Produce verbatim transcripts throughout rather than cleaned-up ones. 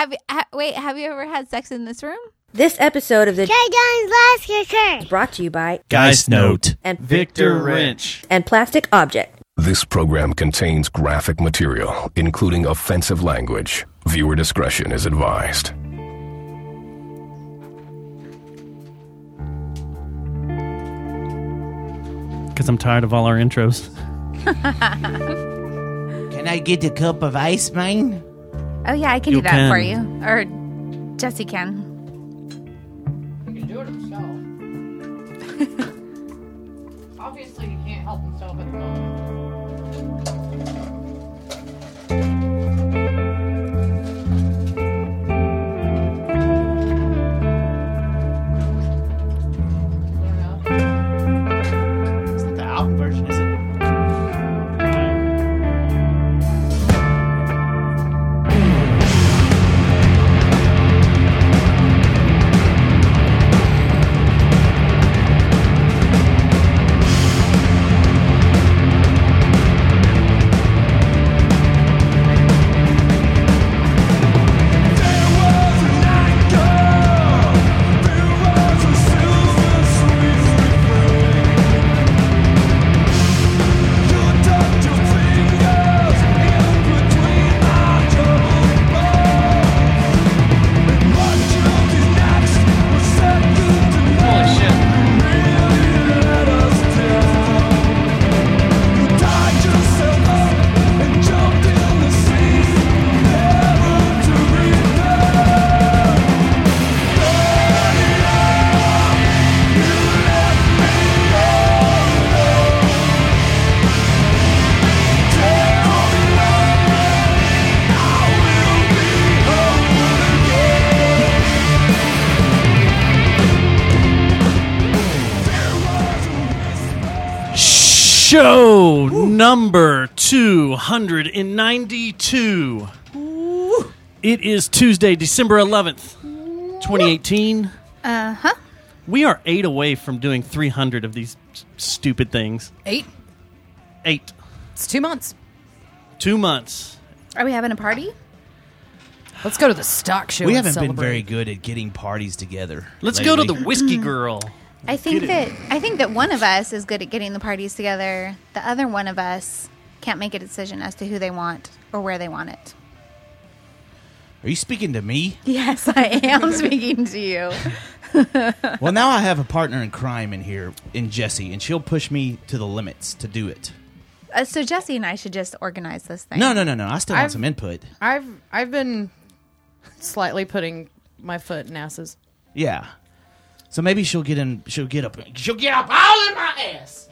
have, ha, wait, have you ever had sex in this room? This episode of the Jay John's Last Kicker is brought to you by Geist Note and Victor Wrench and Plastic Object. This program contains graphic material, including offensive language. Viewer discretion is advised. Because I'm tired of all our intros. Can I get a cup of ice, man? Oh, yeah, I can You do that can. for you. Or Jesse can. He can do it himself. Obviously, he can't help himself at the moment. Is that the album version, is it? Show number two hundred ninety-two. It is Tuesday, December eleventh, twenty eighteen. Uh-huh. We are eight away from doing three hundred of these s- stupid things. Eight? Eight. It's two months. Two months. Are we having a party? Let's go to the stock show. We and haven't been celebrate. very good at getting parties together. Let's go to lately. the Whiskey Girl. I think Get that it. I think that one of us is good at getting the parties together. The other one of us can't make a decision as to who they want or where they want it. Are you speaking to me? Yes, I am speaking to you. Well, now I have a partner in crime in here, in Jessie, and she'll push me to the limits to do it. Uh, so Jesse and I should just organize this thing. No, no, no, no. I still want I've- some input. I've I've been slightly putting my foot in asses. Yeah. So maybe she'll get in. She'll get up. She'll get up all in my ass.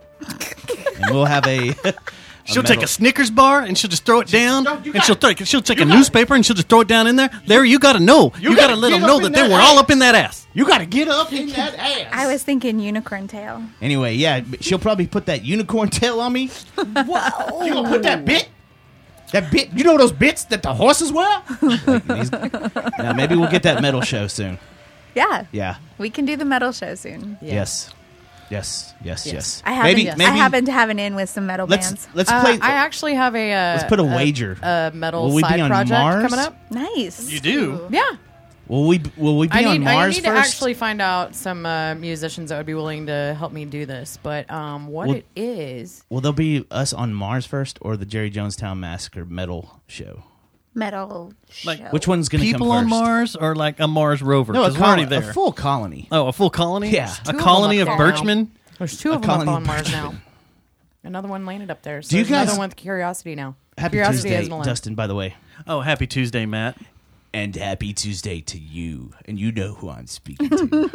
And we'll have a. a She'll metal- take a Snickers bar and she'll just throw it down, No, you and she'll got- take she'll take a you got- newspaper and she'll just throw it down in there. Larry, you got to know. You, You got to gotta let get them know up that in they that were ass. all up in that ass. You got to get up in that ass. I was thinking unicorn tail. Anyway, yeah, but she'll probably put that unicorn tail on me. Whoa! You gonna put that bit? That bit? You know those bits that the horses wear? Like these- now maybe we'll get that metal show soon. Yeah, Yeah. we can do the metal show soon. Yes. Yes. Yes. Yes. I happen, maybe. yes. Maybe. I happen to have an in with some metal let's bands. let's Uh, play. I actually have a. Uh, Let's put a a- wager. A, metal Will we be side on project Mars? coming up. Nice. You do. Yeah. will we? Will we be I need, on Mars I need first? to actually find out some uh, musicians that would be willing to help me do this. But um, what Well- it is, Will there be us on Mars first, or the Jerry Jonestown Massacre metal show? Metal Like, show. Which one's going to come People on first? Mars or like a Mars rover? No, a, 'Cause we're already col- a there. full colony. Oh, a full colony? Yeah. A Two of colony them of up there now. Birchmen? there's two A of them up colony on of Mars Birchmen. now. Another one landed up there. So Do you there's guys- another one with Curiosity now. Happy Curiosity Tuesday, hasn't landed. Dustin. By the way, Oh, happy Tuesday, Matt. and happy Tuesday to you, and you know who I'm speaking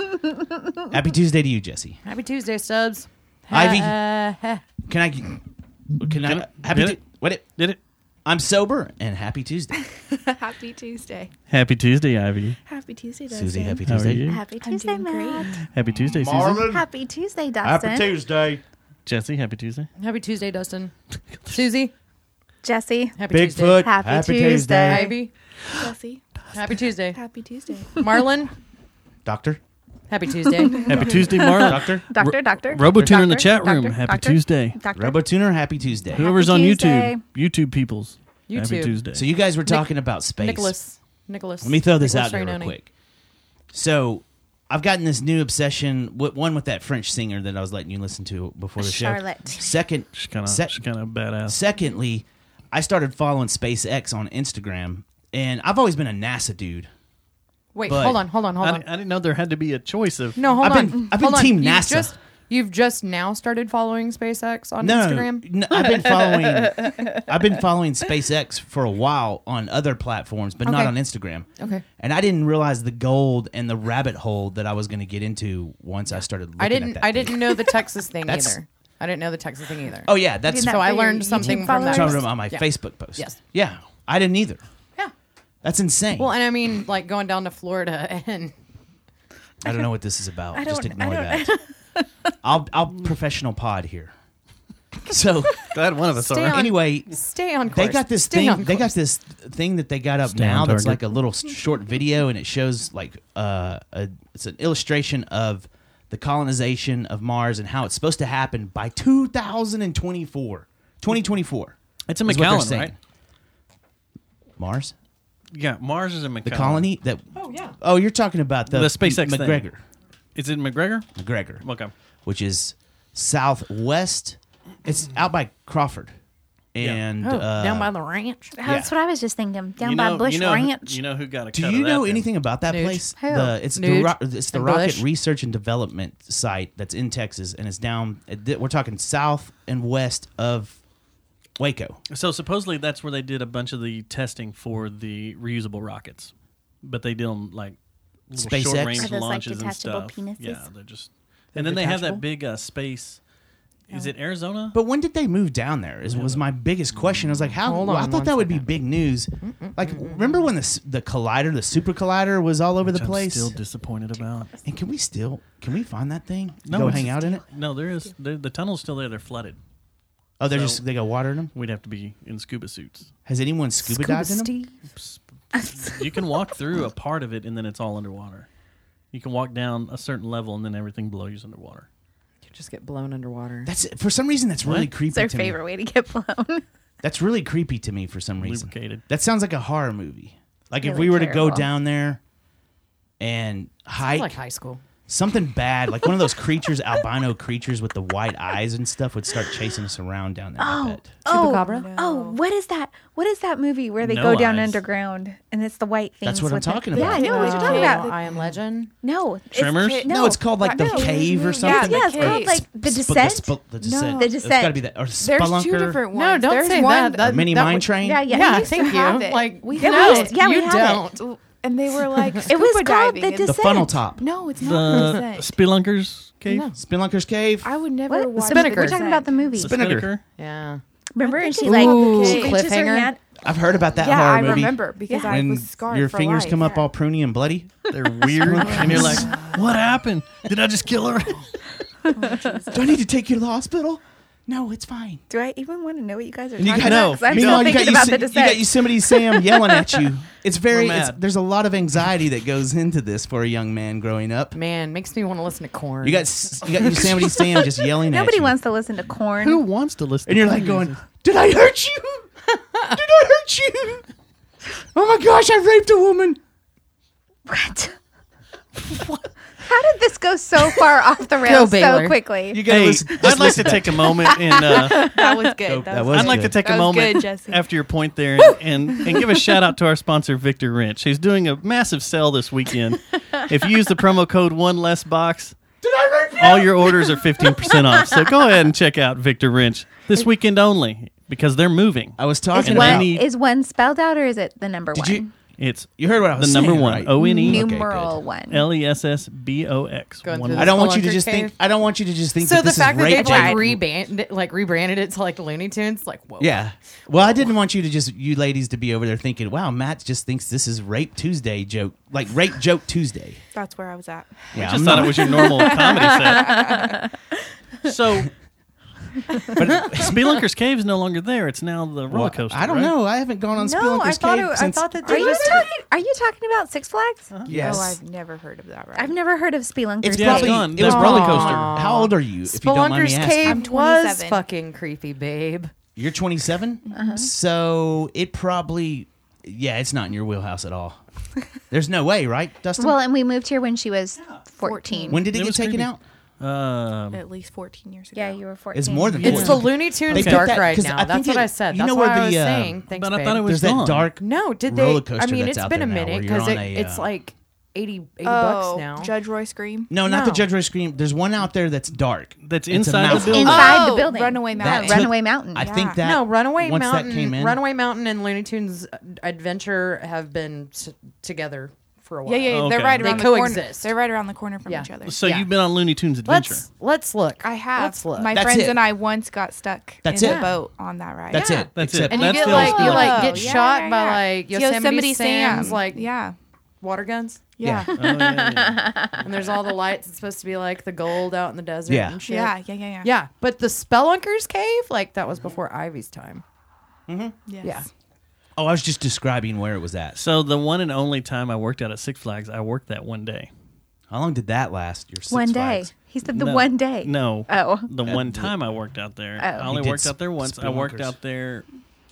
to. Happy Tuesday to you, Jesse. Happy Tuesday, Stubbs. Ivy? Uh, heh. Can I? Can I? Did it? Happy. Did Tu- it? What? It, Did it? I'm sober, and happy Tuesday, Happy Tuesday. Happy Tuesday, Ivy. Happy Tuesday, Dustin. Susie. Happy How are Tuesday. you? Happy I'm Tuesday, doing Matt. great. Happy Tuesday, Susan. Happy Tuesday, Dustin. Tuesday. Jesse, happy Tuesday. Happy Tuesday, Dustin. Susie. Jesse. Happy Tuesday. Bigfoot. Happy, Happy Tuesday. Tuesday. Ivy. Jesse. Happy Tuesday. Happy Tuesday. Marlon. Doctor. Happy Tuesday. Happy Tuesday, Marlon. Doctor. Doctor, doctor. Robotuner in the Doctor, chat room. doctor, Happy doctor, Tuesday. Doctor. Robotuner. Happy Tuesday. Whoever's on Tuesday. YouTube. YouTube peoples. Happy YouTube. Tuesday. So you guys were talking about space. Nicholas. Nicholas. Let me throw this Nicholas out there real Rainoni. quick. So, I've gotten this new obsession. With, one with that French singer that I was letting you listen to before the Charlotte. show. Second, She's kind of sec- she's kind of badass. secondly, I started following SpaceX on Instagram, and I've always been a NASA dude. Wait, But- hold on, hold on, hold I, on. di- I didn't know there had to be a choice of. No, hold I've on. been- I've been Hold on. Team You've NASA. Just, you've just now started following SpaceX on No, Instagram? no, I've been following. I've been following SpaceX for a while on other platforms, but not Okay. on Instagram. Okay. And I didn't realize the gold and the rabbit hole that I was going to get into once I started. Looking I didn't. At that I thing. didn't know the Texas thing That's- either. I didn't know the Texas thing either. Oh yeah, that's Did so not I for your learned YouTube something from followers? that. talking about my Yeah. Facebook post. Yes. Yeah, I didn't either. Yeah. That's insane. Well, and I mean, like going down to Florida and I don't know what this is about. I Just don't- ignore I that. I'll I'll professional pod here. So Glad one of us Stay are. on- anyway, stay on course. they got this Stay on thing. They got course. this thing that they got up Stay on now. That's target. like a little s- short video, and it shows like uh, a, it's an illustration of the colonization of Mars and how it's supposed to happen by two thousand twenty-four. twenty twenty-four. It's in is what they're McAllen, saying. right? Mars, Yeah, Mars is in McAllen. the colony that. Oh yeah. Oh, you're talking about the The SpaceX thing. McGregor, Is it McGregor? McGregor, Okay. which is southwest. It's out by Crawford, and Oh, uh, down by the ranch. That's what I was just thinking. Down you by know, Bush you know, Ranch. You know who got a Do cut you of that know then? anything about that Nuge. place? Who? The, it's the Nuge ro- it's the and Rocket Bush. Research and Development site that's in Texas, and it's down. We're talking south and west of Waco. So supposedly that's where they did a bunch of the testing for the reusable rockets, but they did them like little SpaceX? short range Are those, like, launches and detachable stuff. penises? Yeah, they're just. And then they have detachable? that big uh, space. Is it Arizona? But when did they move down there? Is was my biggest question. I was like, how? Hold well, I on thought one that would be second. big news. Like, remember when the s- the collider, the super collider, was all over the Which I'm place? still disappointed about. And can we still can we find that thing? No, Go it's- hang out in it. No, there is. there- The tunnel's still there. They're flooded. Oh, they're So- just they got water in them. We'd have to be in scuba suits. Has anyone scuba, dived in them? You can walk through a part of it and then it's all underwater. You can walk down a certain level and then everything below you is underwater. You just get blown underwater. That's for some reason that's really What? creepy It's their to favorite me. way to get blown. That's really creepy to me for some reason. Lubricated. That sounds like a horror movie. Like if Really we were to go terrible. down there and hike like high school. something bad, like one of those creatures, albino creatures with the white eyes and stuff, would start chasing us around down there. I Oh, bet. oh, Chupacabra? oh! What is that? What is that movie where they No go down Eyes. underground and it's the white things? That's what I'm with the- talking Yeah, I about. know what you're talking Oh, about. I Am Legend. No, it's- Tremors? No, No, it's called like the no. cave or Yeah, something. Yeah, it's The called cave. like the Sp- descent. sp- the descent. The It's Descent. got to be that or There's spelunker. two different ones. No, don't There's say one that. That- Or mini that mine would- train. Yeah, yeah. Yeah, used to thank you. have it. Like We no, had it. Yeah, we you had it. don't. And they were like It scuba was called diving. the and- The Descent. funnel top. No, it's not The the descent. Spelunker's cave? No. Spelunker's cave. I would never What? watch Spinnaker. the We're talking about the movie. The Spinnaker. Spinnaker? Yeah. Remember? I And think she it's like Ooh, she reaches her cliffhanger. hand. I've heard about that Yeah, horror I movie. remember because I when was scarred your for fingers life. come up all pruny and bloody. They're weird. and you're like, what happened? Did I just kill her? Do I need to take you to the hospital? No, it's fine. Do I even want to know what you guys are And you talking got, about? 'Cause I'm meanwhile, still you got, thinking about Yose- the you got descent. Yosemite Sam yelling at you. It's very. We're It's, mad. there's a lot of anxiety that goes into this for a young man growing up. Man, makes me want to listen to Corn. You got s- you got Yosemite Sam just yelling at Nobody you. wants to listen to Corn. Who wants to listen And to you're like that going, music? "Did I hurt you? Did I hurt you? Oh my gosh, I raped a woman." What? How did this go so far off the rails so Baylor. quickly? You gotta Hey, listen. just I'd like listen to back. take a moment and uh, That was good. Oh, that, that was, was I'd like to good. take a That was moment good, Jesse. after your point there and, and, and give a shout out to our sponsor, Victor Wrench. He's doing a massive sale this weekend. If you use the promo code one less box, Did I rape you? all your orders are fifteen percent off. So go ahead and check out Victor Wrench this weekend only because they're moving. I was Is talking And about. they one, need- is one spelled out or is it the number Did one? you? It's You heard what I the was number saying, one, right? O N E Numeral good. one. L E S S B O X. Going One through I word. don't want you to Spelunker just cave? think. I don't want you to just think. So that the this fact is that rape they've bait. like rebranded, like rebranded it to like the Looney Tunes, like whoa. Yeah. Well, I didn't want you to just you ladies to be over there thinking, "Wow, Matt just thinks this is Rape Tuesday joke, like Rape Joke Tuesday." That's where I was at. Yeah, I just I'm thought not- it was your normal comedy set. So, But Spelunker's Cave is no longer there. It's now the roller well, coaster. I don't right? know. I haven't gone on No, Spelunker's I thought Cave it, I since. thought that Are they you were talking- talking. Are you talking about Six Flags? Yes. Oh, I've never heard of that. Right? I've never heard of Spelunker's It's Yeah, Cave. it's probably gone. it There's was a roller roller coaster. coaster. How old are you? If you don't mind me Spelunker's asking, Cave I'm was twenty-seven. fucking creepy, babe. you're twenty-seven. Uh-huh. So it probably Yeah, it's not in your wheelhouse at all. There's no way, right, Dustin? Well, and we moved here when she was fourteen. when did it, It get was taken creepy. out? Um, At least fourteen years ago. Yeah, you were fourteen. It's more than It's the fourteen. Looney Tunes They put dark that- right 'cause now. I That's think what it- I said. you That's know what where I was the, uh, saying. Thanks, but I babe. thought it was There's gone. that dark No, did they? roller coaster I mean, that's it's out been a there now, minute where you're because on it, a, it's uh, like eighty, eighty Oh, bucks now. Judge Roy Scream. No, not the No. Judge Roy Scream. There's one out there that's dark. That's It's a inside the mountain. building. Inside Oh, the building. Runaway That Mountain. took- Runaway Mountain. I think Yeah. that no, Runaway once Mountain, that came in, Runaway Mountain, and Looney Tunes Adventure have been t- together for a while. Yeah, yeah, Oh, they're okay. right They around the corner. coexist. They're right around the corner from Yeah. each other. So Yeah. you've been on Looney Tunes Adventure. Let's let's look. I have. Let's look. My That's friends it. and I once got stuck That's in it. the boat on that ride. That's Yeah. it. That's Except- it. and you That get feels like you good. like get Yeah, shot yeah, by yeah. like Yosemite Yosemite, Sam's Sam. like yeah, water guns. yeah, Oh, yeah, yeah. And there's all the lights. It's supposed to be like the gold out in the desert Yeah. and shit. yeah, yeah, yeah, yeah. Yeah, but the Spelunkers cave, like that was before Ivy's time. Yes. Yeah. Oh, I was just describing where it was at. So the one and only time I worked out at Six Flags, I worked that one day. How long did that last? Your Six One day. Flags? He said the No. one day. No. Oh. The one time I worked out there. Oh. I only He did worked out there once. I worked spelunkers. out there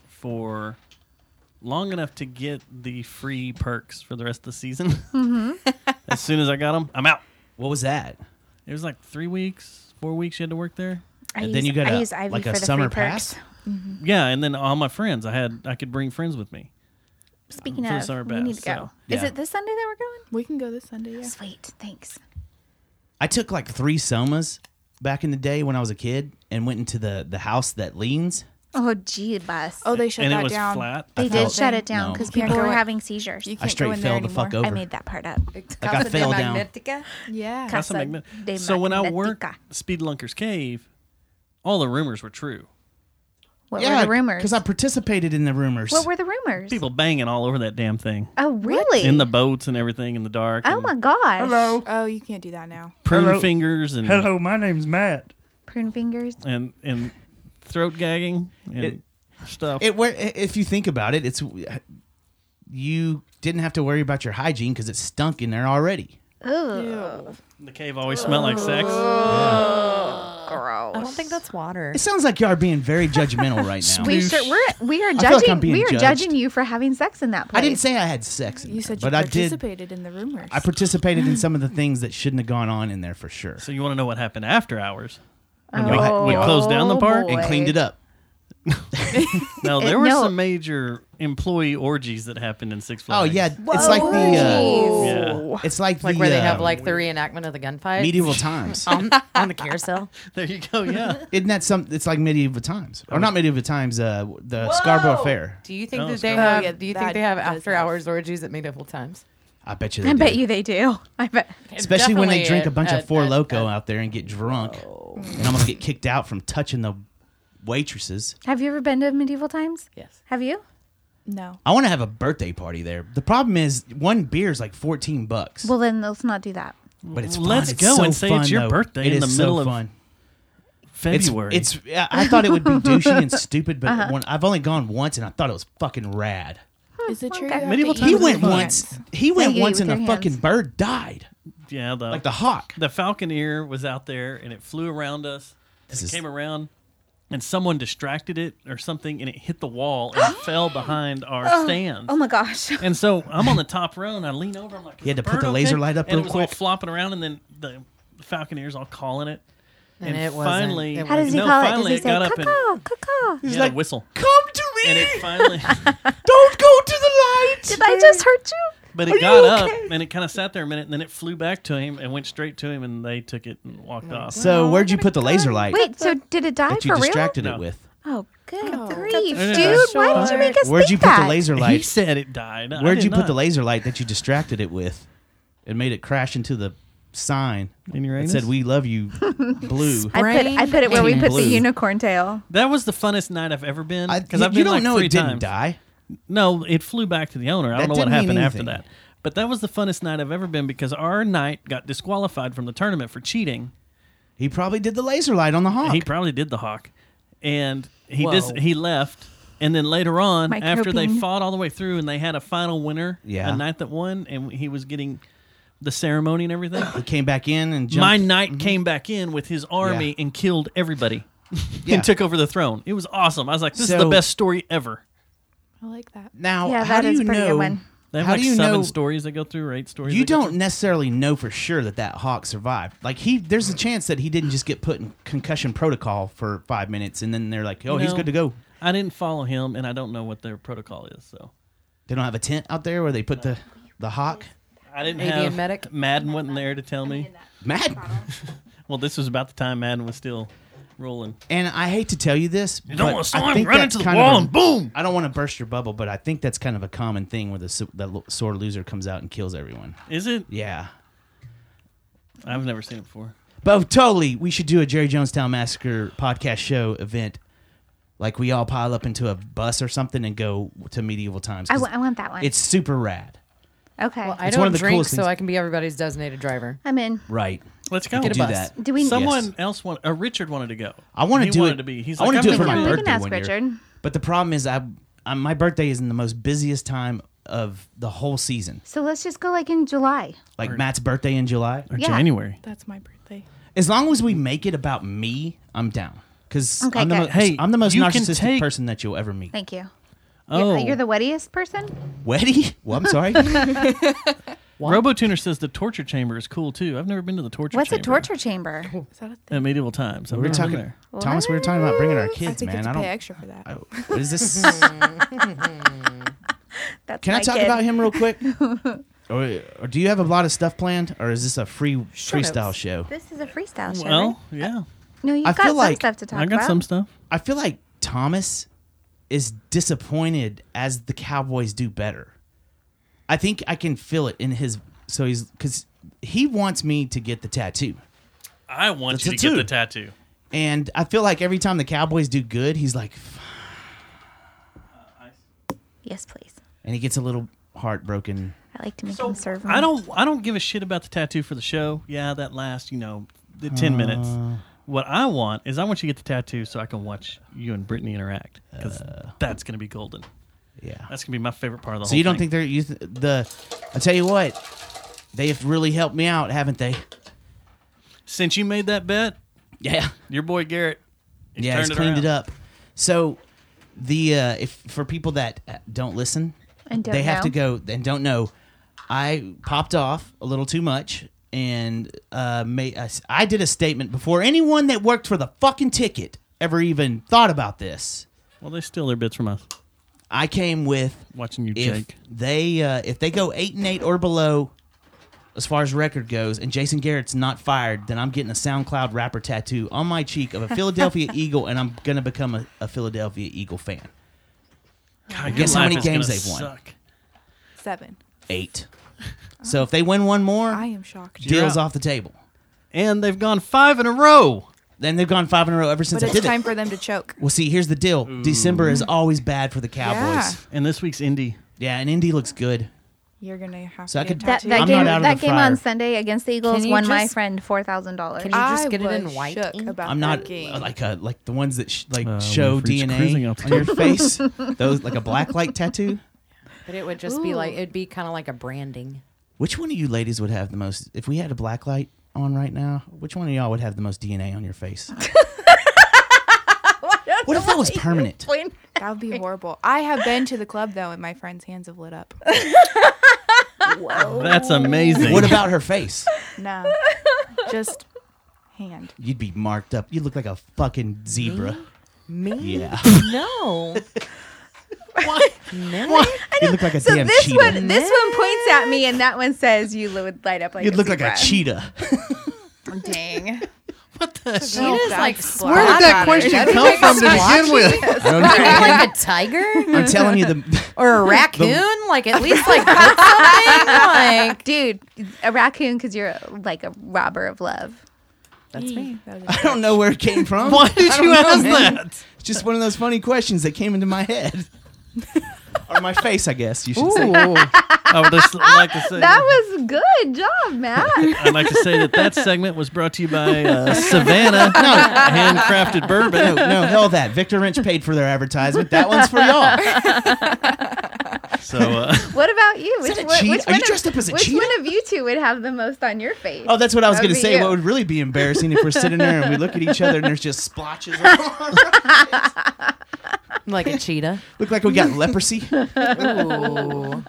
for long enough to get the free perks for the rest of the season. Mm-hmm. As soon as I got them, I'm out. What was that? It was like three weeks, four weeks you had to work there. I And then use- you got I a- use Ivy like for a the summer free perks. pass? Yeah, and then all my friends, I had, I could bring friends with me. Speaking For the of, summer we bass, need to go. so, Is yeah. it this Sunday that we're going? We can go this Sunday. Yeah. Sweet. Thanks. I took like three somas back in the day when I was a kid and went into the, the house that leans. Oh, gee, bus. Oh, they shut and that it was down. flat. they I did felt- shut it down No. because You can't people go were in- having seizures. You I can't straight go in there fell the anymore. fuck over. I made that part up. Like I fell down. Magnetica? Yeah. Casa Casa Magnet- de So when I Magnetica. worked Speedlunkers Cave, all the rumors were true. What yeah, were the rumors? Because I participated in the rumors. What were the rumors? People banging all over that damn thing. Oh, really? In the boats and everything in the dark. Oh and my gosh. Oh, you can't do that now. Prune Hello. fingers and Hello, my name's Matt. Prune fingers. and and throat gagging and It- stuff. It where if you think about it, it's you didn't have to worry about your hygiene because it stunk in there already. Ugh. the cave always smelled like sex. Gross. I don't think that's water. It sounds like you are being very judgmental right now. We sure, we're we are I feel like judging. I'm being we are judged. judging you for having sex in that place. I didn't say I had sex, in You there, said you but I did. participated in the rumors. I participated in some of the things that shouldn't have gone on in there for sure, So you want to know what happened after hours? Oh, we, had- we closed down the park? boy. and cleaned it up. No, there Uh, were no. some major employee orgies that happened in Six Oh Flags. yeah, it's like the uh, Yeah. it's like Like the, where they uh, have like the reenactment of the gunfight medieval times. on, on the carousel. There you go. Yeah. Isn't that some? It's like medieval times, or not medieval times? Uh, the Scarborough Fair. Do you think Oh, that they Scarborough. have? Yeah, do you that think they have does after have- hours orgies at medieval times? I bet you. They I bet do. you they do. I bet. Especially when they Definitely drink a at- bunch of at- Four at- Loco at- out there and get drunk and almost get kicked out from touching the waitresses. Have you ever been to medieval times? Yes. Have you? no. I want to have a birthday party there. The problem is one beer is like fourteen bucks. Well, then let's not do that. but it's fun. Let's It's go so and say fun, it's your though. birthday It in is the middle so of fun. It's, February. it's. I I thought it would be douchey and stupid, but Uh-huh. when, I've only gone once and I thought it was fucking rad. Is it true? okay. you have Medieval to times He eat went with your once. hands? He went you eat once with and a your fucking hands. bird died, yeah. The like the hawk. the falconeer was out there and it flew around us. This And it is- came around and someone distracted it or something and it hit the wall and fell behind our stands. Oh my gosh. And so I'm on the top row and I lean over. I'm like, You had to "Is the put the bird laser okay?" light up and real it was all quick. flopping around, and then the falconeers all calling it. And And, it wasn't- finally, it How does he no, call it? Does finally he it say got up and caw caw? he had a whistle, Come to me. and it finally, Don't go to the light. Did I just hurt you? but Are it got you up okay? and it kind of sat there a minute, and then it flew back to him and went straight to him, and they took it and walked off. So where'd you put the laser light Wait, so did it die that you for real? distracted No. it with? Oh, good Oh. grief, Yeah. dude! Why did you make us Where'd think you put that? the laser He light? said it died. I Where'd did you put not. the laser light that you distracted it with? It made it crash into the sign. In your It anus? said "We love you, blue." I put I put it where we Brain put blue. the unicorn tail. That was the funnest night I've ever been I- because you I've you been don't like know three it didn't times. die. No, it flew back to the owner. I That don't know what didn't mean happened after anything. that. But that was the funnest night I've ever been because our knight got disqualified from the tournament for cheating. He probably did the laser light on the hawk. He probably did the hawk, and he Whoa. dis- he left. And then later on, after they Micropene. fought all the way through, and they had a final winner, Yeah. a knight that won, and he was getting the ceremony and everything. He came back in and jumped. My knight came back in with his army Yeah. and killed everybody Yeah. and took over the throne. It was awesome. I was like, this is So- the best story ever. I like that. Now, Yeah, how that do is you a pretty good know? one. They have How like do you seven know- stories they go through, or eight stories. You they go don't necessarily know for sure that that hawk survived. Like he, there's a chance that he didn't just get put in concussion protocol for five minutes, and then they're like, "Oh, You he's know, good to go." I didn't follow him, and I don't know what their protocol is. So They don't have a tent out there where they put the the hawk. I didn't Avian have medic? Madden wasn't there to tell me. Mad. Well, this was about the time Madden was still rolling. And I hate to tell you this, You don't but want to I him think run that's into the kind wall of a- and boom. I don't want to burst your bubble, but I think that's kind of a common thing where the s- that lo- sore loser comes out and kills everyone. Is it? Yeah. I've never seen it before. But totally, we should do a Jerry Jonestown Massacre podcast show event. Like we all pile up into a bus or something and go to medieval times. I, 'cause w- I want that one. It's super rad. okay. Well, I It's don't one of the drink, coolest so things. I can be everybody's designated driver. I'm in. Right. Let's go. Get a bus. do that. Do we? Someone Yes. else want. Uh, Richard wanted to go. I want to He do wanted it. to be. He's I like, want to do I've it for never my we been. can birthday ask one Richard. year. But the problem is, I, I my birthday is in the most busiest time of the whole season. So let's just go like in July. Like Or- Matt's birthday in July. Or Yeah. January. That's my birthday. As long as we make it about me, I'm down. Because Okay, I'm, the good. mo- Hey, I'm the most you can narcissistic take- person that you'll ever meet. Thank you. Oh, You're, you're the wettiest person? Weddy? Well, I'm sorry. RoboTuner says the torture chamber is cool too. I've never been to the torture What's a chamber. torture chamber? Is that a thing? At medieval times. I've we were never been talking, there. Thomas. We were talking about bringing our I kids, think you man. have I to pay don't. extra for that. I, what is this? That's Can I my talk kid. about him real quick? or, or do you have a lot of stuff planned, or is this a free freestyle show? This is a freestyle show. right? Well, yeah. No, you've I got feel some like- stuff to talk I got about. some stuff. I feel like Thomas is disappointed as the Cowboys do better. I think I can feel it in his. So he's because he wants me to get the tattoo, I want The you to get tattoo. the tattoo. and I feel like every time the Cowboys do good, he's like, Yes, please. and he gets a little heartbroken. I like to make So him serve me. I don't. I don't give a shit about the tattoo for the show. Yeah, that lasts. You know, the ten minutes. What I want is I want you to get the tattoo so I can watch you and Brittany interact because that's gonna be golden. Yeah. That's gonna be my favorite part of the So whole you don't thing. think they're you th- the? I tell you what, they have really helped me out, haven't they? Since you made that bet, Yeah. your boy Garrett, he's Yeah, turned he's it cleaned around. it up. So the uh, if for people that uh, don't listen, And don't they have know. to go and don't know. I popped off a little too much, and uh, made, I, I did a statement before anyone that worked for the fucking ticket ever even thought about this. Well, they steal their bits from us. I came with Watching you, if Jake. they uh, if they go eight and eight or below, as far as record goes, and Jason Garrett's not fired, then I'm getting a SoundCloud rapper tattoo on my cheek of a Philadelphia Eagle, and I'm gonna become a, a Philadelphia Eagle fan. God, guess your how many life is games gonna they've won? suck. Seven. Eight. So if they win one more, I am shocked. You're deal's out. off the table. And they've gone five in a row. Then they've gone five in a row ever since But I it's did time it. for them to choke. Well, see, here's the deal. December is always bad for the Cowboys. Yeah. And this week's Indy. Yeah, and Indy looks good. You're gonna have So I to could- get That, tattooed. that I'm game, not out of that the game fryer. on Sunday against the Eagles Can you won my just- friend four thousand dollars. Can you just I get it in was white shook ink? about I'm that not game. uh, like a like the ones that sh- like Uh, show we've reached D N cruising A altitude. on your face. Those like a black light tattoo. But it would just be like it'd be kind of like a branding. Which one of you ladies would have the most? If we had a black light on right now, which one of y'all would have the most D N A on your face? What if that was permanent? That would be horrible. I have been to the club though, and my friend's hands have lit up. That's amazing. What about her face? No, just hand. You'd be marked up. You'd look like a fucking zebra. Me? Yeah. No. You look like a So damn this cheetah. one, this one points at me, and that one says you would light up like You'd a look like zebra. a cheetah. Dang. What the? Cheetah's like Where did that question come from to begin with? I don't know. like a tiger I'm telling you the. or a raccoon. Like at least like put something. Like Dude, a raccoon because you're like a robber of love. that's me. That was a I don't know where it came from. Why did I don't you know, ask man. that? It's just one of those funny questions that came into my head. Or my face, I guess you should say. I would just like to say That was good job, Matt. I'd like to say that that segment was brought to you by uh, Savannah handcrafted bourbon. No, no, hell that. Victor Wrench paid for their advertisement. That one's for y'all. So uh, What about you? Which that a one, cheetah? which Are you one dressed of, up as a which cheetah? one of you two would have the most on your face? Oh, that's what I was That going would to be say. you. What would really be embarrassing if we're sitting there and we look at each other and there's just splotches. Like a cheetah. Look like we got leprosy. Ooh.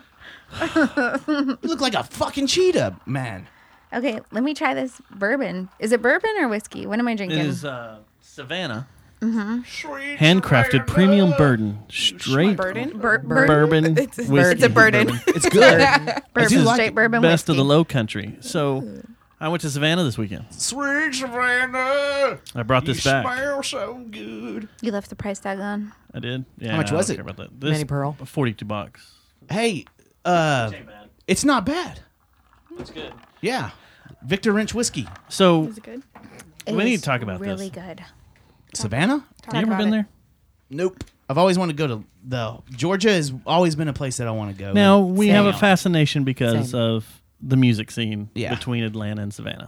You look like a fucking cheetah, man. Okay, let me try this bourbon. Is it bourbon or whiskey? What am I drinking? It is uh, Savannah. Mm-hmm. Handcrafted premium bourbon. Straight Burden? Bur- bur- bourbon. It's, whiskey. it's a burden. Bourbon. It's good. bourbon. I do like Straight it. bourbon Best whiskey. of the low country. So I went to Savannah this weekend. Sweet Savannah. I brought this you back. smell so good. You left the price tag on. I did. Yeah, How much I was don't it? care About that. This, Mini Pearl. forty-two bucks. Hey, uh, Ain't bad. it's not bad. It's good. Yeah. Victor Wrench whiskey. So Is it good? It We need is to talk about really this. good. Savannah? Talk you ever about been it. there? Nope. I've always wanted to go to the Georgia has always been a place that I want to go. Now we Same. have a fascination because Same. of the music scene Yeah. between Atlanta and Savannah.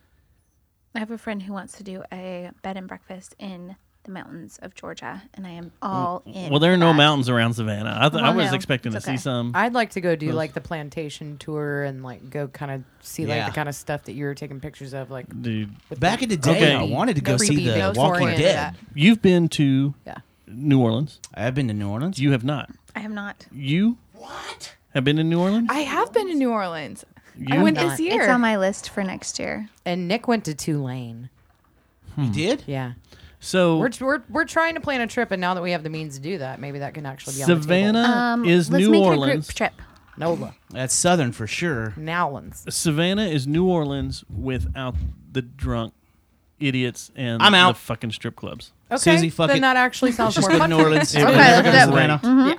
I have a friend who wants to do a bed and breakfast in the mountains of Georgia, and I am all in. Well, there are no that. mountains around Savannah. I, th- I Well, was no, expecting it's to okay. see some. I'd like to go do Those- like the plantation tour and like go kind of see like Yeah. the kind of stuff that you were taking pictures of, like Dude, with Back in the day, Okay. I wanted to go Creepy see the ghost Walking oriented Dead. that. you've been to Yeah. New Orleans. I've been to New Orleans. You have not. I have not. You what? Have been in New Orleans? I have been to New Orleans. I You? went Not. this year. It's on my list for next year. and Nick went to Tulane. You did? Yeah. So We're, we're we're trying to plan a trip, and now that we have the means to do that, maybe that can actually be on Savannah Um, is let's New make Orleans. it a group trip. the table. NOLA. That's Southern for sure. Nowlands. Savannah is New Orleans without the drunk idiots and I'm out. the fucking strip clubs. Okay, Susie, fuck then it. that actually sounds Just more go to fun. New Orleans. Okay, Never let's go do to it. Savannah. Yeah.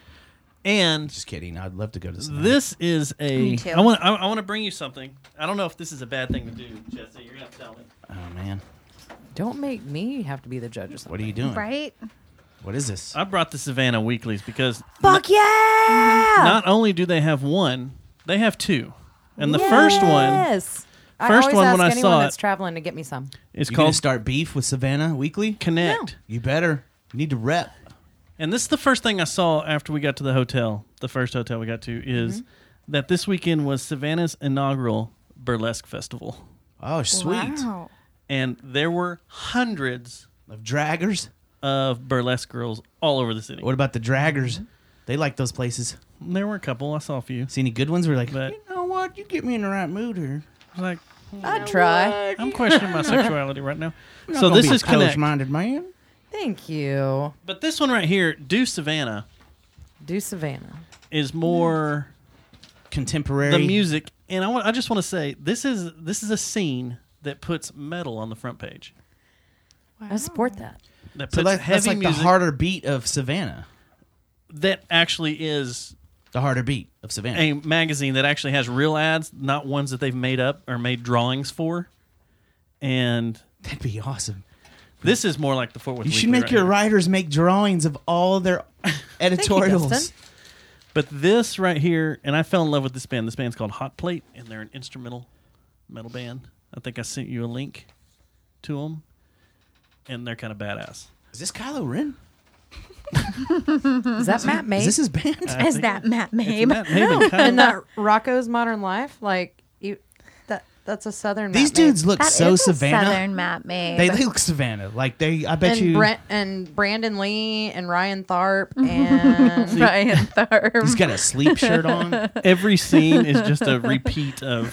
And Just kidding. I'd love to go to Savannah. this is a. Me too. I want. I, I want to bring you something. I don't know if this is a bad thing to do, Jesse. You're gonna have to tell me. Oh man, Don't make me have to be the judge of something. what are you doing? Right? What is this? I brought the Savannah Weeklies because Fuck yeah! not only do they have one, they have two. And the first one Yes. I first always one ask when I anyone saw that's it- traveling to get me some. is You gonna called start beef with Savannah Weekly? Connect. You better. You need to rep. And this is the first thing I saw after we got to the hotel. The first hotel we got to is Mm-hmm. that this weekend was Savannah's inaugural burlesque festival. Oh, sweet. Wow. And there were hundreds Of draggers. of burlesque girls all over the city. What about the draggers? They like those places. There were a couple. I saw a few. See any good ones? We're like, But- you know what? You get me in the right mood here. I was like, I'd try. I'm questioning my sexuality right now. I'm not So gonna this be is a Connect. close-minded man. Thank you. But this one right here, Do Savannah, Do Savannah. is more Contemporary. the music. And I, want, I just want to say, this is this is a scene that puts metal on the front page. I support that. That So puts that, heavy that's like music the harder beat of Savannah. that actually is The harder beat of Savannah. a magazine that actually has real ads, not ones that they've made up or made drawings for. And That'd be awesome. this is more like the Fort Worth You should Weekly make right your here. writers make drawings of all their editorials. Dustin. But this right here, and I fell in love with this band. This band's called Hot Plate, and they're an instrumental metal band. I think I sent you a link to them, and they're kind of badass. Is this Kylo Ren? Is that Matt May? Is this his band? I Is think that Matt it's Mabe? Matt Maben, kind and of. that Rocco's Modern Life? Like, you, that that's a Southern These Matt May. dudes look That so is a Savannah. Southern Matt Mabe. They look Savannah. Like they, I bet and you. Brent and Brandon Lee and Ryan Tharp and Ryan Tharp. He's got a sleep shirt on. Every scene is just a repeat of.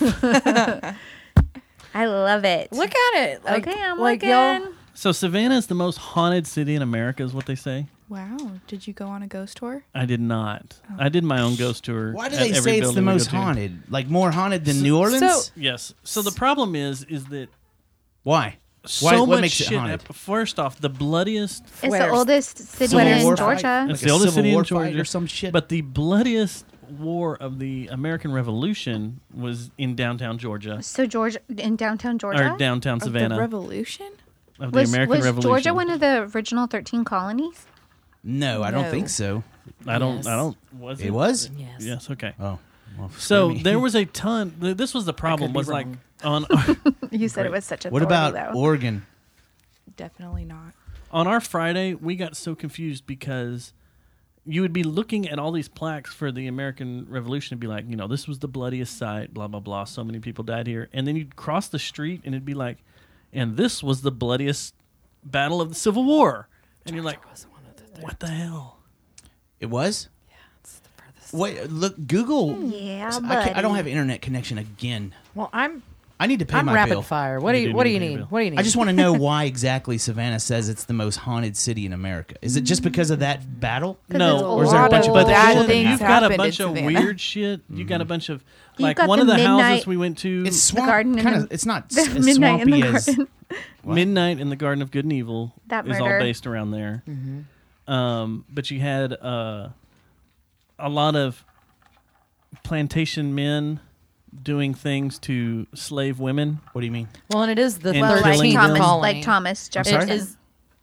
I love it. look at it. Like, okay, I'm like looking. y'all. So Savannah is the most haunted city in America, is what they say. Wow. Did you go on a ghost tour? I did not. I did my own ghost tour. Why do at they every say it's the building we go most to. haunted? Like more haunted than New Orleans? so- Yes. So the problem is, is that Why? so Why- what much makes it shit. haunted? hap- First off, the bloodiest. It's the Where's- oldest city Civil in War Georgia. fight? It's Like the a oldest Civil city in War fight Georgia or some shit? But the bloodiest war of the American Revolution was in downtown Georgia So Georgia in downtown Georgia. or downtown Of Savannah the Revolution? of the was American was Revolution. Georgia one of the original thirteen colonies? No, I don't No. think so. I don't. Yes. I don't. Was it? It was? Yes. Yes. Okay. Oh. Well, So screw me. there was a ton. th- This was the problem. be Was like wrong. on You said Great. it was such a What authority, about though. Oregon? Definitely not. on our Friday, we got so confused because you would be looking at all these plaques for the American Revolution and be like, you know, this was the bloodiest site, blah, blah, blah. So many people died here. And then you'd cross the street and it'd be like, and this was the bloodiest battle of the Civil War. And you're like, What the hell? It was? Yeah, it's the furthest. Wait, look, Google. Yeah, I, can't, I don't buddy. have internet connection again. Well, I'm I need to pay I'm my rapid bill. fire. What do You you do What do need you to pay your need? bill. What do you need? I just want to know why exactly Savannah says it's the most haunted city in America. Is it just because of that battle? No, it's Or is there a lot bunch of of other bad shit? things You've got a happened bunch in of Savannah. weird shit. You got a bunch of You've like got one the of the midnight- houses we went to. It's swamp, garden in kind the- of. It's not The s- as midnight in the swampy as. garden. What? Midnight in the Garden of Good and Evil That is all murder. based around there. Um, but you had uh, a lot of plantation men doing things to slave women. What do you mean? well, and it is the And Well, like killing Thomas, them. colony. like Thomas It Jefferson. is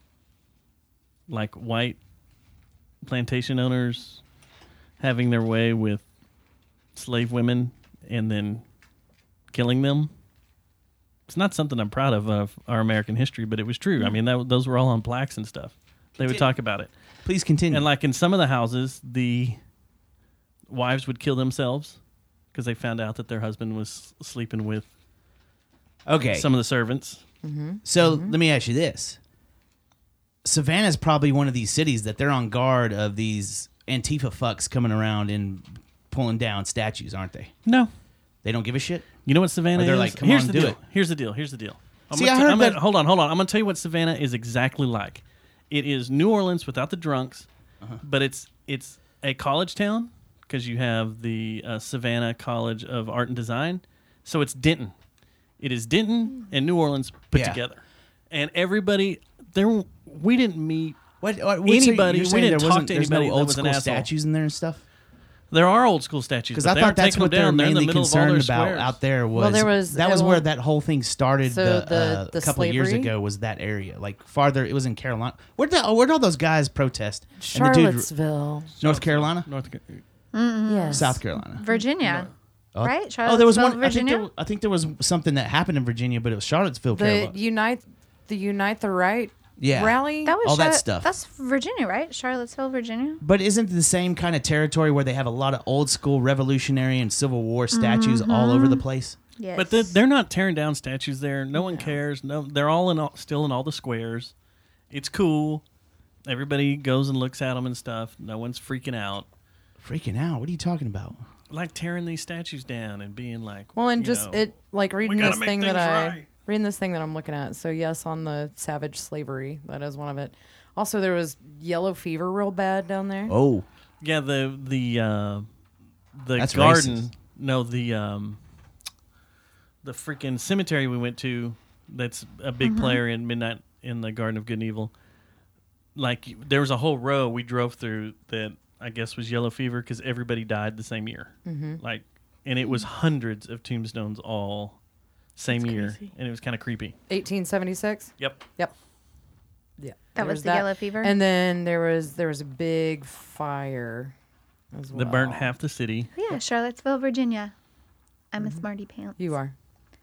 Like white plantation owners having their way with slave women and then killing them. It's not something I'm proud of of our American history, but it was true. I mean, that, those were all on plaques and stuff. They would talk about it. Please continue. And like in some of the houses, the wives would kill themselves because they found out that their husband was sleeping with okay. some of the servants. So let me ask you this: Savannah's probably one of these cities that they're on guard of these Antifa fucks coming around and pulling down statues, aren't they? No. They don't give a shit. You know what Savannah Or they're is? like, "Come Here's on, the do deal. it." Here's the deal. Here's the deal. I'm See, gonna I t- heard I'm gonna- that- hold on, hold on. I'm going to tell you what Savannah is exactly like. It is New Orleans without the drunks, Uh-huh. but it's it's a college town because you have the uh, Savannah College of Art and Design. So it's Denton. It is Denton and New Orleans put Yeah. together, and everybody there. We didn't meet. What? what what's Anybody- You're we saying didn't there talk wasn't- to there's anybody no that old was an school asshole. statues in there and stuff. There are old school statues Because but I they thought aren't that's taking what them they're down. They're in the mainly middle of all their concerned about squares. out there. Was, Well, there was- that was well, where that whole thing started. so the, the- uh, the a couple of years slavery? ago was that area, like farther. It was in Carolina. Where'd the, where'd all those guys protest? And the dude- Charlottesville. North Carolina, North. Ca- Yes. South Carolina. Virginia, Oh. right? Oh, there was Charlottesville, one. I think, Virginia. there, I think there was something that happened in Virginia, but it was Charlottesville, The Carolina. unite the unite the right Yeah. rally. that was all that Charlotte- stuff. That's Virginia, right? Charlottesville, Virginia. But isn't it the same kind of territory where they have a lot of old school Revolutionary and Civil War statues all over the place? Yes. But they're, they're not tearing down statues there. No one cares. No, they're all in all, still in all the squares. It's cool. Everybody goes and looks at them and stuff. No one's freaking out. Freaking out! What are you talking about? Like tearing these statues down and being like, Well, and you just know, it like reading gotta this make thing that things I right. reading this thing that I'm looking at. So yes, on the savage slavery, that is one of it. Also, there was yellow fever real bad down there. Oh, yeah, the the uh, the That's garden. racist. No, the um, the freaking cemetery we went to. That's a big player in Midnight in the Garden of Good and Evil. Like there was a whole row we drove through that I guess was yellow fever because everybody died the same year. Mm-hmm. Like, and it was hundreds of tombstones all same year, and it was kind of creepy. eighteen seventy-six. Yep. Yep. Yeah. That there was the yellow fever? And then there was there was a big fire as well. That burnt half the city. Yeah, Charlottesville, Virginia. I'm a smarty pants. You are.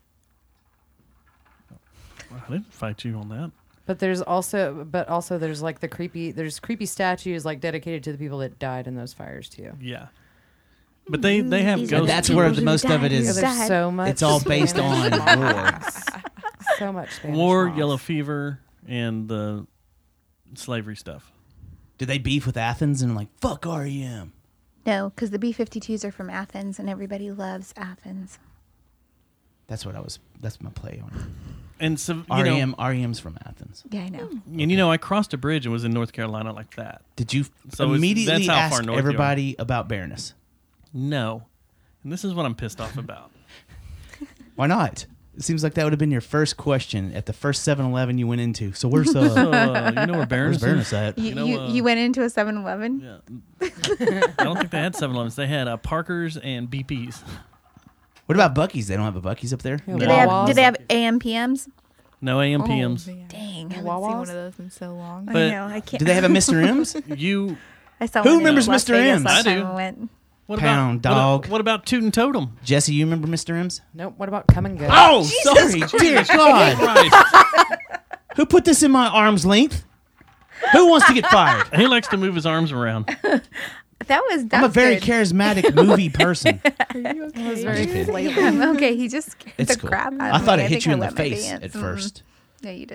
I didn't fight you on that. But there's also but also there's like the creepy there's creepy statues like dedicated to the people that died in those fires too. Yeah. But they, they have These ghost are the that's people where the who most of died it who is- Yeah, there's died. so much. it's all based on Spanish war. moss. So much Spanish war, moss. yellow fever, and the slavery stuff. Did they beef with Athens and like fuck R E M? No, because the B fifty-twos are from Athens, and everybody loves Athens. That's what I was. That's my play on it. And so, you R E M know, R E M's from Athens. Yeah, I know. and you know, I crossed a bridge and was in North Carolina like that. Did you So it's- immediately that's how far ask north you are. everybody about Bareness? No. And this is what I'm pissed off about. Why not? It seems like that would have been your first question at the first seven eleven you went into. So where's uh, So, uh, you know where where's Baroness Bareness is? at? You, You know, you, uh, you went into a seven eleven? Yeah. I don't think they had seven elevens. They had uh, Parkers and B Ps. What about Buc-ee's? They don't have a Buc-ee's up there. Yeah, Do they have, Wawa's. do they have A M P Ms? No A M P Oh, Ms. man. Dang, I I haven't seen Wawa's? one of those in so long. But- I know, I can't. Do they have a Mister M's? You. I saw Who one in remembers Las Mister Vegas M's? last I time do. I went. What Pound about, dog. What, what about Toot and Totem? Jesse, you remember Mister M's? Nope. What about come and go? Oh, sorry, dear God! Christ. Who put this in my arm's length? Who wants to get fired? He likes to move his arms around. That was that's I'm a very good. charismatic movie person. It was very just kidding. flavorful. Yeah, I'm okay, he just scared It's the cool. crap out I of thought me. it hit think you I in the wet my face pants. at Mm. first. No, you didn't.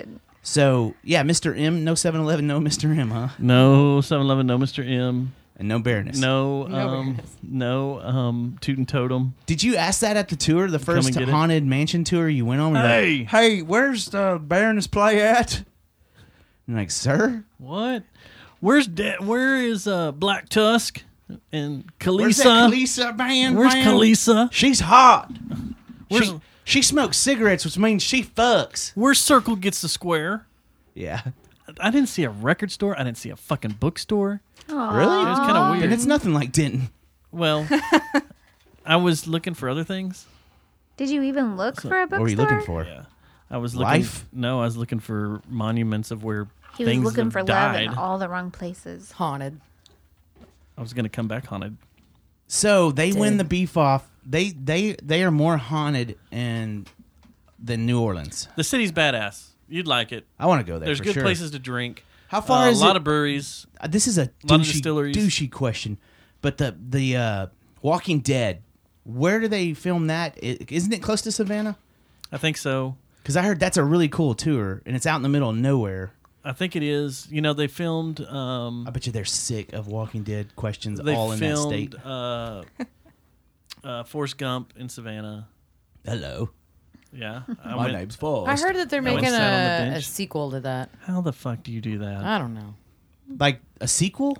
So yeah, Mister M, no seven eleven, no Mister M, huh? No seven eleven, no Mister M. And no Baroness. No, No um, Baroness. no, um, Tootin' Totem. Did you ask that at the tour, the Come first and get it. haunted mansion tour you went on? You're Hey! like, hey, where's the Baroness play at? And like, sir, What? Where's da- Where is uh, Black Tusk and where's that Kalisa? Kalisa band? Where's man? Kalisa? She's hot. Where's She, she smokes cigarettes, which means she fucks. Where's Circle Gets the Square? Yeah. I didn't see a record store. I didn't see a fucking bookstore. Really? It was kind of weird. And it's nothing like Denton. Well, I was looking for other things. Did you even look for a bookstore? What were you looking for? Yeah, I was looking. Life? No, I was looking for monuments of where He was things looking have for love died. in all the wrong places. Haunted. I was going to come back haunted. So they win the beef off. They they they are more haunted in than New Orleans. The city's badass. You'd like it. I want to go there. There's for good sure. places to drink. How far Uh, is a lot it? of breweries. Uh, This is a lot of douchey, distilleries. douchey question, but the the uh, Walking Dead. Where do they film that? I- Isn't it close to Savannah? I think so. Because I heard that's a really cool tour, and it's out in the middle of nowhere. I think it is. You know, they filmed. Um, I bet you they're sick of Walking Dead questions they all in that state. filmed uh, uh, Forrest Gump in Savannah. Hello, Yeah, I my went- name's Forrest. I heard that they're I went making sat on the a, a bench. sequel to that. How the fuck do you do that? I don't know. like a sequel.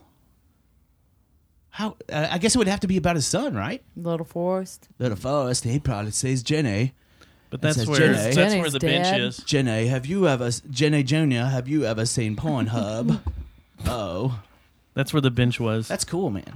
How? Uh, I guess it would have to be about his son, right? Little Forest. Little Forrest. He probably says, Jenny. But That that's says where Jenny. that's where Jenny's the bench dead. is. Jenny, have you ever, Jenny Junior, have you ever seen Pornhub? Oh, That's where the bench was. that's cool, man.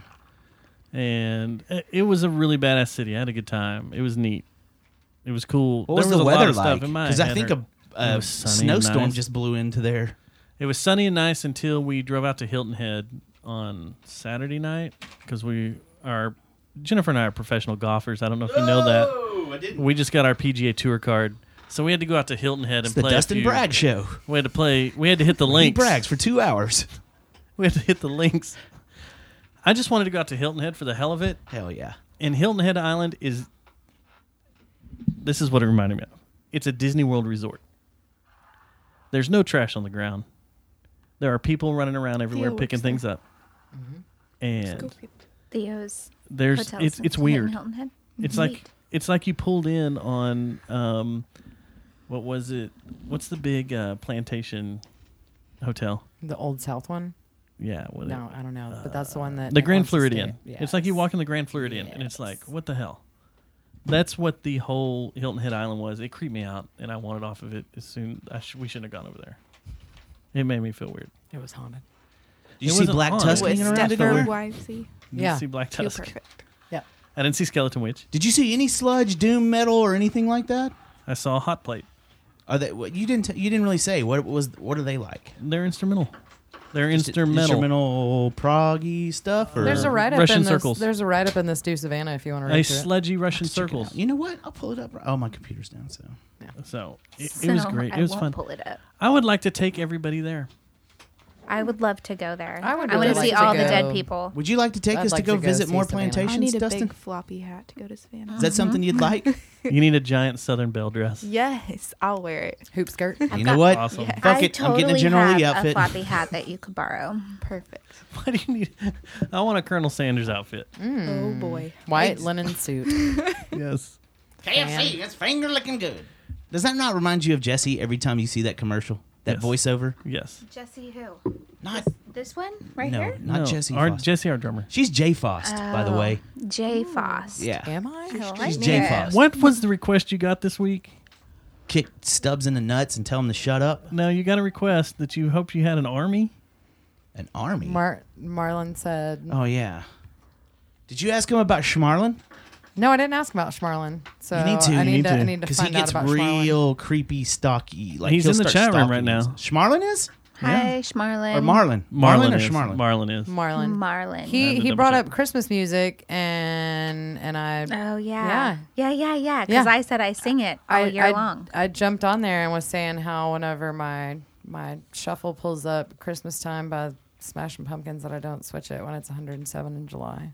and it- it was a really badass city. I had a good time. It was neat. It was cool. What was, there was the a weather lot of like? stuff in my Because I head think hurt. a, a It was sunny and snowstorm nice. just blew into there. It was sunny and nice until we drove out to Hilton Head on Saturday night because we are Jennifer and I are professional golfers. I don't know if you know that. Oh, I didn't. We just got our P G A Tour card, so we had to go out to Hilton Head It's and the play. Dustin a few, Bragg show. We had to play. We had to hit the He links. brags for two hours. We had to hit the links. I just wanted to go out to Hilton Head for the hell of it. Hell yeah. And Hilton Head Island is. This is what it reminded me of. It's a Disney World resort. There's no trash on the ground. There are people running around everywhere Theo picking works things up. And Theo's there's hotels it's in it's Hilton weird. Hilton Head. It's like it's like you pulled in on um, what was it? What's the big uh, plantation hotel? The Old South one? Yeah, what No, I don't know. But that's the one that the Nick Grand wants to Floridian. stay- It's like you Yes. walk in the Grand Floridian, and it's like, Yes. what the hell? That's what the whole Hilton Head Island was. It creeped me out, and I wanted off of it as soon. I sh- we shouldn't have gone over there. It made me feel weird. It was haunted. Did you It see wasn't Black haunted. Tusk With hanging around Stepford anywhere? Wifey. Did Yeah. you see Black Too Tusk? perfect. Yeah. I didn't see Skeleton Witch. Did you see any sludge, doom metal, or anything like that? I saw Hot Plate. Are they? what- You didn't. T- you didn't really say what was. What are they like? They're instrumental. They're Just instrumental. Instrumental proggy stuff. Or There's a write up Russian in this. circles. There's a write up in this Do Savannah if you want to A read through it. sludgy Russian Let's check it circles. out. You know what? I'll pull it up. Oh, my computer's down. So So it, it was So, great. I It was won't fun. Pull it up. I would like to take everybody there. I would love to go there. I would I want really to see like to all the go. dead people. would you like to take I'd us like to go to go visit see more Savannah. I plantations, need a Dustin? big floppy hat to go to Savannah. Is that something you'd like? You need a giant Southern Belle dress. Yes, I'll wear it. Hoop skirt. You know what? Awesome. Yeah. Fuck I it. totally I'm getting a General Lee have outfit. a floppy hat that you could borrow. Perfect. Why do you need? I want a Colonel Sanders outfit. Oh boy. White linen suit. Yes. K F C, that's finger looking good. Does that not remind you of Jesse every time you see that commercial? That Yes. voiceover? Yes. Jesse who? Not This one right no, here? not No, Jesse. Our, Foster. Jesse, our drummer. She's Jay Fost, by the Oh. way. Jay Foss. Yeah. Am I? Right She's Jay there. Fost. What was the request you got this week? Kick Stubbs in the nuts and tell him to shut up. No, you got a request that you hoped you had an army. An army. Mar- Marlon said. oh yeah. Did you ask him about Schmarlin? No, I didn't ask about Schmarlin. So You need to. I You need, need to, to. I need to Because he find out gets about Schmarlin. real creepy, stocky. Like He's he'll in the start chat room stalking right now. us. Schmarlin is Hi, Schmarlin. or Marlin? Marlon or is. Schmarlin? Marlon is. Marlon. Marlin. I He had to he double brought check. up Christmas music and and I Oh yeah. Yeah. Yeah, yeah, yeah. Because Yeah. I said I sing it all I, year I, long. I jumped on there and was saying how whenever my my shuffle pulls up Christmas time by Smashing Pumpkins that I don't switch it when it's one hundred seven in July.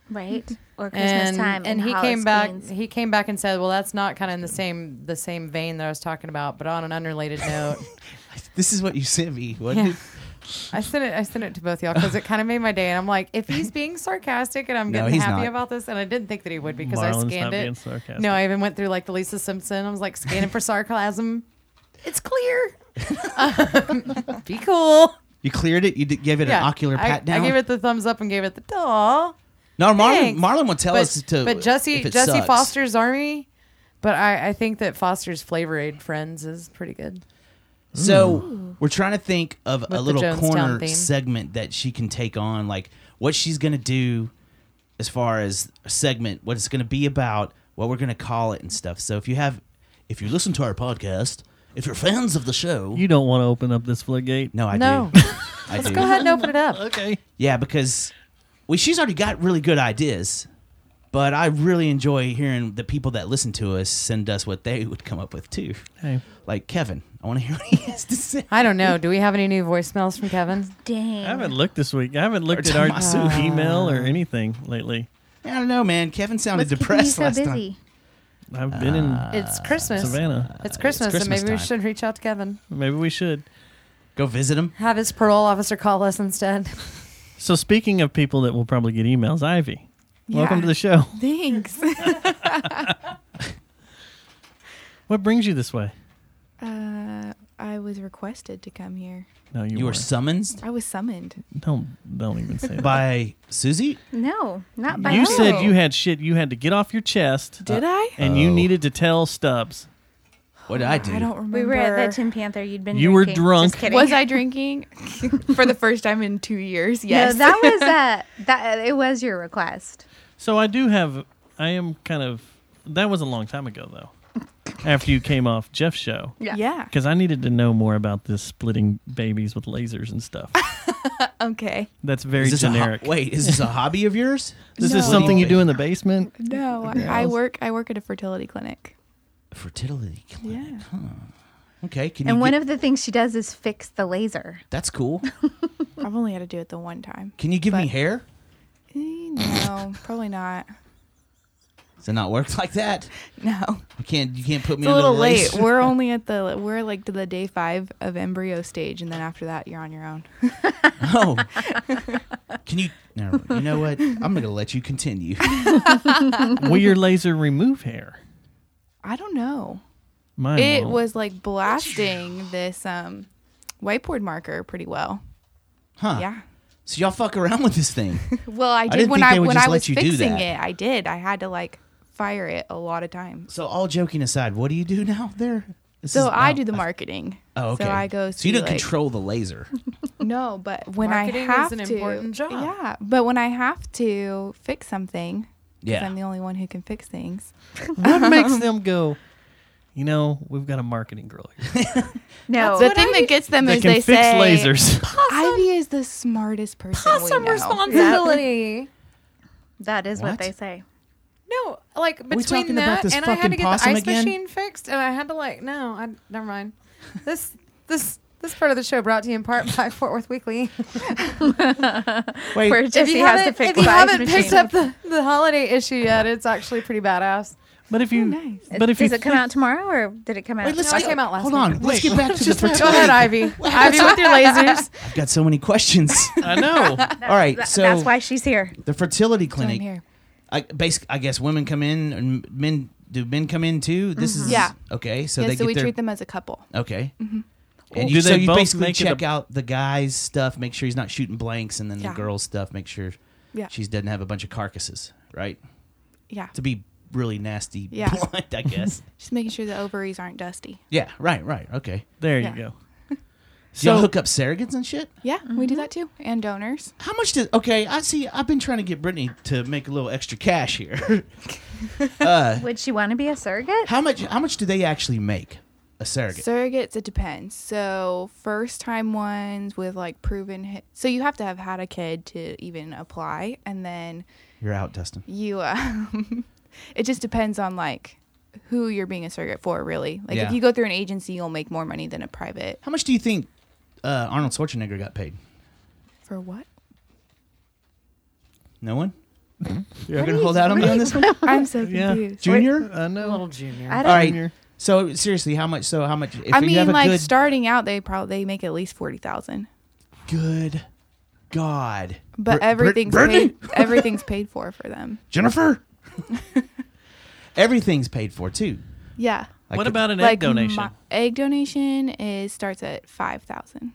Right. Or Christmas and time. and in he Hollis, came back. Queens. He came back and said, "Well, that's not kind of in the same the same vein that I was talking about, but on an unrelated note." This is what you sent me. What? Yeah. I sent it. I sent it to both y'all because it kind of made my day. And I'm like, if he's being sarcastic and I'm No, getting he's happy not. about this, and I didn't think that he would because I Marlon's scanned not it. being sarcastic. No, I even went through like the Lisa Simpson. I was like scanning for sarcasm. It's clear. Um, be cool. You cleared it. You d- gave it Yeah, an ocular I, pat down. I gave it the thumbs up and gave it the aw. no, Marlon. Thanks. Marlon will tell but, us to. But Jesse if it Jesse sucks. Foster's Army. But I, I think that Foster's Flavor Aid Friends is pretty good. So we're trying to think of With a the little Jonestown corner theme. segment that she can take on, like what she's going to do as far as a segment, what it's going to be about, what we're going to call it and stuff. So if you have, if you listen to our podcast, if you're fans of the show, You don't want to open up this floodgate. no, I No. do. I Let's do. go ahead and open it up. Okay. Yeah, because well, she's already got really good ideas, but I really enjoy hearing the people that listen to us send us what they would come up with too. Hey. Like Kevin, I want to hear what he has to say. I don't know. Do we have any new voicemails from Kevin? Dang. I haven't looked this week. I haven't looked Or at our Tommaso. email or anything lately. I don't know, man. Kevin sounded What's keeping you depressed so last busy? time. I've been in It's Christmas. Savannah. It's Christmas, Christmas and maybe we time. should reach out to Kevin. Maybe we should. Go visit him. Have his parole officer call us instead. So speaking of people that will probably get emails, Ivy, welcome Yeah. to the show. Thanks. What brings you this way? uh, I was requested to come here. No, you, You were weren't. summoned I was summoned. Don't don't even say that. by Susie. No, not by You you. said you had shit you had to get off your chest, Did I? and you Oh. needed to tell Stubbs. What did I do? I don't remember. We were at the Tin Panther. You'd been You were drinking. drunk. Just kidding. Was I drinking for the first time in two years? Yes. No, that was uh, that. It was your request. So I do have. I am kind of. That was a long time ago, though. After you came off Jeff's show, Yeah. Yeah. because I needed to know more about this splitting babies with lasers and stuff. Okay. That's very Is this a ho- generic. wait, is this a hobby of yours? This No. is something you do in the basement. No, I, I Girls. work. I work at a fertility clinic. Fertility clinic. Yeah. Huh. Okay. Can And you one gi- of the things she does is fix the laser. That's cool. I've only had to do it the one time. Can you give me But- hair? Eh, no, probably not. Does it not work like that? No. You can't. You can't put me It's a under little the late. laser? We're only at the we're like to the day five of embryo stage, and then after that, you're on your own. Oh. Can you? No. You know what? I'm gonna let you continue. Will your laser remove hair? I don't know. Mine It won't. was like blasting this um, whiteboard marker pretty well. Huh? Yeah. So y'all fuck around with this thing. Well, I did didn't when think I they would when just I let was you do fixing that. it. I did. I had to like fire it a lot of times. So all joking aside, what do you do now there? This So is I now- do the marketing. Oh, okay. So I go. So you see, don't like- control the laser. No, but when Marketing I is have an to, important job. yeah. But when I have to fix something, 'cause Yeah. I'm the only one who can fix things. What makes them go? You know, we've got a marketing girl here No, the thing that gets them that is can they fix say lasers. Ivy is the smartest person we Some know. responsibility. that is what, What? they say. No, like we between talking about that this and I had fucking to get the possum ice again? machine fixed, and I had to like no, I never mind. This this this part of the show brought to you in part by Fort Worth Weekly. Wait, Where If Jesse you has to haven't, fix if you the ice haven't machine. picked up the, the holiday issue yet, it's actually pretty badass. But if you, nice. but if Does you it come out tomorrow or did it come out? wait, let's No, it get, came out last hold week. on. Let's get back to the fertility. Go ahead, Ivy. Ivy with your lasers. I've got so many questions. I know. All right, Th- so that's why she's here. the fertility So I'm clinic. here. I, basic, I guess women come in and men do men come in too. This is Yeah. Okay, so Yeah, they so get we their treat them as a couple. okay. Mm-hmm. And Do you, so they you both basically make it check a- out the guy's stuff, make sure he's not shooting blanks, and then Yeah. the girl's stuff, make sure Yeah. she doesn't have a bunch of carcasses, right? Yeah. To be really nasty, Yeah. blunt, I guess. Just making sure the ovaries aren't dusty. Yeah, right, right, okay. There Yeah. you go. So y'all So- hook up surrogates and shit. Yeah, we do that too. And donors. How much does? Okay, I see. I've been trying to get Brittany to make a little extra cash here. uh, Would she want to be a surrogate? how much? How much do they actually make? A surrogate. Surrogates, it depends. So first time ones with like proven hit. So you have to have had a kid to even apply. And then You're out, Dustin. you, uh, it just depends on like who you're being a surrogate for, really. Like Yeah. if you go through an agency, you'll make more money than a private. How much do you think uh, Arnold Schwarzenegger got paid? For what? No one. You're going to hold out on me on this one? I'm so Yeah. confused. Junior? I know. Little junior. I All don't. right. Junior. So seriously, how much? So how much? If I you mean, have a like good, starting out, they probably they make at least forty thousand. good God. But Br- Br- everything's Brittany? paid. Everything's paid for for them. Jennifer. Everything's paid for too. Yeah. Like what the- about an egg like donation? my- egg donation is starts at five thousand.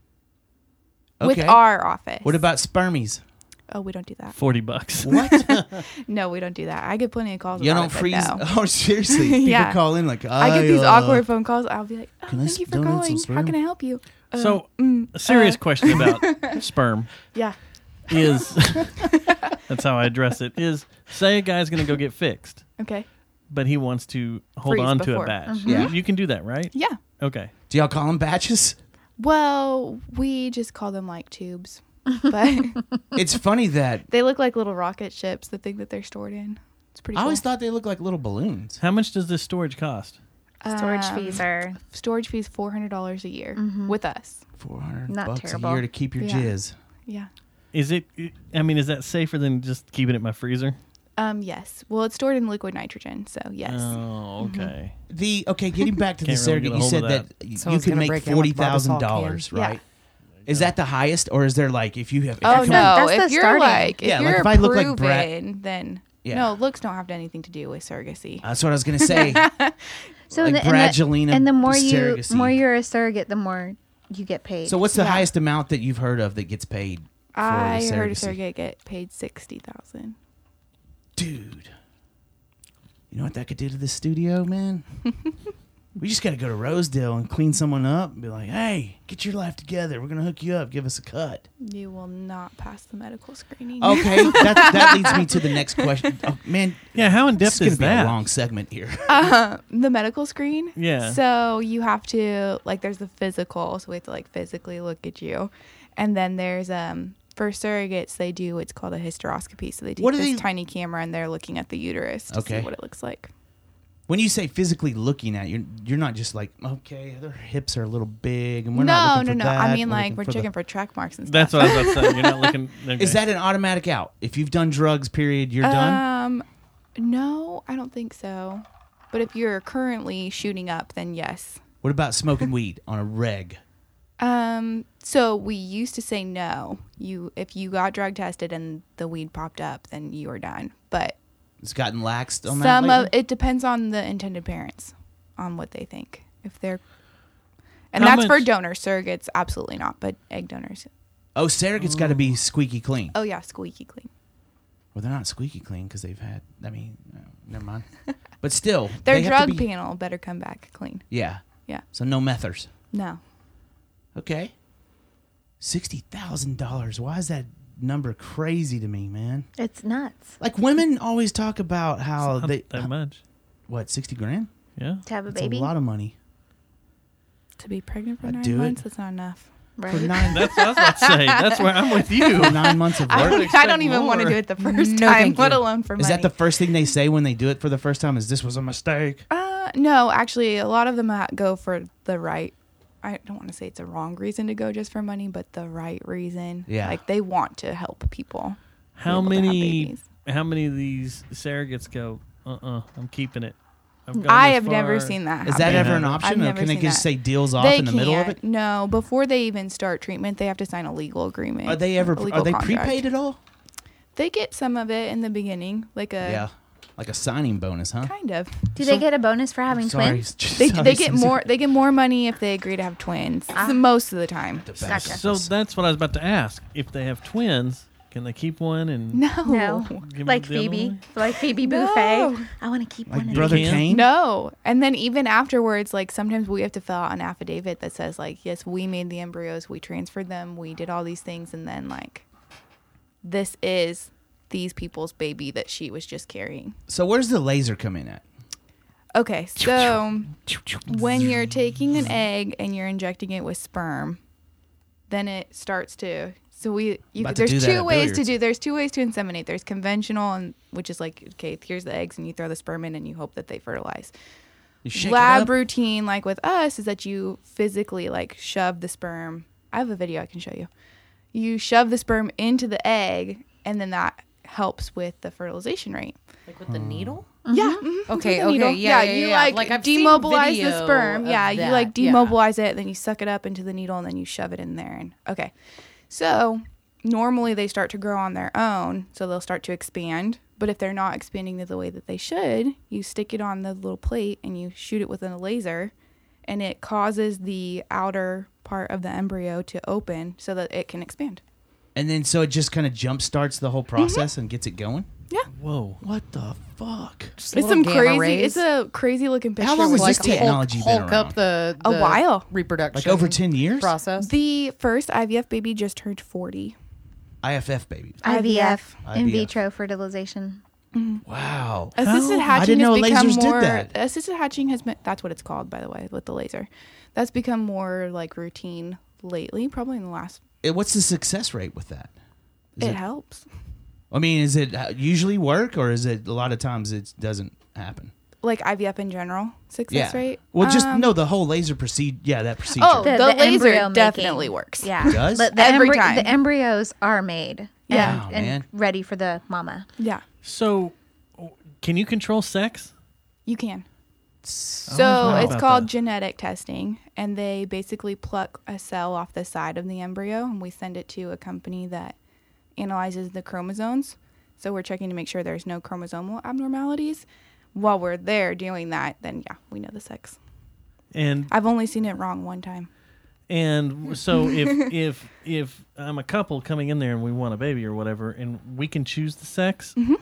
With Okay. our office. What about spermies? Oh, we don't do that. Forty bucks. What? No, we don't do that. I get plenty of calls. You about don't it, but freeze? no. Oh, seriously? People Yeah. call in like, I get these uh, awkward phone calls. I'll be like, "Oh, Can I thank you for donate some calling. How sperm?" can I help you?" Uh, So, mm, a serious uh, question about sperm Yeah. is that's how I address it. Is say a guy's going to go get fixed, Okay. but he wants to hold Freeze on to before. a batch. Yeah. You can do that, right? Yeah. Okay. Do y'all call them batches? Well, we just call them like tubes, but It's funny that they look like little rocket ships. The thing that they're stored in. It's pretty. I cool. always thought they looked like little balloons. How much does this storage cost? Storage Um, fees are storage fees four hundred dollars a year Mhm. with us. Four hundred Not bucks terrible. a year to keep your Yeah. jizz. Yeah. Is it? I mean, is that safer than just keeping it in my freezer? Um. Yes. Well, it's stored in liquid nitrogen, so yes. Oh, okay. The okay, getting back to the Can't really surrogate, get a you hold said of that, that. y- So you it's can gonna make break in forty like a thousand Barbasol dollars, can. right? Is that the highest, or is there like if you have? If Oh you no! come- That's the If you're starting. like, if Yeah, like you're if I look like proven, Brad- then Yeah. no, looks don't have anything to do with surrogacy. That's what I was gonna say. so Like the, and, the, Bradgelina and the more you surrogacy. more you're a surrogate, the more you get paid. So what's the Yeah. highest amount that you've heard of that gets paid? For I the heard a surrogacy? surrogate get paid sixty thousand. Dude, you know what that could do to the studio, man? We just gotta go to Rosedale and clean someone up and be like, "Hey, get your life together. We're gonna hook you up. Give us a cut." You will not pass the medical screening. Okay, that that leads me to the next question. Oh, man, Yeah. How in this depth is gonna is be that? a long segment here. Uh, the medical screen. Yeah. So you have to like, there's the physical, so we have to like physically look at you, and then there's um for surrogates they do what's called a hysteroscopy. So they take What do this they- tiny camera and they're looking at the uterus to Okay. see what it looks like. When you say physically looking at, you're you're not just like, okay, their hips are a little big, and we're no, not no, looking no. for that. I mean, We're like looking we're for the- checking for track marks and stuff. That's what I was about to say. You're not looking. Okay. Is that an automatic out? If you've done drugs, period, you're done. Um, no, I don't think so. But if you're currently shooting up, then yes. What about smoking weed on a reg? Um, so we used to say no. You, if you got drug tested and the weed popped up, then you were done. But It's gotten laxed on that. some of lately? it depends on the intended parents, on what they think. If they're, and How that's for much- donors. Surrogates, absolutely not. But egg donors, Oh, surrogate's got to be squeaky clean. oh yeah, squeaky clean. Well, they're not squeaky clean because they've had. I mean, no, never mind. But still, Their they have to drug be- panel better come back clean. Yeah. Yeah. So no methers. No. Okay. Sixty thousand dollars. Why is that number crazy to me, man? it's nuts Like women always talk about how Not they that much? what sixty grand. Yeah. to have a That's baby, a lot of money. To be pregnant for I'd nine do it. months, that's not enough. For right? nine, That's what I was about to say. That's where I'm with you. for nine months of I work. don't, I expect don't even want to more. do it the first No, time, thank let you. alone for Is money. that the first thing they say when they do it for the first time? Is this was a mistake? Uh, no, actually, a lot of them ha- go for the right. I don't want to say it's a wrong reason to go just for money, but the right reason. Yeah. Like they want to help people. How able to have many? babies. How many of these surrogates go? Uh uh-uh, I'm keeping it. I've gone I this have never far." seen that. Is that happen. ever an I've option, or never can they seen just that. say deals off They in the middle of can't. it? No, before they even start treatment, they have to sign a legal agreement. Are they ever? a legal Are they contract. prepaid at all? They get some of it in the beginning, like a Yeah, like a signing bonus, huh? kind of. Do So- they get a bonus for having Sorry, twins? They, sorry, they get Susie. more. They get more money if they agree to have twins. Ah. Most of the time. The back Gotcha. So office. that's what I was about to ask. If they have twins, can they keep one and No. No, give like the other Phoebe, one? like Phoebe No. Buffet. I want to keep Like one. of Brother these. can? Kane? No. And then even afterwards, like sometimes we have to fill out an affidavit that says like, yes, we made the embryos, we transferred them, we did all these things, and then like, this is these people's baby that she was just carrying. So where's the laser come in at? Okay, so when you're taking an egg and you're injecting it with sperm, then it starts to. So we, you, About to do there's that two at ways to billiards. do. There's two ways to inseminate. There's conventional, and which is like, okay, here's the eggs, and you throw the sperm in, and you hope that they fertilize. You shake it Lab up? routine, like with us, is that you physically like shove the sperm. I have a video I can show you. You shove the sperm into the egg, and then that helps with the fertilization rate. Like with the needle? Yeah. mhm, Okay, with the okay, needle. yeah, yeah, you yeah. like, Like, I've seen demobilize the video sperm. of Yeah, you that, like yeah. demobilize it, then you suck it up into the needle, and then you shove it in there. And okay, so normally they start to grow on their own, so they'll start to expand. But if they're not expanding the way that they should, you stick it on the little plate and you shoot it with a laser, and it causes the outer part of the embryo to open so that it can expand. And then so it just kind of jump starts the whole process Mm-hmm. and gets it going. Yeah. Whoa. What the fuck? Just It's little some gamma crazy. rays. It's a crazy looking picture. How long with has this like technology Hulk, been Hulk around? up the, A the while. reproduction. Like over ten years? process. The first I V F baby just turned forty. I F F baby. I V F, I V F. in vitro fertilization. Wow. Assisted I hatching didn't know has become lasers did more. that. Assisted hatching has been. That's what it's called, by the way, with the laser. That's become more like routine lately, probably in the last. It, what's the success rate with that? Is It, it- helps. I mean, is it uh, usually work or is it a lot of times it doesn't happen? Like I V F in general, success yeah. rate. Well, just Um, no, the whole laser procedure. Yeah, that procedure. Oh, the, laser embryo definitely making. works. Yeah. Does? But the, Every embry- time. the embryos are made. Yeah. And, Wow, and man. ready for the mama. Yeah, So, can you control sex? you can. I So don't know it's about called that. genetic testing, and they basically pluck a cell off the side of the embryo, and we send it to a company that analyzes the chromosomes. So we're checking to make sure there's no chromosomal abnormalities. While we're there doing that, then yeah, we know the sex. And I've only seen it wrong one time. and so if if if I'm a couple coming in there and we want a baby or whatever, and we can choose the sex. Mm-hmm.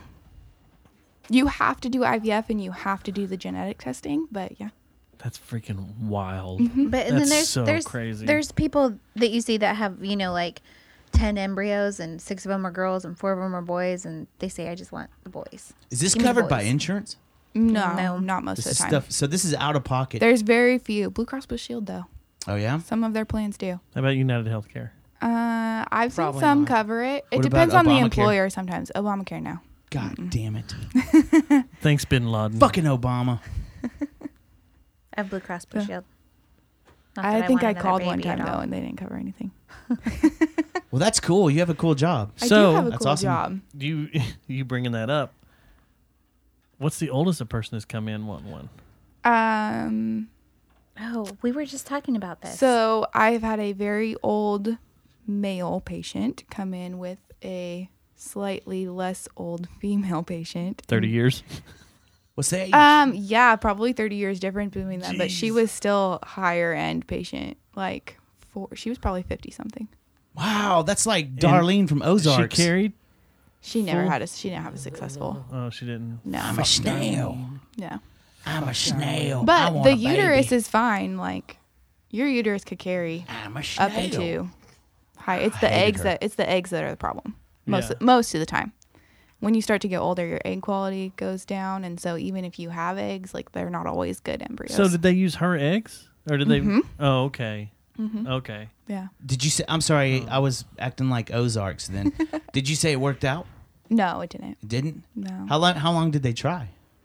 You have to do I V F and you have to do the genetic testing, but yeah. That's freaking wild. Mm-hmm. But and That's then there's so there's crazy. there's people that you see that have, you know, like ten embryos and six of them are girls and four of them are boys, and they say I just want the boys. Is this Give me the covered by boys. insurance? No, No. not most This of is the time. stuff. So this is out of pocket. There's very few. Blue Cross Blue Shield, though. Oh yeah. Some of their plans do. How about United Healthcare? Uh, I've Probably seen some not. cover it. It What depends about on the Obamacare? employer sometimes. Obamacare now. God damn it. Thanks, Bin Laden. Fucking Obama. I have Blue Cross Blue Yeah. Shield. Not I that think want I another called one baby time at all. though, and they didn't cover anything. Well, that's cool. You have a cool job. I So- do have a That's cool awesome. job. You you bringing that up? What's the oldest a person has come in wanting one? Um, Oh, we were just talking about this. so I've had a very old male patient come in with a slightly less old female patient. Thirty years. What's that? Um, yeah, probably thirty years difference between them, but she Jeez. was still higher end patient. Like four, she was probably fifty something. Wow, that's like Darlene from Ozarks. She carried. She never Full- had a. She didn't have a successful. Oh, she didn't. No, I'm a snail. yeah. I'm a snail. I But want the a uterus baby. is fine. Like your uterus could carry I'm a snail. up into high. It's I the hated eggs her. that it's the eggs that are the problem. Most Yeah. most of the time. When you start to get older, your egg quality goes down, and so even if you have eggs, like they're not always good embryos. So did they use her eggs, or did they? Mhm. Oh, okay. Mhm. Okay. yeah. Did you say? I'm sorry, I was acting like Ozarks. Then, did you say it worked out? No, it didn't. It didn't. No. How long? How long did they try?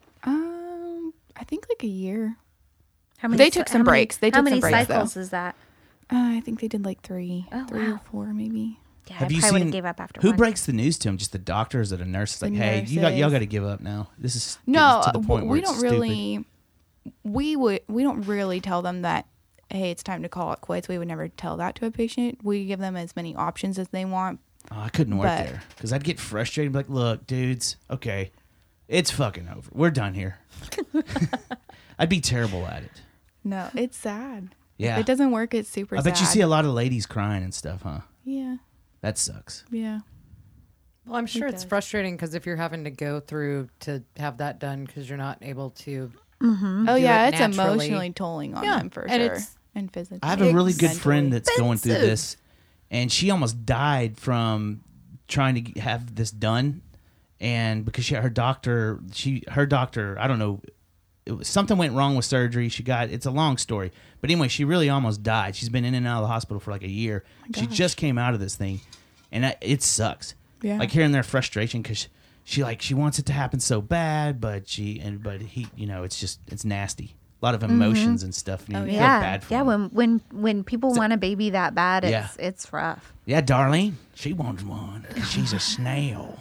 Um, I think like a year. how they took cy- some how many- breaks. They how took many some breaks, cycles is that? Uh, I think they did like three, Oh, three wow. or four, maybe. Yeah, Have I you probably would seen? have gave up after Who one. breaks the news to him? Just the doctor, or is it a nurse? It's The like, hey, you got y'all nurses. got to give up now. This is No, getting to the point w- where we it's don't stupid. really. We would. We don't really tell them that. Hey, it's time to call it quits. We would never tell that to a patient. We give them as many options as they want. Oh, I couldn't work But- there because I'd get frustrated. And be like, look, dudes, okay, it's fucking over. We're done here. I'd be terrible at it. No, it's sad. Yeah, If it doesn't work, it's super I sad. bet you see a lot of ladies crying and stuff, huh? Yeah, That sucks. yeah. Well, I'm sure It it's does. frustrating because if you're having to go through to have that done because you're not able to. Oh do yeah, it it's naturally. emotionally tolling on Yeah, them for and sure, it's- and physically. I have a really good mentally. friend that's going through expensive. this, and she almost died from trying to g- have this done, and because she her doctor, she her doctor, I don't know, it was, something went wrong with surgery. She got it's a long story, but anyway, she really almost died. She's been in and out of the hospital for like a year. She gosh. just came out of this thing, and I, it sucks. Yeah. Like hearing their frustration because she like she wants it to happen so bad, but she and but he, you know, it's just it's nasty. A lot of emotions and stuff. And you feel Yeah, bad for yeah. them. When when when people want a baby that bad, it's Yeah. it's rough. Yeah, Darlene, she wants one. She's a snail.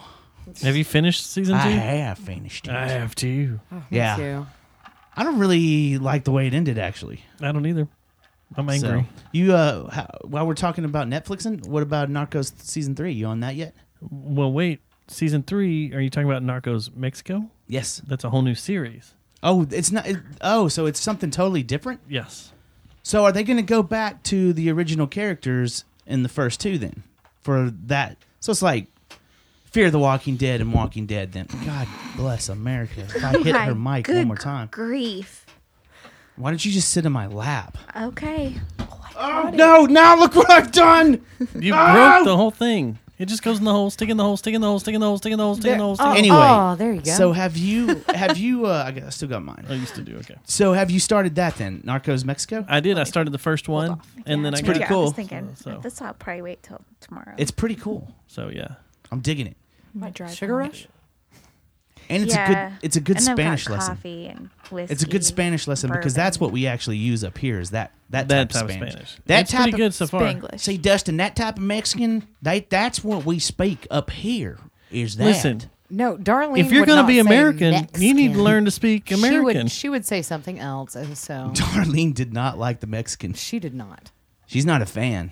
Have you finished season two? I have finished it. I have too. Yeah. Too. I don't really like the way it ended, actually. I don't either. I'm angry. So, you, uh, how, while we're talking about Netflixing, what about Narcos season three? You on that yet? Well, wait. Season three, are you talking about Narcos Mexico? Yes. That's a whole new series. Oh, it's not. It, oh, so it's something totally different? Yes. So are they going to go back to the original characters in the first two then? For that. So it's like Fear the Walking Dead and Walking Dead then. God bless America. If I hit her My mic good one more time. Grief. Why don't you just sit in my lap? Okay. Oh, no, now look what I've done. You Oh! broke the whole thing. It just goes in the hole, stick in the hole, stick in the hole, stick in the hole, stick in the hole, stick in the hole, stick in the hole. Anyway. Oh, there you go. So have you, have you, uh, I got- I still got mine. I used to do, okay. So have you started that then? Narcos Mexico? I did. I started the first one, and then I pretty got, I cool. was thinking, So- this I'll probably wait till tomorrow. It's pretty cool. So, yeah. I'm digging it. Might drive Sugar home. Rush? And it's a Yeah. good it's a good and I've got Spanish lesson. coffee and whiskey. It's a good Spanish lesson because that's bourbon. what we actually use up here is that that, That type, type of of Spanish. Spanish. That it's type pretty of, good so far. Spanglish. See, Dustin, that type of Mexican, they, that's what we speak up here. Is that? Listen, No, Darlene. if you're would going to not be say American, you need to Mexican. learn to speak She American. would, she would say something else, and so Darlene did not like the Mexican. she did not. She's not a fan.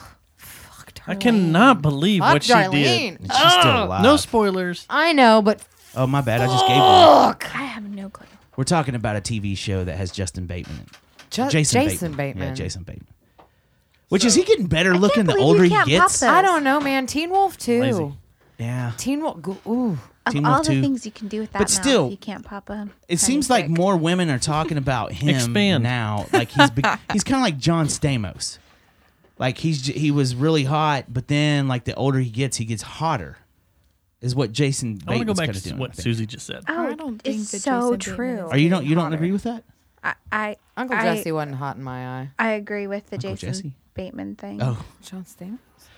Fuck Darlene. I cannot believe Fuck what she Darlene. did. And she's still alive. No spoilers. I know, but Oh, my bad. I just gave one. I have no clue. We're talking about a T V show that has Justin Bateman in it. Ju- Jason, Jason Bateman. Yeah, Jason Bateman. Which is he getting better looking the believe older you he can't gets? pop I don't know, man. Teen Wolf too. Lazy. Yeah. Teen Wolf. go- Ooh. Of Teen all Wolf the two. things you can do with that But mouth, still, you can't pop a. It seems like more women are talking about him Expand. now. Like he's be- he's kind of like John Stamos. Like he's j- he was really hot, but then like the older he gets, he gets hotter. Is what Jason I want to go Bateman's back kind of to doing. what I think. Susie just said. Oh, I don't think it's that so Jason Bateman true. is Are you don't you don't hotter. agree with that? I, I Uncle I, Jesse wasn't hot in my eye. I agree with the Uncle Jason Jesse? Bateman thing. Oh John Stamos.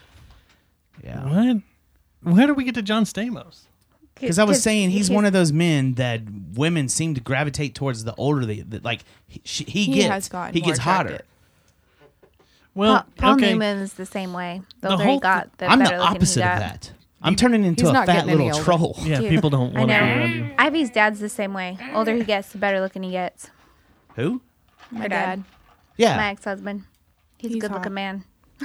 yeah. What? Where do we get to John Stamos? Because I was saying he's, one of those men that women seem to gravitate towards the older they that, like he, she, he, He gets. has gotten he more gets hotter. attractive. Well, Paul, Paul okay. Newman's the same way. The, The older whole he got, the I'm better the looking opposite he of got. that. I'm turning into He's a not fat getting any little older. troll. Yeah, Dude, people don't I want to be know. around you. Ivy's dad's the same way. Older he gets, the better looking he gets. Who? My Her dad. dad. Yeah. My ex-husband. He's, He's a good-looking hot. man.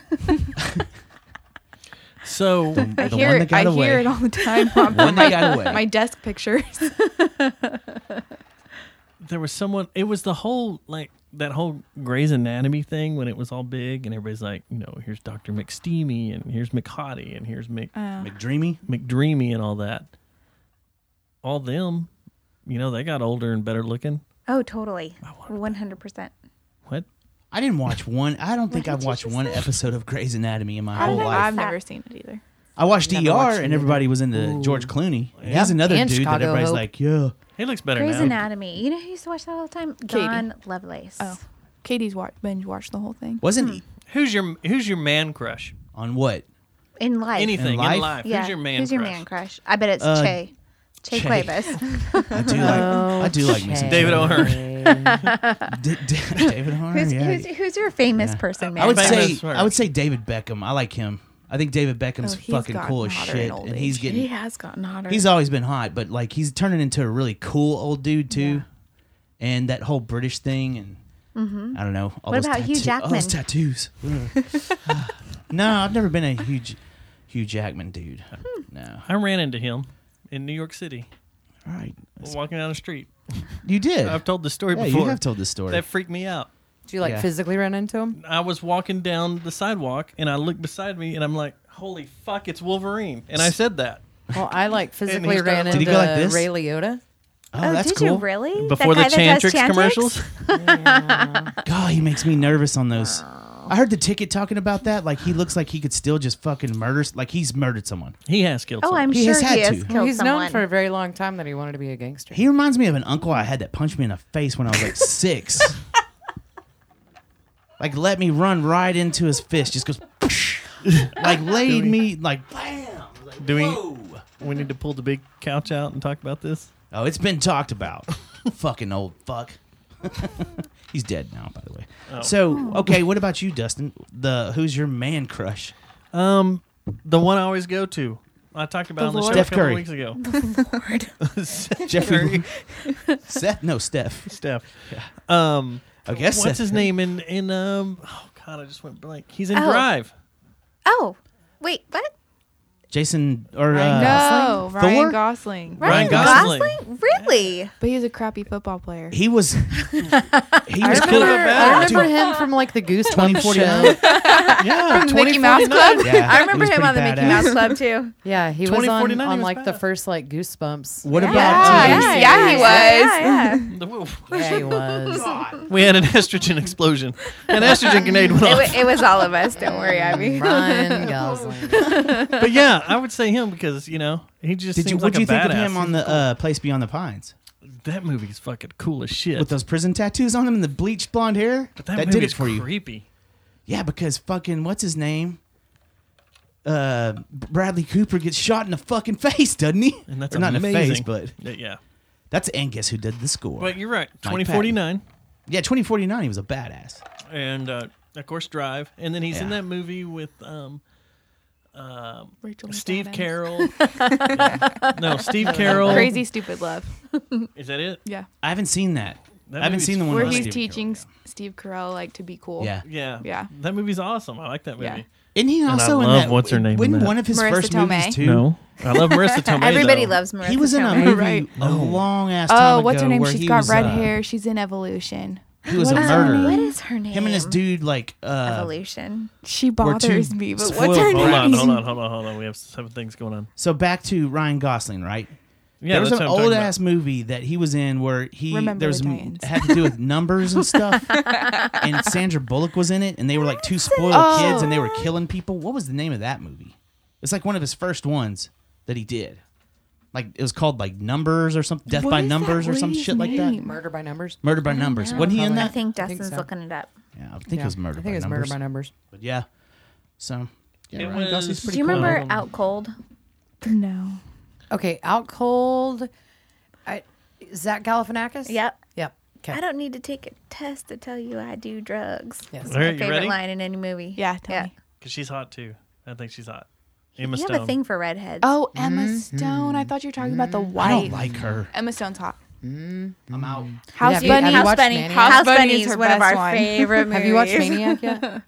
So, I The hear one it. that got I away. hear it all the time on One that my, got away. my desk pictures. there was someone, it was the whole, like, that whole Grey's Anatomy thing when it was all big and everybody's like, you know, here's Doctor McSteamy and here's McHottie and here's Mc, Uh, McDreamy. McDreamy and all that. All them, you know, they got older and better looking. Oh, totally. one hundred percent. What? I didn't watch one. I don't think did I've you watched just one say? episode of Grey's Anatomy in my How whole did I life. I've that? never seen it either. I watched Never D R watched it and either. everybody was into George Clooney. Yeah. He's another And dude that Chicago everybody's Hope. like, yeah. He looks better Grey's now. Anatomy. You know who used to watch that all the time? Katie. Don Lovelace. Oh, Katie's watch, binge watched the whole thing. Wasn't Hmm. he Who's your Who's your man crush? on what? In life. Anything in life? life. Yeah. Who's your man Who's crush? your man crush? I bet it's Uh, Che. Che, Che. Cuevas. I do like. I do like me some David Che. O'Hearn. D- D- David O'Hearn. who's, yeah. who's, who's your famous Yeah. person, man? I would Famous say. first. I would say David Beckham. I like him. I think David Beckham's Oh, he's fucking gotten cool as hotter shit, in old and he's age. getting. he has gotten hotter. He's always been hot, but like he's turning into a really cool old dude too, and that whole British thing, and I don't know. All What those about Hugh tattoo- All those Jackman? tattoos. Ugh. No, I've never been a huge Hugh Jackman dude. No. I ran into him in New York City All right. walking down the street. You did. I've told the story yeah, before. you have told this story. That freaked me out. Did you like Yeah. physically run into him? I was walking down the sidewalk and I looked beside me and I'm like, holy fuck, it's Wolverine. And I said that. Well, I like physically started- ran Did into he go like this? Ray Liotta. oh, Oh, that's did cool. you really? Before the That guy that does Chantrix commercials. God, he makes me nervous on those. I heard the ticket talking about that. Like he looks like he could still just fucking murder. Like he's murdered someone. He has killed Oh, someone. I'm He sure has had he has to. killed Well, he's someone. known for a very long time that he wanted to be a gangster. He reminds me of an uncle I had that punched me in the face when I was like six. Like let me run right into his fist. Just goes. Like laid me like bam. Like, Do we- whoa. We need to pull the big couch out and talk about this. Oh, it's been talked about. Fucking old fuck. He's dead now, by the way. So, okay, what about you, Dustin? The who's your man crush? Um, the one I always go to, I talked about The on the Lord? show Steph a couple Curry. weeks ago. Seth Jeffrey. Curry. Seth? No, Steph. Steph. Um, I guess what's Seth his Curry. name in in um? Oh God, I just went blank. He's in Oh. Drive. Oh, wait, what? Jason or Ryan uh, No, Thor? Ryan Gosling. Ryan Gosling. Really? But he's a crappy football player. he was. He was I cool. remember, I remember Dude, him from like the Goosebumps twenty show. forty-nine. Yeah, From the Mickey Mouse Club? Yeah, I he remember was him pretty on the Mickey badass. Mouse Club too. Yeah, he was twenty on, forty-nine, he on was like the badass. first like Goosebumps. What Yeah. about? Yeah, uh, yeah, he was. Yeah, yeah. The wolf. Yeah, he was. We had an estrogen explosion. An estrogen grenade went It, off. wa- it was all of us. Don't worry, Abby. Ryan Gosling. But yeah, I would say him because you know he just Did you? seems What like do you a think of badass. him on the uh, Place Beyond the Pines That movie's fucking cool as shit. with those prison tattoos on him and the bleached blonde hair? but that, that did it movie's for you. creepy. Yeah, because fucking what's his name? Uh, Bradley Cooper gets shot in the fucking face, doesn't he? And that's or not amazing. in the face, but Yeah, yeah. that's Angus who did the score. But you're right. Patton. twenty forty-nine, yeah, twenty forty-nine. He was a badass. and uh, of course Drive, and then he's in Yeah. that movie with um, um, Rachel Steve McAdams. Carroll. Yeah. No, Steve Carroll. Crazy Stupid Love. Is that it? Yeah. I haven't seen that. That I haven't movie's seen the one Where with he's Steve teaching Carell. S- Steve Carell like to be cool. Yeah. Yeah. Yeah. That movie's awesome. I like that movie. Yeah. Isn't he I also in love that? what's her name in Wasn't that. one of his Marissa first Tomei? movies too? No, I love Marissa Tomei. Everybody though. loves Marissa He was in a Tomei. movie Right. a long ass time Oh, ago. what's her name? where She's he got was, red uh, hair. She's in Evolution. He was What a is her murderer. name? What is her name? Him and his dude, like, uh, Evolution. She We're too bothers me, but what's spoiled her for Hold name? on, hold on, hold on, hold on. We have seven things going on. so back to Ryan Gosling, right? Yeah, there was that's an what I'm talking old about. ass movie that he was in where he Remember there was the m- Titans. had to do with numbers and stuff, and Sandra Bullock was in it, and they were like two spoiled Oh. kids, and they were killing people. What was the name of that movie? It's like one of his first ones that he did. Like it was called like Numbers or something, Death What by is that Numbers or some lady's shit like that. name? Murder by Numbers. Murder by Numbers. Wasn't he in I that? think I think Dustin's so. looking it up. Yeah, I think Yeah, it was Murder I by think it was Numbers. Murder by Numbers. But yeah, so yeah, It Ryan was- Gosling's pretty Do you cool. remember Um, Out Cold? No. Okay, Out Cold. I, Zach Galifianakis. Yep. Yep. Okay. I don't need to take a test to tell you I do drugs. Yes. That's All right, my you favorite ready? line in any movie. Yeah, tell me. Because she's hot too. I think she's hot. Emma You Stone. have a thing for redheads. Oh, Emma Stone. I thought you were talking about the I white. don't like her. Emma Stone's hot. I'm out. House Have you- Bunny. have you House watched Bunny. Maniac? House, House Bunny Bunny is is her one of best our one. favorite movies. Have you watched Maniac yet?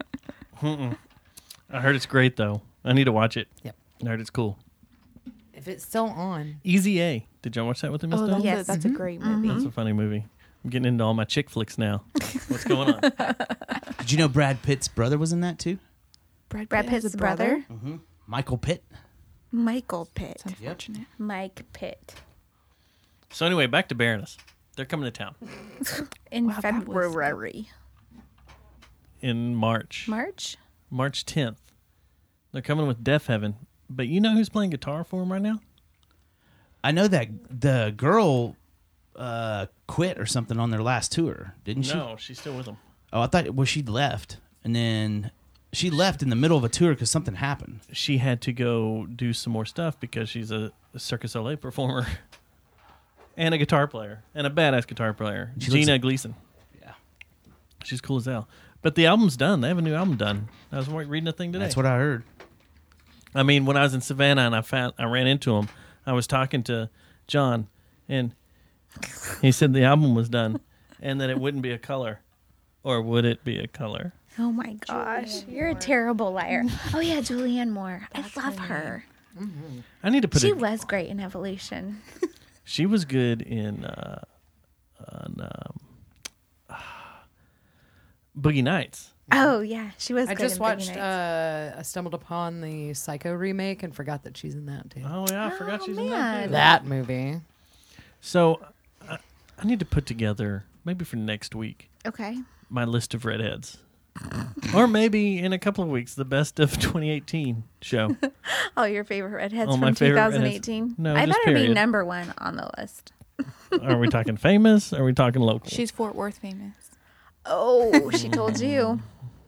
I heard it's great though. I need to watch it. Yep. I heard it's cool. If it's still on. Easy A. Did y'all watch that with him? Oh, that's, Yes. a, that's a great movie. That's a funny movie. I'm getting into all my chick flicks now. What's going on? Did you know Brad Pitt's brother was in that too? Brad, Brad Pitt has Pitt's a brother? Michael Pitt. Michael Pitt. It's unfortunate. Mike Pitt. So anyway, back to Baroness. They're coming to town In Wow, that was- February. in March. March? March tenth. They're coming with Deaf Heaven. But you know who's playing guitar for him right now? I know that the girl uh, quit or something on their last tour, didn't she? No, she's still with him. Oh, I thought well she left, and then she left in the middle of a tour because something happened. She had to go do some more stuff because she's a, a Circus Soleil performer and a guitar player and a badass guitar player, She looks Gina like- Gleason. Yeah, She's cool as hell. But the album's done. They have a new album done. I was reading a thing today. that's what I heard. I mean, when I was in Savannah and I found I ran into him, I was talking to John, and he said the album was done, and that it wouldn't be a color, or would it be a color? Oh my gosh. You're a terrible liar. Oh, yeah, Julianne Moore. I love her. I need to put She it. was great in Evolution. She was good in uh, on um, Boogie Nights. Oh, yeah. She was I good just in Boogie watched. Nights. Uh, I stumbled upon the Psycho remake and forgot that she's in that too. Oh yeah, I forgot Oh, she's in that. man. too. That movie. So I, I need to put together maybe for next week Okay. my list of redheads, or maybe in a couple of weeks the best of twenty eighteen show. All your favorite redheads All my from favorite twenty eighteen. redheads. No, I just better be period. number one on the list. Are we talking famous? Or are we talking local? She's Fort Worth famous. Oh, she told you.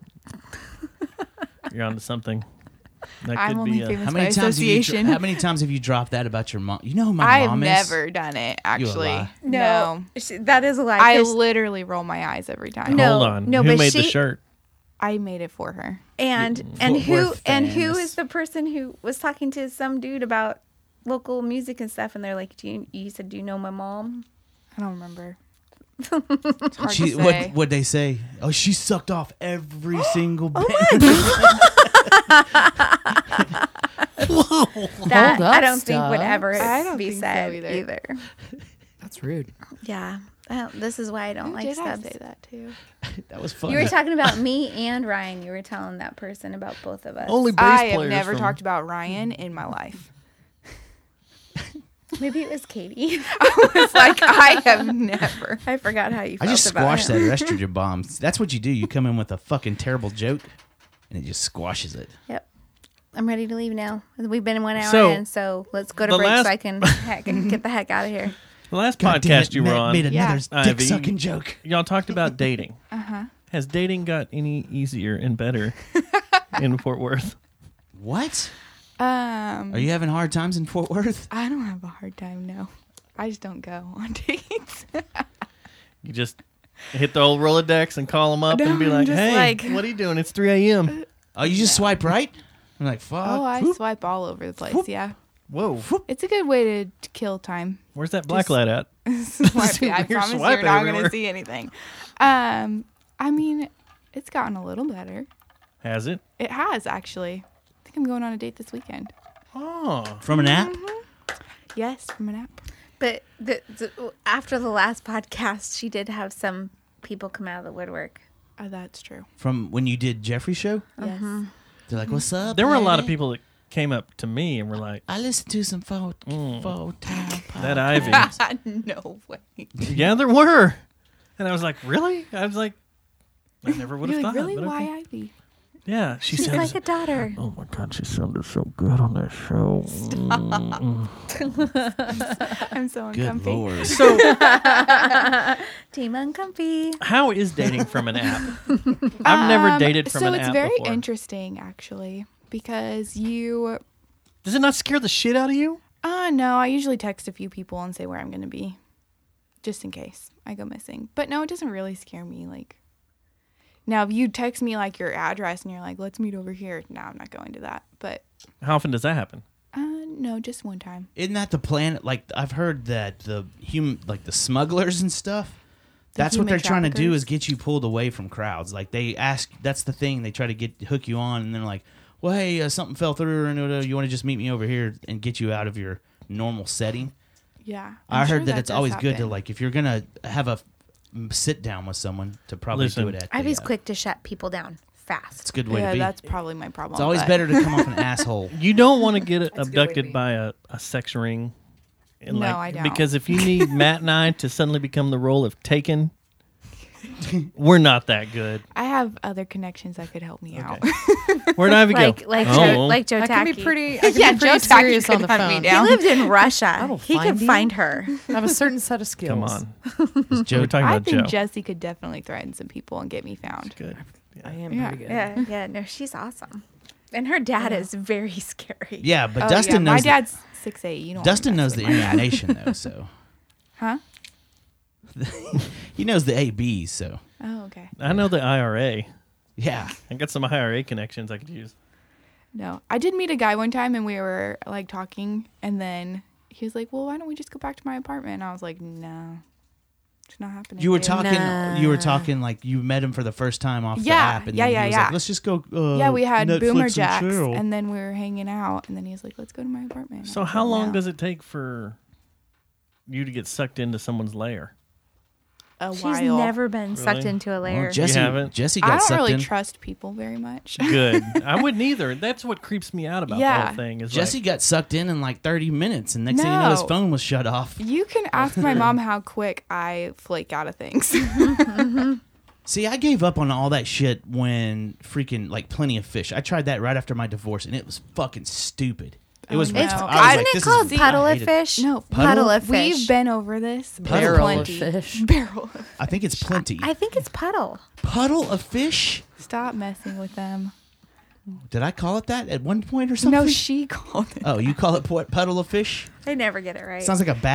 You're onto something. That I'm could only be. A, famous How by many times have you? Dro- association. how many times have you dropped that about your mom? You know who my I've mom is? never done it, actually. lie. No. She- that is a lie. I 'cause- literally roll my eyes every time. No, hold on. no, Who but made the she- shirt? I made it for her. And and Fort who Worth and who famous. is the person who was talking to some dude about local music and stuff? And they're like, "Do you?" You said, "Do you know my mom?" I don't remember. It's hard She, to what say. what'd they say? Oh, she sucked off every single band. That Hold up, I don't think would Stubbs. ever I don't be think so said either. either. That's rude. Yeah, I don't- this is why I don't Who like did I Stubbs. say that too? That was fun. You were talking about me and Ryan. You were telling that person about both of us. Only bass I have players never from- talked about Ryan in my life. Maybe it was Katie. It's like I have never. I forgot how you I felt just about squashed that him. estrogen bomb. That's what you do. You come in with a fucking terrible joke, and it just squashes it. Yep. I'm ready to leave now. We've been one hour So, in, so let's go to the break last- so I can heck, get the heck out of here. The last God damn podcast it, you were Matt on, made another Yeah. Ivy, dick sucking joke. y'all talked about dating. Uh huh. Has dating got any easier and better in Fort Worth? What? Um, Are you having hard times in Fort Worth? I don't have a hard time. No, I just don't go on dates. You just hit the old Rolodex and call them up No, and be I'm like, just "Hey, like- what are you doing? It's three a.m." Oh, you just swipe right? I'm like, fuck. oh, I whoop. swipe all over the place. Whoop. Yeah, Whoa, it's a good way to, to kill time. where's that black Just- lad at? Swipe it. I You're promise you're swiping not everywhere. going to see anything. Um, I mean, it's gotten a little better. Has it? It has actually. I think I'm going on a date this weekend. Oh, From an app? Yes, from an app. But the, the, after the last podcast, she did have some people come out of the woodwork. Oh, that's true. From when you did Jeffrey's show? Yes. They're like, what's up? there were a lot of lady? people that came up to me and were like, I listened to some full, Mm. full time "That Ivy." No way. Yeah, there were, and I was like, "Really?" I was like, "I never would have You're like, thought." really? but Why okay. Ivy? Yeah, she She's sounded. like a daughter. Oh my god, she sounded so good on that show. Mm. I'm so Good uncomfy. lord. So, Team Uncomfy. how is dating from an app? I've never Um, dated from so an it's app very before. interesting, actually, because you. Does it not scare the shit out of you? Uh, no, I usually text a few people and say where I'm going to be, just in case I go missing. But no, it doesn't really scare me. Like, now if you text me like your address and you're like, let's meet over here, no, I'm not going to that. But How often does that happen? uh, no, just one time. Isn't that the plan? Like, I've heard that the human, like the smugglers and stuff, The that's what human they're trying to do traffickers? is get you pulled away from crowds. Like, they ask, that's the thing. They try to get hook you on, and they're like, well, hey, uh, something fell through, and uh, you want to just meet me over here and get you out of your normal setting. Yeah, i I'm heard sure that, it's does always good to, happen. like, if you're going to have a f- sit down with someone, to probably Listen, do it at the, Ivy's uh, quick to shut people down fast. It's a good way Yeah, to be. that's probably my problem. It's always but- better to come off an asshole. You don't want to get a good way to abducted be. by a, a sex ring. And No, like, I don't. Because if you need Matt and I to suddenly become the role of Taken, we're not that good. I have other connections that could help me out. Where'd Ivy Like go? like Oh. Joe, like Joe I can be Tacky. pretty. I can Yeah, be pretty Joe Tacky serious could on the hunt me phone. down. He lived in Russia. will He find could you. find her. I have a certain set of skills. Come on. Is Joe We're talking I about think Joe. Jesse could definitely threaten some people and get me found. Good. I am Yeah. pretty good. Yeah, yeah. No, she's awesome. And her dad is very scary. Yeah, but Oh, Dustin yeah, knows. my the- dad's six eight. You don't. wanna Dustin mess knows the with my dad. Indian Nation though, so Huh? he knows the A Bs. So Oh, okay. I know the I R A. yeah, I got some I R A connections I could use. No, I did meet a guy one time, and we were like talking, and then he was like, "Well, why don't we just go back to my apartment?" And I was like, "No, it's not happening." you were dude." talking. You were talking like you met him for the first time off the Yeah, app, and yeah, then yeah, he was yeah. like, "Let's just go." Uh, Yeah, we had Netflix Boomer and Jacks, chill." and then we were hanging out, and then he was like, "Let's go to my apartment." So how long does it take for you to get sucked into someone's lair? A She's while. never been sucked Really? into a Well, lair. Jesse, haven't? Jesse got I don't sucked really in. trust people very much. Good. I wouldn't either. That's what creeps me out about the Yeah. whole thing. Is Jesse like, got sucked in in like thirty minutes, and next thing you know, his No. phone was shut off. You can ask my mom how quick I flake out of things. See, I gave up on all that shit when freaking like Plenty of Fish. I tried that right after my divorce, and it was fucking stupid. It Oh, was. no. I It's, was I- like, isn't it this called is, puddle I of hate it. fish? No, puddle of fish. We've been over this. Barrel of Plenty. fish. Barrel. of- I think it's plenty. I think it's puddle. Puddle of fish. Stop messing with them. Did I call it that at one point or something? No, she called it. Oh, you call it pu- puddle of fish? I never get it right. Sounds like a bad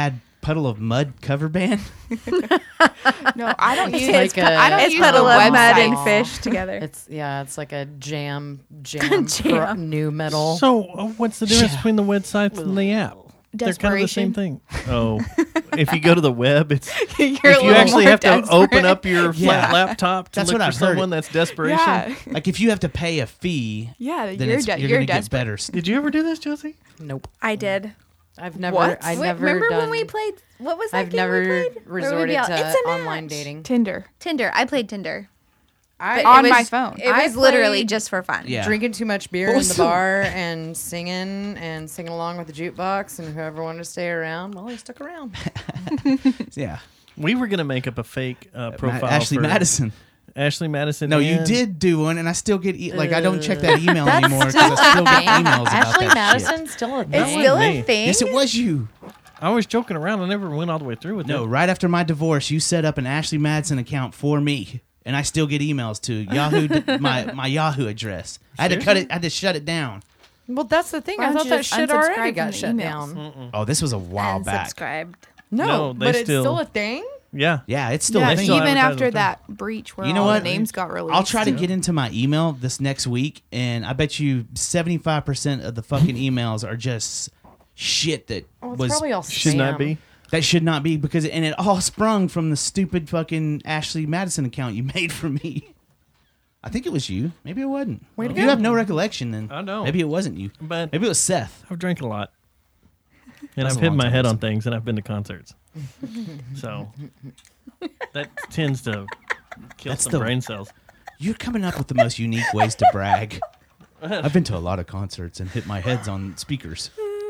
puddle of mud cover band? No, I don't It's use. like a- I don't It's use puddle the of mud website. and fish together. It's yeah, it's like a jam, jam, Jam. pro- new metal. So, uh, what's the difference between the websites and the app? They're kind of the same thing. Oh, if you go to the web, it's You're a if you little actually more have to desperate. open up your flat Yeah. laptop to That's look what for I've heard. someone, that's desperation. Yeah, Like if you have to pay a fee, yeah. then You're it's, de- you're, you're gonna get desperate. better. Did you ever do this, Josie? Nope. I did. I've never. What? I've Wait, never remember done. when we played? What was that I've game never we played? Where we'd resorted be all, to "It's a online match." dating. Tinder. Tinder. I played Tinder. I, It On was- my phone. It I was literally played- just for fun. Yeah. Drinking too much beer in the Awesome. bar and singing and singing along with the jukebox, and whoever wanted to stay around, well, they stuck around. Yeah. We were gonna make up a fake uh, Ma- profile. Ashley for Madison. Ashley Madison. No, you and- did do one, and I still get e- like I don't check that email anymore because I still get emails about Ashley that Madison shit. still a It's thing. still me. a thing. Yes, it was you. I was joking around. I never went all the way through with No, it. right after my divorce, you set up an Ashley Madison account for me, and I still get emails to Yahoo, my my Yahoo address. I had to cut it. I had to shut it down. Well, that's the thing. Why I don't thought you that just shit unsubscribe already from got the shut emails? down. Oh, this was a while back. Unsubscribed. No, No, they but it's still- still a thing. Yeah. Yeah, it's still Yeah, a thing. still even advertise after on that breach where You know all what? the names got released. I'll try to get into my email this next week, and I bet you seventy-five percent of the fucking emails are just shit that Well, it's was probably all Should not spam. be. that should not be because and it all sprung from the stupid fucking Ashley Madison account you made for me. I think it was you. Maybe it wasn't. Way to If you go. have no recollection, then I know. maybe it wasn't you. But Maybe it was Seth. I've drank a lot, and That's I've a hit long my time head ago. on things, and I've been to concerts. So that tends to kill That's some the- brain cells. You're coming up with the most unique ways to brag. I've been to a lot of concerts and hit my heads on speakers.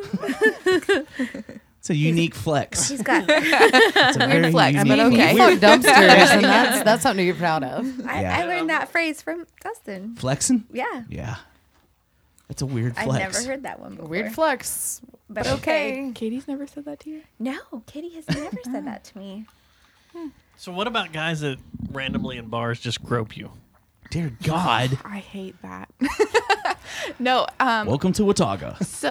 It's a unique flex. He's got. It's a very flex, unique but okay. Fuck dumpsters, and that's that's something to be proud of. I, Yeah. I learned that phrase from Dustin. Flexing? Yeah. Yeah. That's a weird I've flex. never heard that one before. Weird flex. but Okay. Katie's never said that to you. No, Katie has never said that to me. So what about guys that randomly in bars just grope you? Dear God. I hate that. no, um, Welcome to Watauga. so,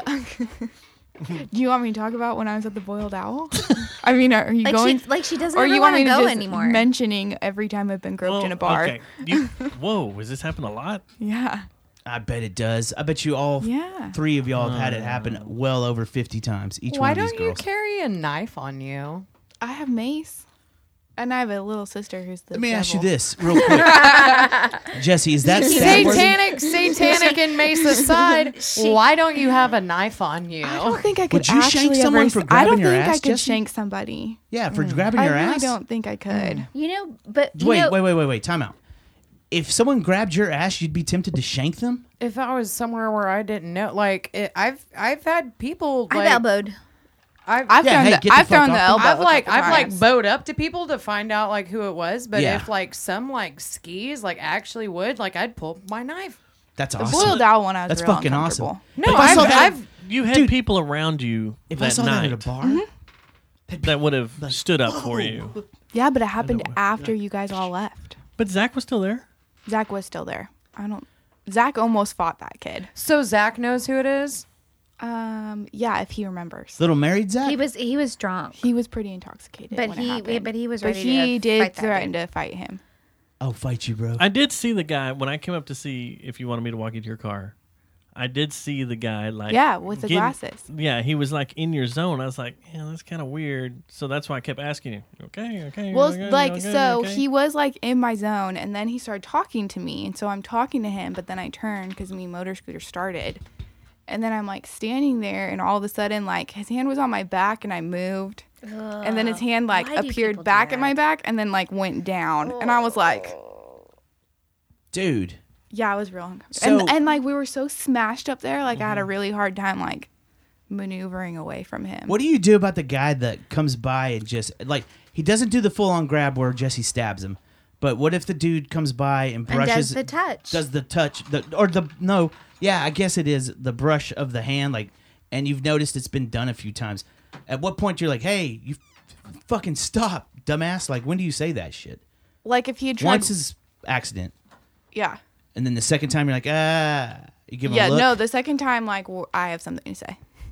do you want me to talk about when I was at the Boiled Owl? I mean, are you Like going? she, like she doesn't or ever you want want me to to go just anymore. mentioning every time I've been groped in a bar? Okay. You, whoa, has this happened a lot? Yeah, I bet it does. I bet you all yeah. three of y'all have had it happen well over fifty times. Each Why one of these don't you girls. carry a knife on you? I have mace, and I have a little sister who's the. Let me ask you devil. this real quick. Jesse, is that stat worthy? Satanic, satanic, and mace aside, why don't you have a knife on you? I don't think I could Would you actually shank someone ever, for I grabbing don't your think I ass, could Jesse? shank somebody. Yeah, for grabbing I your really ass? don't think I could. You know, but you Wait, know, wait, wait, wait, wait. Time out. If someone grabbed your ass, you'd be tempted to shank them? If I was somewhere where I didn't know, like it, I've I've had people I've like elbowed. I've I've Yeah, thrown hey, the get the I've fuck thrown the off elbow. I've a like couple I've like times. bowed up to people to find out like who it was, but Yeah. if like some like skis like actually would, like I'd pull my knife. That's the awesome. boiled owl one. I was That's real fucking awesome. uncomfortable. No, If I I've, saw that- I've You had Dude, people around you If that I saw night that at a bar, Mm-hmm. that would have stood up for you. Yeah, but it happened after you guys all left. But Zach was still there. Zach was still there. I don't. Zach almost fought that kid. so Zach knows who it is. Um, yeah, if he remembers. little married Zach? He was he was drunk, He was pretty intoxicated. but when it he happened. but he was But ready he to did fight that threaten dude. to fight him. I'll fight you, bro. I did see the guy when I came up to see if you wanted me to walk you to your car. I did see the guy like Yeah, with the getting- glasses. Yeah, he was like in your zone. I was like, yeah, that's kind of weird. So that's why I kept asking you. Okay, okay. Well, okay, like okay, so okay. he was like in my zone, and then he started talking to me, and so I'm talking to him, but then I turned because me motor scooter started, and then I'm like standing there, and all of a sudden like his hand was on my back, and I moved, and then his hand like Why do people appeared do back at my that? back, and then like went down, and I was like, Dude. yeah, I was real uncomfortable, So- and and like we were so smashed up there, like I Mm-hmm. had a really hard time like maneuvering away from him. What do you do about the guy that comes by and just like he doesn't do the full on grab where Jesse stabs him, but what if the dude comes by and and brushes does the touch. does the touch the or the no yeah I guess it is the brush of the hand like and you've noticed it's been done a few times. At what point you're like, hey, you f- fucking stop, dumbass? Like when do you say that shit? Like if he had tried, Once is accident, yeah, and then the second time you're like, ah, you give him yeah, a look. no, the second time like w- I have something to say.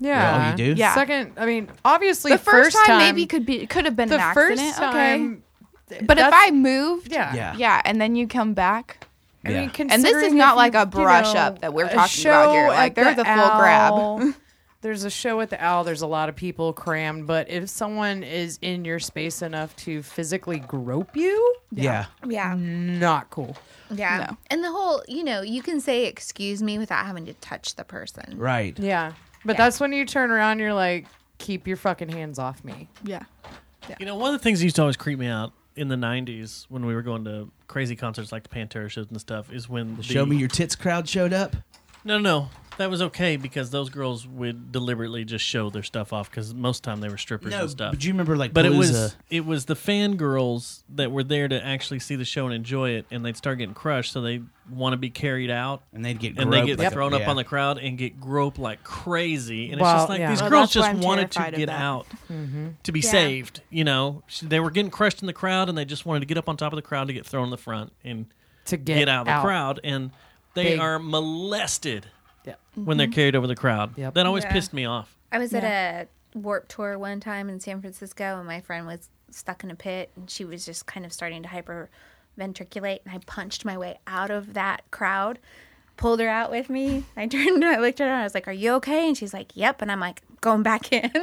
Yeah. Oh, you do? Yeah. Second, I mean, obviously, The first, time, time maybe could be could have been the an accident. first okay. time. But if that's- I moved, yeah, Yeah. yeah, and then you come back, I Yeah. mean, and this is considering not if like you- a brush you know, up that we're a talking about here. show Like at there's the a full grab. Owl, There's a show at the Owl. There's a lot of people crammed, but if someone is in your space enough to physically grope you, Yeah. Yeah. not cool. Yeah. No. And the whole, you know, you can say excuse me without having to touch the person. Right. Yeah, but Yeah. that's when you turn around. You're like, keep your fucking hands off me. Yeah. You know, one of the things that used to always creep me out in the nineties when we were going to crazy concerts like the Pantera shows and stuff is when the Show me your tits crowd showed up. No, no, that was okay because those girls would deliberately just show their stuff off because most of the time they were strippers No, and stuff. but you remember like But it was Palooza? it was the fangirls that were there to actually see the show and enjoy it, and they'd start getting crushed, so they want to be carried out, and they'd get and they groped get like a- thrown up yeah. on the crowd and get groped like crazy, and Well, it's just like yeah. these Well, girls that's why just I'm wanted to terrified of get that. out Mm-hmm. to be Yeah. saved. You know, they were getting crushed in the crowd, and they just wanted to get up on top of the crowd to get thrown in the front and To get, get, out of the crowd, and they Big. are molested Yeah. when they're carried over the crowd. Yep. That always Yeah. pissed me off. I was at a Warp Tour one time in San Francisco, and my friend was stuck in a pit, and she was just kind of starting to hyperventriculate, and I punched my way out of that crowd, pulled her out with me. I turned and I looked at her, and I was like, "Are you okay?" And she's like, "Yep." And I'm like, going back in.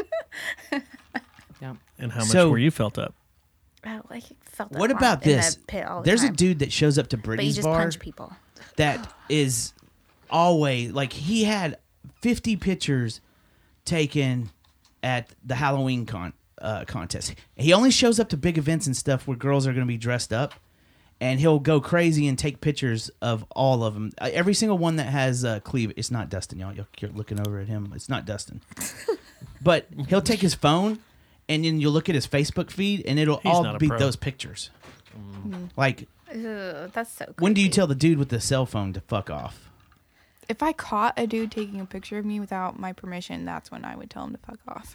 Yeah. And how much So- were you felt up? Oh, I felt What that about in this? the pit all the There's a time. dude that shows up to but you Brittany's just bar punch people. that is always like he had fifty pictures taken at the Halloween con uh, contest. He only shows up to big events and stuff where girls are going to be dressed up, and he'll go crazy and take pictures of all of them. Uh, every single one that has uh, cleavage. It's not Dustin, y'all. You're looking over at him. It's not Dustin. But he'll take his phone, and then you'll look at his Facebook feed, and it'll He's not all a be pro. those pictures. Like, Ugh, that's so. when do you creepy. tell the dude with the cell phone to fuck off? If I caught a dude taking a picture of me without my permission, that's when I would tell him to fuck off.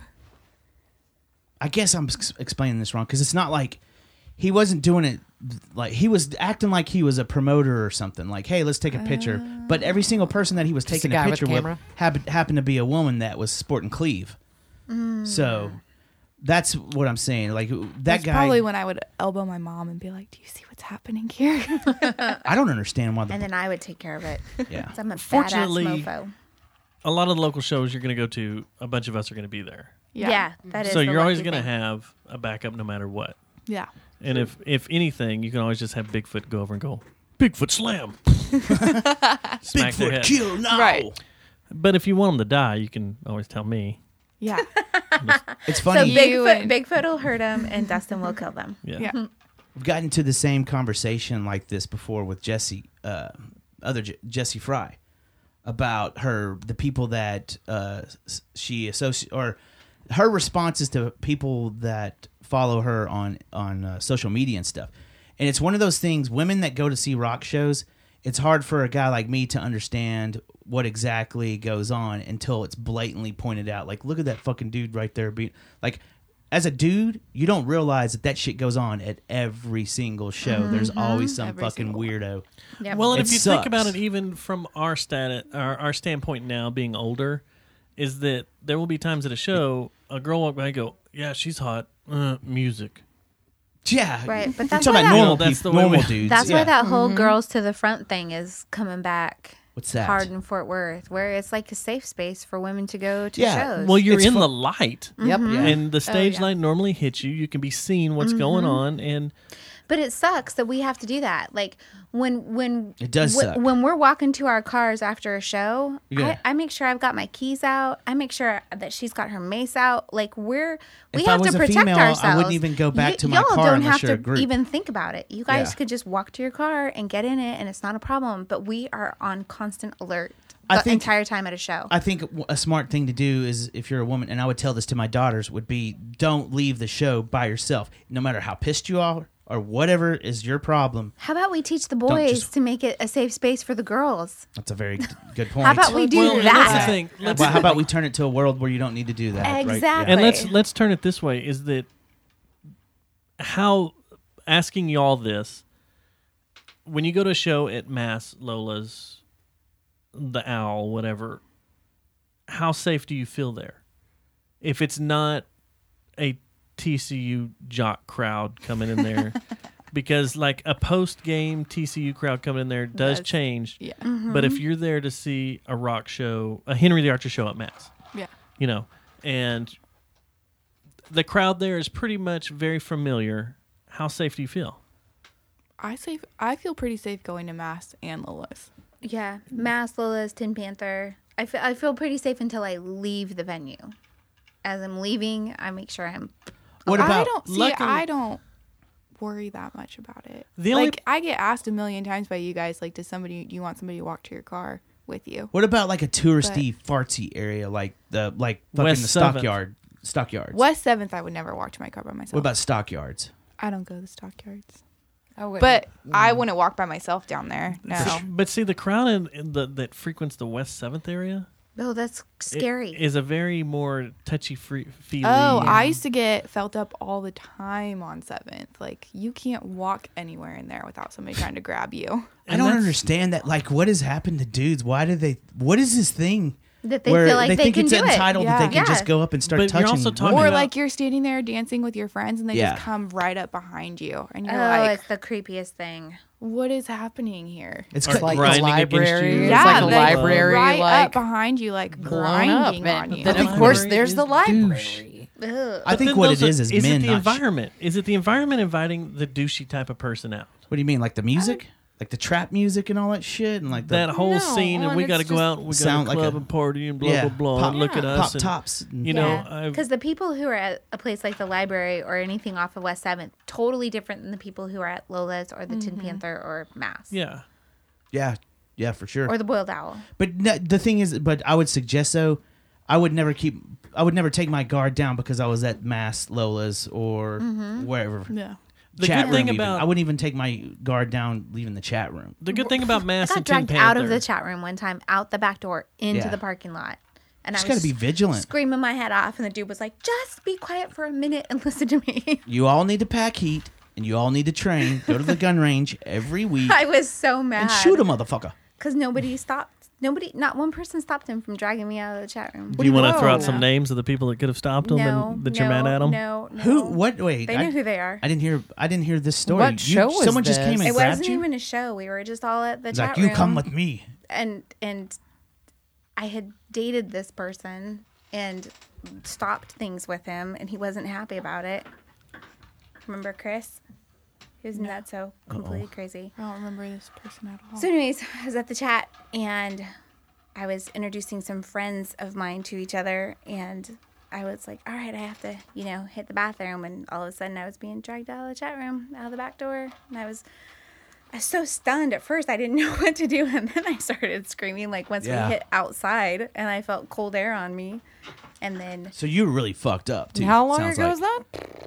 I guess I'm ex- explaining this wrong because it's not like he wasn't doing it like he was acting like he was a promoter or something. Like, hey, let's take a picture. But every single person that he was Just taking a a, guy with picture with, camera? happened happened to be a woman that was sporting cleave. So that's what I'm saying. Like that That's guy, probably when I would elbow my mom and be like, "Do you see what's happening here?" I don't understand why. The, And then I would take care of it. yeah, 'Cause I'm a Fortunately- badass mofo. A lot of the local shows you're going to go to, a bunch of us are going to be there. Yeah, that is. So the you're always lucky going to thing. have a backup no matter what. Yeah. And if if anything, you can always just have Bigfoot go over and go, Bigfoot slam. Smack their Bigfoot head. kill now. Right. But if you want them to die, you can always tell me. Yeah. It's So funny. You Bigfoot, and- Bigfoot will hurt him, and Dustin will kill them. Yeah. Yeah. We've gotten to the same conversation like this before with Jesse, uh, other Je- Jesse Fry, about her the people that uh, s- she associate or her responses to people that follow her on on uh, social media and stuff. And it's one of those things. Women that go to see rock shows, it's hard for a guy like me to understand what exactly goes on until it's blatantly pointed out. Like, look at that fucking dude right there. Being like. As a dude, you don't realize that that shit goes on at every single show. There's always some Every fucking single one. weirdo. Yep. Well, and It if you think about sucks. it, even from our stat, our, our standpoint now, being older, is that there will be times at a show, a girl walk by and go, "Yeah, she's hot." Uh, music. Yeah, Right, but You're that's talking why about that- normal, No, that's people, the way normal we- dudes. That's yeah. why that whole girls to the front thing is coming back. What's that? Hard in Fort Worth, where it's like a safe space for women to go to Yeah. shows. Well, you're It's in fu- the light, Yep. Yeah. and the stage yeah. light normally hits you. You can be seen what's going on, and But it sucks that we have to do that. Like when when It does wh- suck. when we're walking to our cars after a show. Yeah. I, I make sure I've got my keys out. I make sure that she's got her mace out. Like we're we If I have was to a protect female, I ourselves. wouldn't even go back You- to my y'all car don't unless have you're to a group. even think about it. You guys Yeah. could just walk to your car and get in it, and it's not a problem. But we are on constant alert I the think- entire time at a show. I think a smart thing to do is if you're a woman, and I would tell this to my daughters, would be don't leave the show by yourself. No matter how pissed you are or whatever is your problem. How about we teach the boys just- to make it a safe space for the girls? That's a very good point. How about we do well, and that's the that? thing. Let's, Well, how about we turn it to a world where you don't need to do that? right? Exactly. and let's let's turn it this way: is that how asking y'all this when you go to a show at Mass, Lola's, the Owl, whatever. how safe do you feel there? If it's not a T C U jock crowd coming in there, because like a post game T C U crowd coming in there does Does. change. Yeah. But if you're there to see a rock show, a Henry the Archer show at Mass, Yeah. you know, and the crowd there is pretty much very familiar, how safe do you feel? I safe. I feel pretty safe going to Mass and Lola's. Yeah, Mass, Lola's, Tin Panther. I feel, I feel pretty safe until I leave the venue. As I'm leaving, I make sure I'm. What I about don't see. luckily- I don't worry that much about it. The only- like I get asked a million times by you guys, like, does somebody do you want somebody to walk to your car with you? what about like a touristy fartsy area like the like fucking West the seventh. stockyard stockyards? West Seventh, I would never walk to my car by myself. What about stockyards? I don't go to the stockyards, I wouldn't. but I wouldn't walk by myself down there. No. But see, the crowd in, in the, that frequents the West seventh area Oh, that's i- scary. is a very more touchy free feely. Oh, I used to get felt up all the time on Seventh. Like you can't walk anywhere in there without somebody trying to grab you. I And don't that's- understand that. Like, what has happened to dudes? Why do they? What is this thing that they where feel like they, they, think can it's do it. entitled that Yeah. they can just Yeah. go up and start But you're touching? also talking Or about- like you're standing there dancing with your friends and they Yeah. just come right up behind you and you're Oh, like, it's the creepiest thing. what is happening here? It's Or cut- like grinding the against library. you. It's Yeah, like a like, library, right like up behind you, like blown up. grinding And on you. then, The of course, library there's is the douche. library. Ugh. I But think then what those it are- is is is men it the not. environment? Is it the environment inviting the douchey type of person out? What do you mean, like the music, like the trap music and all that shit, and like the, That whole No, scene, and and we it's got to go just out, and we got sound to like club a- and party and blah yeah, blah blah, pop- and look at us, pop and, tops. you know, I- Because the people who are at a place like the library or anything off of West seventh, totally different than the people who are at Lola's or the Tin Panther or Mass. yeah. Yeah, yeah, for sure. Or the Boiled Owl. But no, the thing is, but I would suggest though, I would never keep, I would never take my guard down because I was at Mass, Lola's, or wherever. Yeah. The Chat good thing room even. about I wouldn't even take my guard down leaving the chat room. the good thing about I Mass got and Tin dragged Panther, out of the chat room one time, out the back door, into Yeah. the parking lot. And Just I got was to be vigilant. screaming my head off, and the dude was like, just be quiet for a minute and listen to me. You all need to pack heat, and you all need to train. Go to the gun range every week I was so mad. and shoot a motherfucker. Because nobody stopped. Nobody, not one person stopped him from dragging me out of the chat room. do you want to throw out No. some names of the people that could have stopped them No, and that no, you're mad at them? No, no. Who? What? Wait. They I, know who they are. I didn't hear. I didn't hear this story. What You- show was Someone just this? came and It grabbed wasn't you. even a show. We were just all at the It's chat like room. you come with me. and and I had dated this person and stopped things with him, and he wasn't happy about it. Remember Chris? Isn't that so completely crazy? I don't remember this person at all. So, anyways, I was at the chat and I was introducing some friends of mine to each other, and I was like, all right, I have to, you know, hit the bathroom. And all of a sudden, I was being dragged out of the chat room, out of the back door. And I was, I was so stunned at first. I didn't know what to do. And then I started screaming, like, once Yeah. we hit outside, and I felt cold air on me. And then, So you were really fucked up too. How long sounds ago like. was that?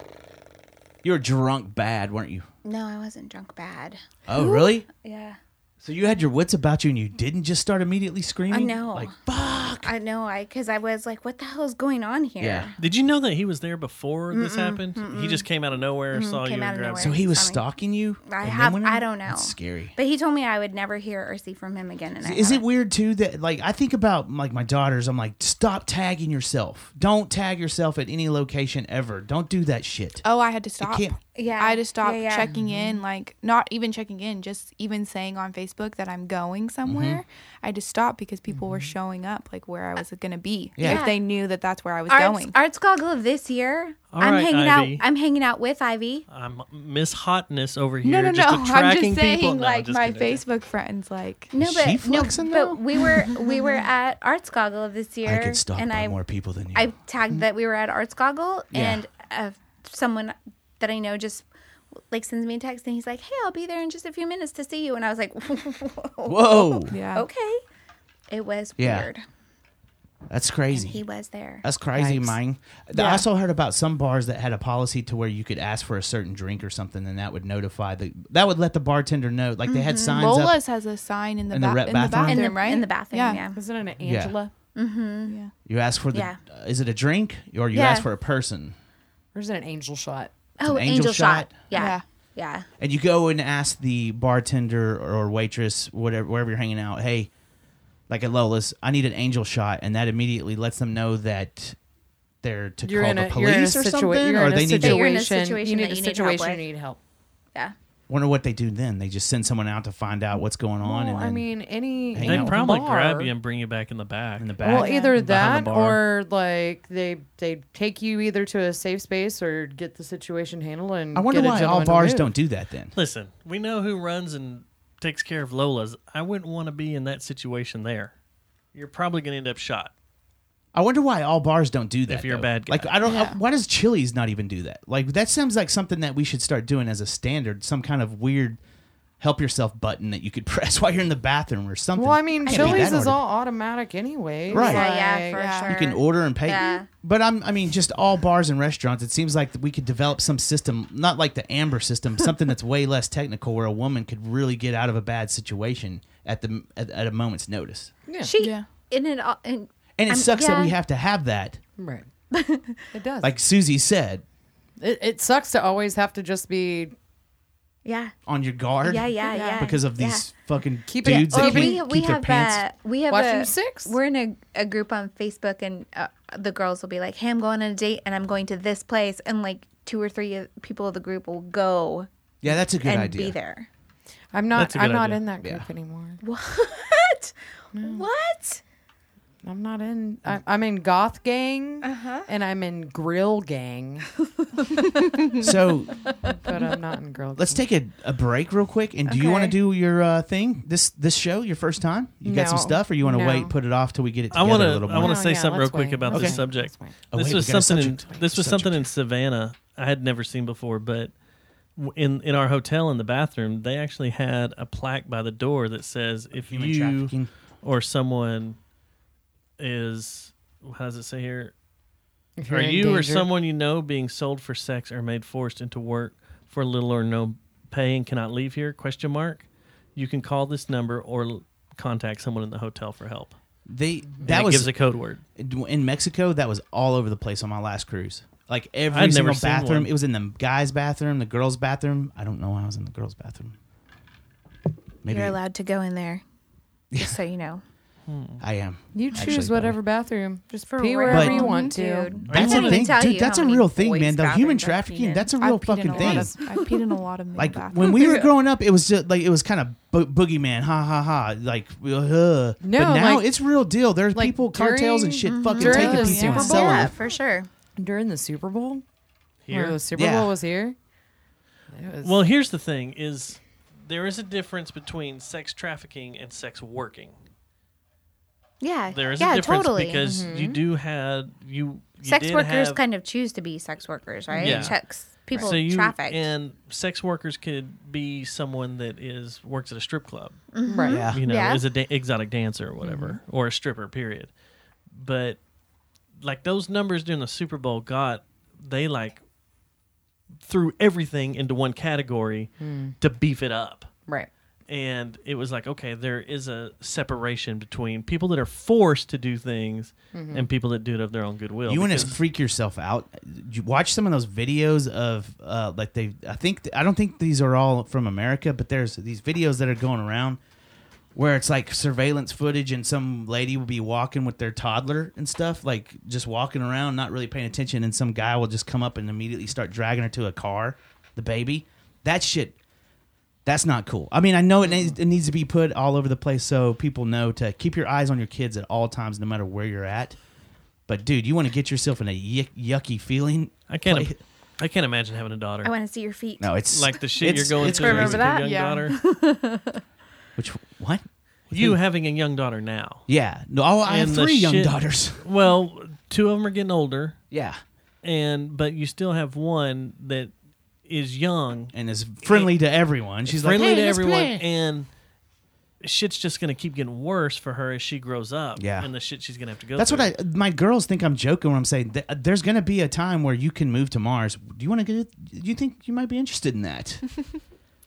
You were drunk bad, weren't you? no, I wasn't drunk bad. Oh, really? Yeah. So you had your wits about you, and you didn't just start immediately screaming. I know. Like fuck. I know, I, because I was like, what the hell is going on here? Yeah. Did you know that he was there before this happened? He just came out of nowhere, saw came you, out and of grabbed nowhere. So he was Sorry. stalking you. I and then have, went in? I don't know. That's scary. But he told me I would never hear or see from him again. And I Is it haven't. weird too that like I think about like my daughters? I'm like, stop tagging yourself. Don't tag yourself at any location ever. Don't do that shit. Oh, I had to You stop. can't. Yeah. I had to stop yeah, yeah. checking in, like not even checking in, just even saying on Facebook that I'm going somewhere. Mm-hmm. I had to stop because people were showing up like where I was going to be. Yeah. If they knew that that's where I was Arts, going. Arts Goggle of this year. All I'm right, hanging Ivy. out. I'm hanging out with Ivy. I'm Miss Hotness over here. No, no, just no. I'm attracting just saying, people. No, like just my kidding. Facebook friends, like No, Is but she no, flexing now? but we were we were at Arts Goggle of this year, I get stalked and by I more people than you. I tagged that we were at Arts Goggle, Yeah. and uh, someone that I know just like sends me a text, and he's like, "Hey, I'll be there in just a few minutes to see you," and I was like, Whoa, yeah. okay." It was Yeah. weird. that's And crazy. he was there. That's crazy, Yikes. mine. I Yeah. also heard about some bars that had a policy to where you could ask for a certain drink or something, and that would notify the that would let the bartender know. Like they had signs up. Lola's has a sign in the, In the ba- re- in the bathroom? bathroom, in the right? in the bathroom. Yeah. Yeah. Was it an Yeah. Angela? Yeah. You ask for the. Yeah. uh, is it a drink or you Yeah. ask for a person? Or is it an angel shot? Oh, an angel, angel shot. shot? Yeah. Yeah. Yeah. And you go and ask the bartender or waitress, whatever, wherever you're hanging out, hey, like at Lola's, I need an angel shot, and that immediately lets them know that they're to You're call in the a, you're in a police or situa- something, you're or in a they need to. You're in a situation. situation You need that a you need help situation. with. You need help. Yeah. Wonder what they do then. They just send someone out to find out what's going on, Well, and then I mean, any hang They'd out with probably bar- grab you and bring you back in the back. in the back. Well, either Behind that the bar. or like they they take you either to a safe space or get the situation handled. And I wonder get a why all gentleman to bars move. don't do that then. Listen, we know who runs and takes care of Lola's. I wouldn't want to be in that situation there. You're probably going to end up shot. I wonder why all bars don't do that. If you're a though. bad guy. Like I don't. Yeah. Why does Chili's not even do that? Like that seems like something that we should start doing as a standard. Some kind of weird help yourself button that you could press while you're in the bathroom or something. Well, I mean, Can't be Chili's that is hard. all automatic anyway. Right. Yeah, yeah, for Yeah. sure. You can order and pay. Yeah. But I'm, I mean, just all bars and restaurants. It seems like we could develop some system, not like the Amber system, something that's way less technical, where a woman could really get out of a bad situation at the at, at a moment's notice. Yeah. She Yeah. in it all. In, And it Um, sucks that we yeah. have to have that. Right. It does. Like Susie said, it, it sucks to always have to just be yeah. on your guard. Yeah, yeah, yeah. Because of Yeah. these fucking Keep it- dudes Or that we can't we keep their have pants. a we have Watching a Six? We're in a, a group on Facebook, and uh, the girls will be like, "Hey, I'm going on a date, and I'm going to this place," and like two or three of- people of the group will go Yeah, that's a good and idea. be there. I'm not That's a good I'm not idea. in that group Yeah. anymore. What? What? I'm not in I, I'm in goth gang Uh-huh. and I'm in grill gang, So but I'm not in grill let's gang. take a, a break real quick. And do you Okay. want to do your uh, thing this this show your first time? You got some No. stuff, or you want to No. wait, put it off till we get it I together want a to. little I more? want No, to say yeah, something real let's quick wait. about Let's this wait. subject. Let's wait. Oh, this wait, was we got a something. In, subject. this was Subject. something in Savannah I had never seen before, but w- in in our hotel in the bathroom, they actually had a plaque by the door that says, "If Human you trafficking. or someone is, how does it say here? If Are you're in you or danger- someone you know being sold for sex or made forced into work for little or no pay and cannot leave here? Question mark. You can call this number or l- contact someone in the hotel for help." They And that it was gives a code word. in Mexico. That was all over the place on my last cruise. Like every I'd single never seen bathroom. one. It was in the guys' bathroom, the girls' bathroom. I don't know why I was in the girls' bathroom. Maybe You're allowed to go in there, just so you know. I am. You choose Actually, whatever bathroom. Just For pee real. wherever But- you want to. Dude. That's I a can't thing, even tell dude. you That's how a many real thing, boys' man. The bathrooms human I've peed trafficking. in. That's a I've real peed in fucking a lot thing. of- I've peed in a lot of male Like bathrooms. when we were growing up, it was just like it was kind of bo- boogeyman, ha ha ha. Like, uh, No, but now like- it's real deal. There's like people, cartels, and shit, during- fucking during taking the people Super and Bowl? selling Yeah, them. for sure. During the Super Bowl? Here? Where the Super Yeah. Bowl was here? It was, Well, here's the thing: is there is a difference between sex trafficking and sex working. Yeah. There is yeah, a difference totally. because you do have you. you Sex did workers have, kind of choose to be sex workers, right? Yeah. Checks people so you trafficked. and sex workers could be someone that is works at a strip club, right. Yeah. you know, Yeah. is a da- exotic dancer or whatever, or a stripper. Period. But like those numbers during the Super Bowl got they like threw everything into one category to beef it up. Right. And it was like, okay, there is a separation between people that are forced to do things and people that do it of their own goodwill. You want to because- freak yourself out? You watch some of those videos of uh, like they. I think I don't think these are all from America, but there's these videos that are going around where it's like surveillance footage, and some lady will be walking with their toddler and stuff, like just walking around, not really paying attention, and some guy will just come up and immediately start dragging her to a car, the baby. That shit. That's not cool. I mean, I know it needs, it needs to be put all over the place so people know to keep your eyes on your kids at all times, no matter where you're at. But dude, you want to get yourself in a yuck, yucky feeling? I can't. Play- I can't imagine having a daughter. I want to see your feet. No, it's like the shit it's- you're going it's through crazy. with your young Yeah. daughter. Which what? You having a young daughter now. Yeah. No, oh, I have And the three young shit- daughters. Well, two of them are getting older, Yeah, and but you still have one that is young, and is friendly to everyone. She's friendly like, to hey, let's everyone, play. and shit's just gonna keep getting worse for her as she grows up. Yeah. and the shit she's gonna have to go. That's through. what I. My girls think I'm joking when I'm saying th- there's going to be a time where you can move to Mars. Do you want to get? Do you think you might be interested in that?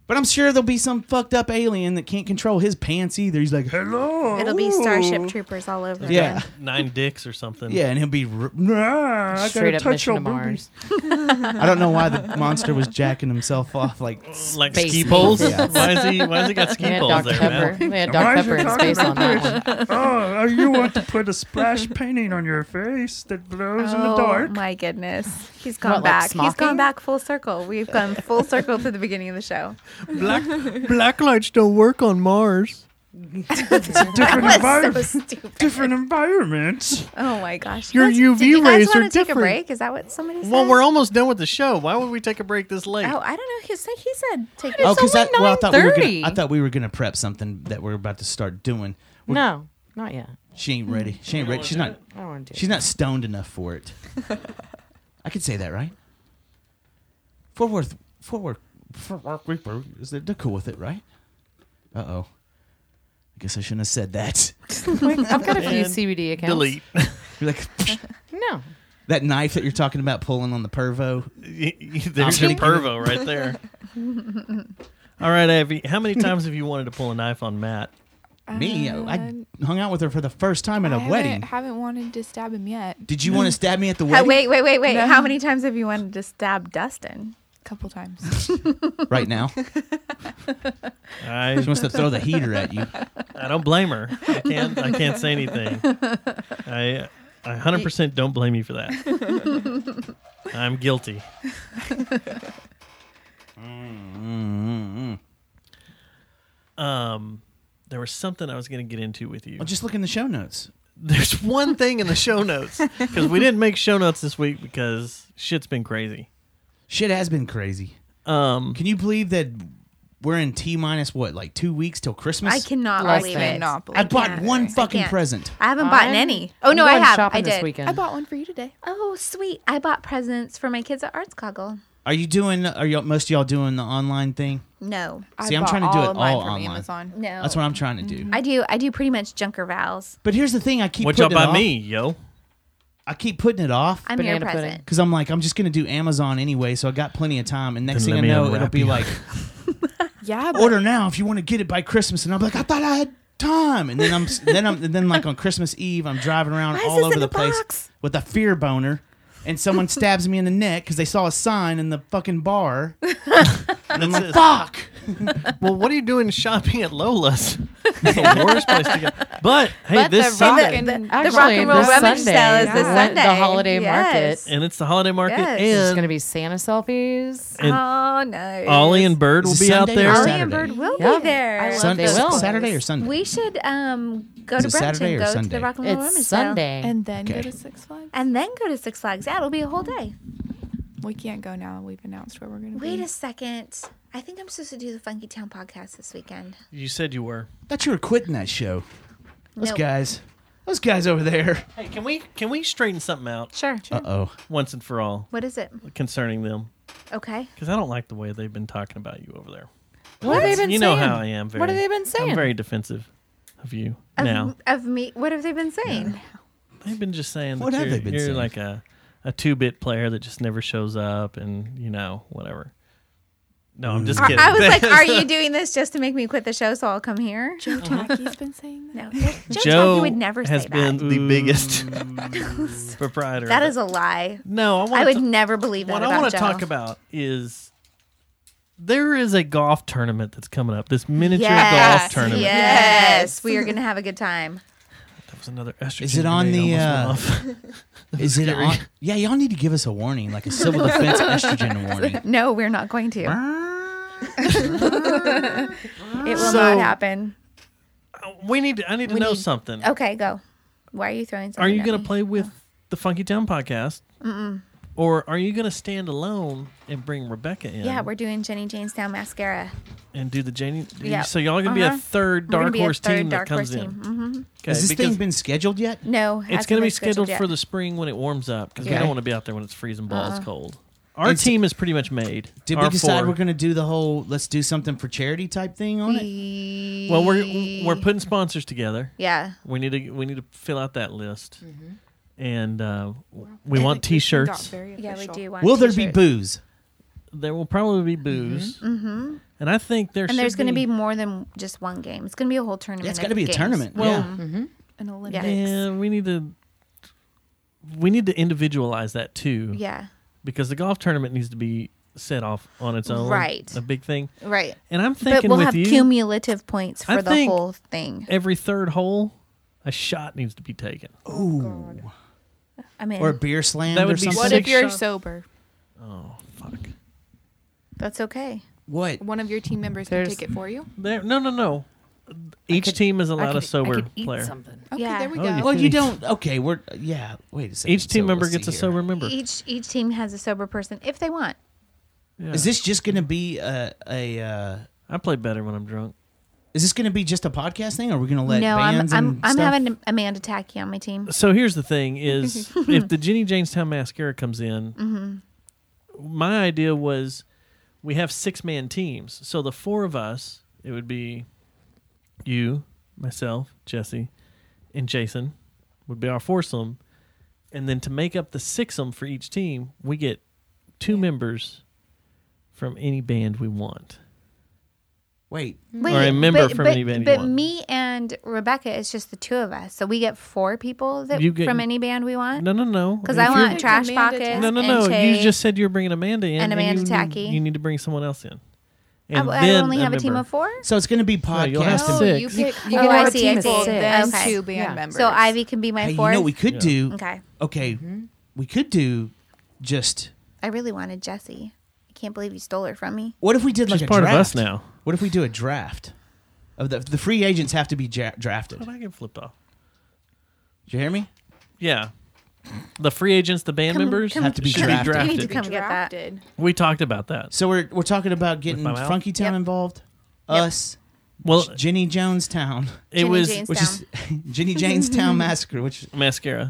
But I'm sure there'll be some fucked up alien that can't control his pants either. He's like, hello. It'll be Starship Troopers all over Yeah. again. Nine dicks or something. Yeah, and he'll be, r- nah, I Straight gotta up touch mission your to Mars. I don't know why the monster was jacking himself off like Like Space ski poles? Yeah. Why is he why has he got ski They had poles Doctor there, Pepper. man? They had Doctor Pepper in space on that one. Oh, you want to put a splash painting on your face that glows in the Oh dark? my goodness. He's gone What, like back. He's smocking? gone back full circle. We've gone full circle to the beginning of the show. Black black lights don't work on Mars. It's a different, That envir- was so stupid. different environment. Oh my gosh. Your Let's- U V do you guys rays are wanna take different. a break? Is that what somebody said? Well, we're almost done with the show. Why would we take a break this late? Oh, I don't know. He said he said take Oh, it. because I, well, I thought we were gonna, nine thirty. I thought we were gonna prep something that we're about to start doing. We're- No, not yet. She ain't ready. She ain't ready. She's not. I don't want to do She's not stoned enough for it. I could say that, right? Fort Worth, Fort Worth, Fort Worth Reaper. Is that they're cool with it, right? Uh oh. I guess I shouldn't have said that. it. I've got a few And C B D accounts. Delete. You're like No. that knife that you're talking about pulling on the pervo. There's your pervo right there. All right, Abby. How many times have you wanted to pull a knife on Matt? Me, I, I hung out with her for the first time at I a haven't, wedding. haven't wanted to stab him yet. Did you want to stab me at the Uh, wedding? wait, wait, wait, wait. No. How many times have you wanted to stab Dustin? A couple times. Right now, I she wants to throw the heater at you. I don't blame her. I can't. I can't say anything. I I one hundred percent don't blame you for that. I'm guilty. Mm-hmm. Um, there was something I was going to get into with you. Well, just look in the show notes. There's one thing in the show notes because we didn't make show notes this week because shit's been crazy. Shit has been crazy. Um, Can you believe that we're in T minus what, like two weeks till Christmas? I cannot Less believe than. it. Not believe I bought can't. one I fucking can't. present. I haven't bought I'm- any. Oh I'm no, I going have. shopping I this did. weekend. I bought one for you today. Oh sweet! I bought presents for my kids at Arts Coggle. Are you doing? Are you most of y'all doing the online thing? No, See, I I'm bought trying to do all it of mine all from online. Amazon. no. That's what I'm trying to do. I do. I do pretty much junker vows. But here's the thing: I keep what y'all putting it buy off. me, yo? I keep putting it off I'm Banana your pudding. present. because I'm like, I'm just gonna do Amazon anyway, so I got plenty of time. And next Then thing I let me know, it'll unwrap be you. like, Yeah, but order now if you want to get it by Christmas. And I'm like, I thought I had time. And then I'm then I'm and then like on Christmas Eve, I'm driving around Why is all this over in the a place box? with a fear boner. And someone stabs me in the neck because they saw a sign in the fucking bar. And I'm like, fuck. Well, what are you doing shopping at Lola's? It's the worst place to go. But hey, But this the Sunday, rock- The, And the Actually, rock and roll this rummage Sunday, sale is yeah. this We went Sunday. the holiday Yes. market. and it's the holiday market, Yes. There's and going to be Santa selfies. and Oh nice. Ollie and Bird will Is it be out Sunday or there. Ollie Saturday? and Bird will Yeah. be there. I love Sun- They will. Saturday or Sunday? We should um go Is to it brunch Saturday and or go to Sunday? the Rock and Roll Rummage It's Sale. Sunday. and then Okay. go to Six Flags. And then go to Six Flags. Yeah, it'll be a whole day. We can't go now. We've announced where we're going to be. Wait a second. I think I'm supposed to do the Funky Town podcast this weekend. You said you were. I thought you were quitting that show. Those Nope. guys. Those guys over there. Hey, can we can we straighten something out Sure. Uh oh. once and for all What is it? concerning them? Okay. Because I don't like the way they've been talking about you over there. What have they been you saying? know how I am. Very, What have they been saying? I'm very defensive of you Of, now. of me. What have they been saying? They've been just saying that What have you're, they been you're saying? like a, a two-bit player that just never shows up and, you know, whatever. No, I'm just I, kidding. I was like, are you doing this just to make me quit the show so I'll come here? Joe Tacky's been saying that. No. Joe, Joe Joe Tacky would never has say been that. the biggest proprietor. That of is it. a lie. No, I, I wanna would ta- never believe that What about I want Joe. to talk about is there is a golf tournament that's coming up. This miniature Yes. golf tournament. Yes. We are going to have a good time. That was another estrogen. Is it on grenade the, almost uh, went off. Is it on? Yeah, y'all need to give us a warning, like a civil defense estrogen warning. No, we're not going to. It will So- not happen. we need. To, I need to We know need- something. Okay, go. Why are you throwing something Are you at going me? to play with the Funky Town podcast? Mm-mm. Or are you going to stand alone and bring Rebecca in? Yeah, we're doing Jenny Janestown Mascara. and do the Janie. Yeah. So y'all are going to Uh-huh. be a third We're gonna dark be a horse third team dark that comes horse in. team. Mm-hmm. Okay, Has this because thing been scheduled yet? No, it's hasn't going to be been scheduled yet. for the spring when it warms up because we Okay. don't want to be out there when it's freezing balls Uh-uh. cold. Our And so- team is pretty much made. Did Our we decide four. we're going to do the whole let's do something for charity type thing on it? Well, we're we're putting sponsors together. Yeah. We need to we need to fill out that list, Mm-hmm. and uh, we And want the Christian got T-shirts. very Yeah, we official. do want Will there be t-shirts. booze? There will probably be booze. Mm-hmm. And I think there And should there's going to be be more than just one game. It's going to be a whole tournament. Yeah, it's got got to be a tournament. Well, yeah. Mm-hmm. An Olympics. Yeah. Yeah, we need to we need to individualize that too. Yeah. Because the golf tournament needs to be set off on its own. Right. A big thing. Right. And I'm But thinking we'll with have you, cumulative points for I the think- whole thing. every third hole, a shot needs to be taken. Ooh. I mean, Or a beer slam That or would be something. What Six if you're shots. sober? Oh fuck. that's okay. What? One of your team members There's- can take it for you. There, no, no, no. Each could- team is I allowed could- a sober I could eat player. something. Okay, Yeah. there we Oh, go. you Well, can you eat- don't. Okay, we're yeah. Wait a second. Each team So member let's gets see a here. sober member. Each each team has a sober person if they want. Yeah. Is this just going to be a a? Uh, I play better when I'm drunk. is this going to be just a podcast thing, or are we going to let no, I'm bands I'm and I'm stuff? having Amanda Tacky on my team. So here's the thing: is if the Jenny Jamestown Mascara comes in, Mm-hmm. my idea was we have six man teams. So the four of us, it would be you, myself, Jesse, and Jason would be our foursome, and then to make up the sixum for each team, we get two members from any band we want. Wait, Wait, Or a member but, from but, any band you But want. me and Rebecca is just the two of us, so we get four people that You get- from any band we want. No, no, no. Because If I you're- want Trash Amanda Pockets. Tacky. No, no, and no. You Tay. just said you were bringing Amanda in, And Amanda you Tacky. Need, you need to bring someone else in. I, And I then only have a team member. of four. so it's going to be No, you'll have podcasting. No, six. you You, pick you Oh, can I have a see, team I of see. six. then Okay. two band Yeah. members. So Ivy can be my Hey, you fourth. know what we could Yeah. do? Okay. Okay, we could do just. I really wanted Jessie. I can't believe you stole her from me. What if we did like She's a part draft? of us now. What if we do a draft? Of the the free agents have to be ja- drafted. But I get flipped off. Did you hear me? Yeah. The free agents, the band Come- members come- Have to be should drafted. You need drafted. to come get that. drafted. We talked about that. So we're we're talking about getting my mouth? Funky Town Yep. involved. Yep. Us. Well, J- Jenny Jonestown, it Jenny was Jane's which Town. is Jenny Janestown Massacre, which mascara.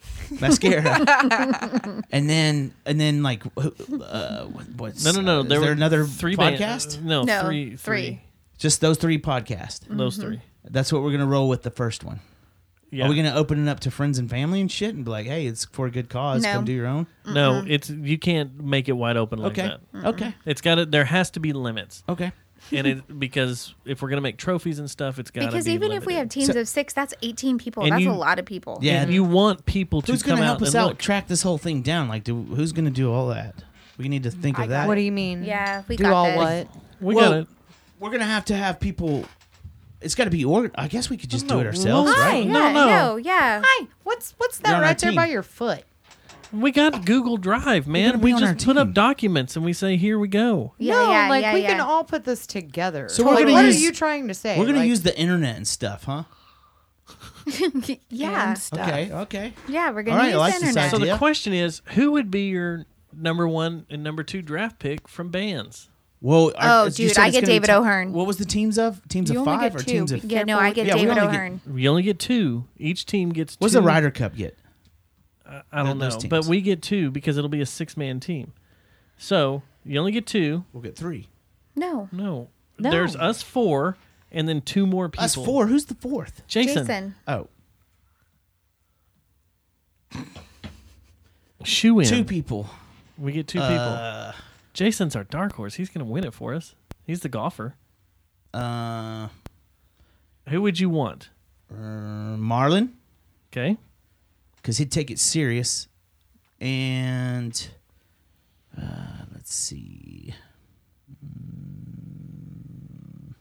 mascara, and then and then like who- uh, what's No, no, no. uh, is there there were another three band- podcast? no, No, three, three. three. Just those three podcasts. Those three. That's what we're gonna roll with the first one. Yeah. Are we gonna open it up to friends and family and shit and be like, hey, it's for a good cause. No. Come do your own. No, it's you can't make it wide open like Okay. that. Okay. It's got to. There has to be limits, Okay. and it because if we're gonna make trophies and stuff, it's got to be Because even if we have limited. teams So- of six, that's eighteen people. And that's you- a lot of people. Yeah. And you want people to Who's come gonna out help us and out look. track this whole thing down? Like, do, who's gonna do all that? We need to think of that. What do you mean? Yeah, we Do got all this. what? We Well, got it. We're gonna have to have people. It's got to be ordered. I guess we could just No, do it ourselves, no. right? Yeah, No, no. no, yeah. Hi. What's what's You're that on our right there team. by your foot? We got Google Drive, man. gonna be We on just our put up team. documents and we say, "Here we go." Yeah, no, yeah, like yeah, we yeah. can all put this together. So we're like, gonna what use- are you trying to say? We're gonna Like, use the internet and stuff, huh? yeah, and stuff. Okay. Okay. yeah. We're gonna All right, I use like the this internet. So idea. the question is, who would be your number one and number two draft pick from bands? Well, our- Oh, you dude, said I it's get gonna be David te- O'Hearn. What was the teams of? Teams You of only five get or two. teams of? Be yeah, no, I get Yeah, we David only get- O'Hearn. We only get two. Each team gets. What's two. the Ryder Cup get? I, I don't know, Those teams. but we get two because it'll be a six-man team. So you only get two. We'll get three. No, No, No. there's us four, and then two more people. Us four. Who's the fourth? Jason, Jason. Oh, shoe in. two people. We get two people. Uh, Jason's our dark horse. He's going to win it for us. He's the golfer. uh, Who would you want? uh, Marlon, Okay. because he'd take it serious, and uh, let's see. Mm,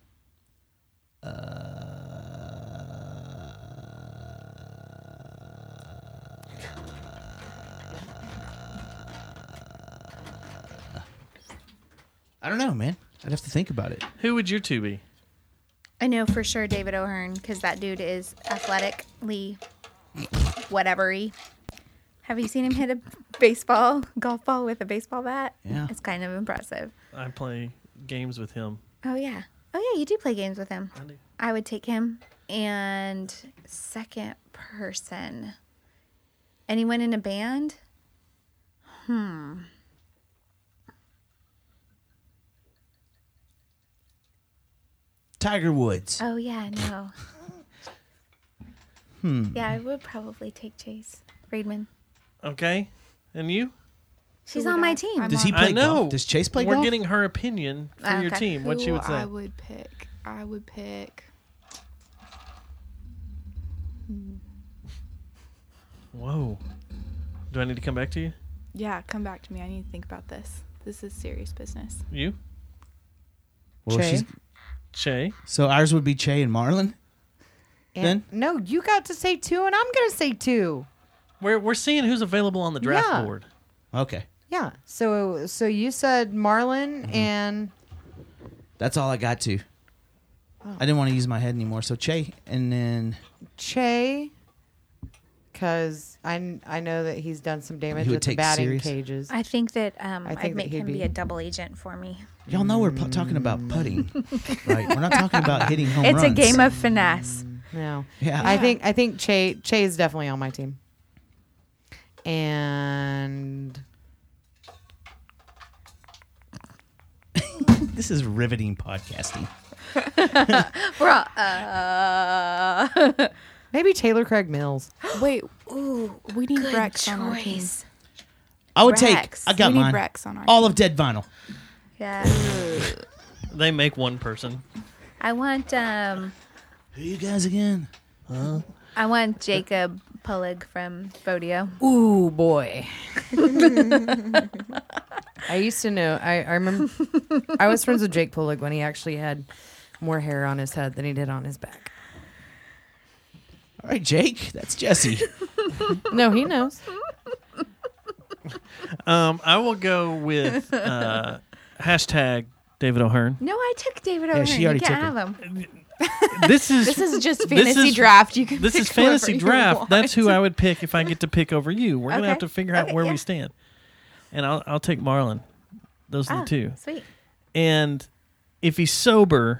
uh, I don't know, man. I'd have to think about it. Who would your two be? I know for sure David O'Hearn because that dude is athletically whatever-y. Have you seen him hit a baseball, golf ball with a baseball bat? Yeah. It's kind of impressive. I play games with him. Oh, yeah. Oh, yeah, you do play games with him. I do. I would take him. And second person. Anyone in a band? Hmm. Tiger Woods. Oh, yeah, no. Hmm. Yeah, I would probably take Chase Friedman. Okay. And you? She's Who would on my I- team. I'm Does on- he I play know. golf? Does Chase play We're golf? getting her opinion for Ah, your okay. team. What she Who would say? I would pick. I would pick. Whoa. Do I need to come back to you? Yeah, come back to me. I need to think about this. This is serious business. You? Well, Che. she's, Che? so ours would be Che and Marlon. And- Then? No, you got to say two, and I'm going to say two. We're, we're seeing who's available on the draft Yeah. board. Okay. Yeah. So so you said Marlon Mm-hmm. and That's all I got to. Oh. I didn't want to use my head anymore. So Che, and then Che, because I, kn- I know that he's done some damage He would with the take batting serious? cages. I think that um, I think I'd that make he'd him be... be- a double agent for me. y'all know we're pu- talking about putting, right? We're not talking about hitting home It's runs. a game of finesse. No. Yeah. I think I think Che Che is definitely on my team. And This is riveting podcasting. We're all, uh... maybe Taylor Craig Mills. Wait, Ooh, we need good Rex on our team. choice. I would Rex. take. I got we need mine. Rex on our All team. of Dead Vinyl. Yeah. They make one person. I want um Who you guys again? I want Jacob Pulig from Vodio. Ooh boy. I used to know. I, I remember. I was friends with Jake Pulig when he actually had more hair on his head than he did on his back. All right, Jake. That's Jesse. No, he knows. Um, I will go with uh, hashtag David O'Hearn. No, I took David Yeah, O'Hearn. she You already can't took have him. him. This is This is just This fantasy is- draft. You can. this pick is fantasy whoever you draft. want. That's who I would pick if I get to pick over you. We're gonna have Okay. to figure out Okay, where yeah. we stand, and I'll I'll take Marlon. Those are Ah, the two. Sweet. And if he's sober,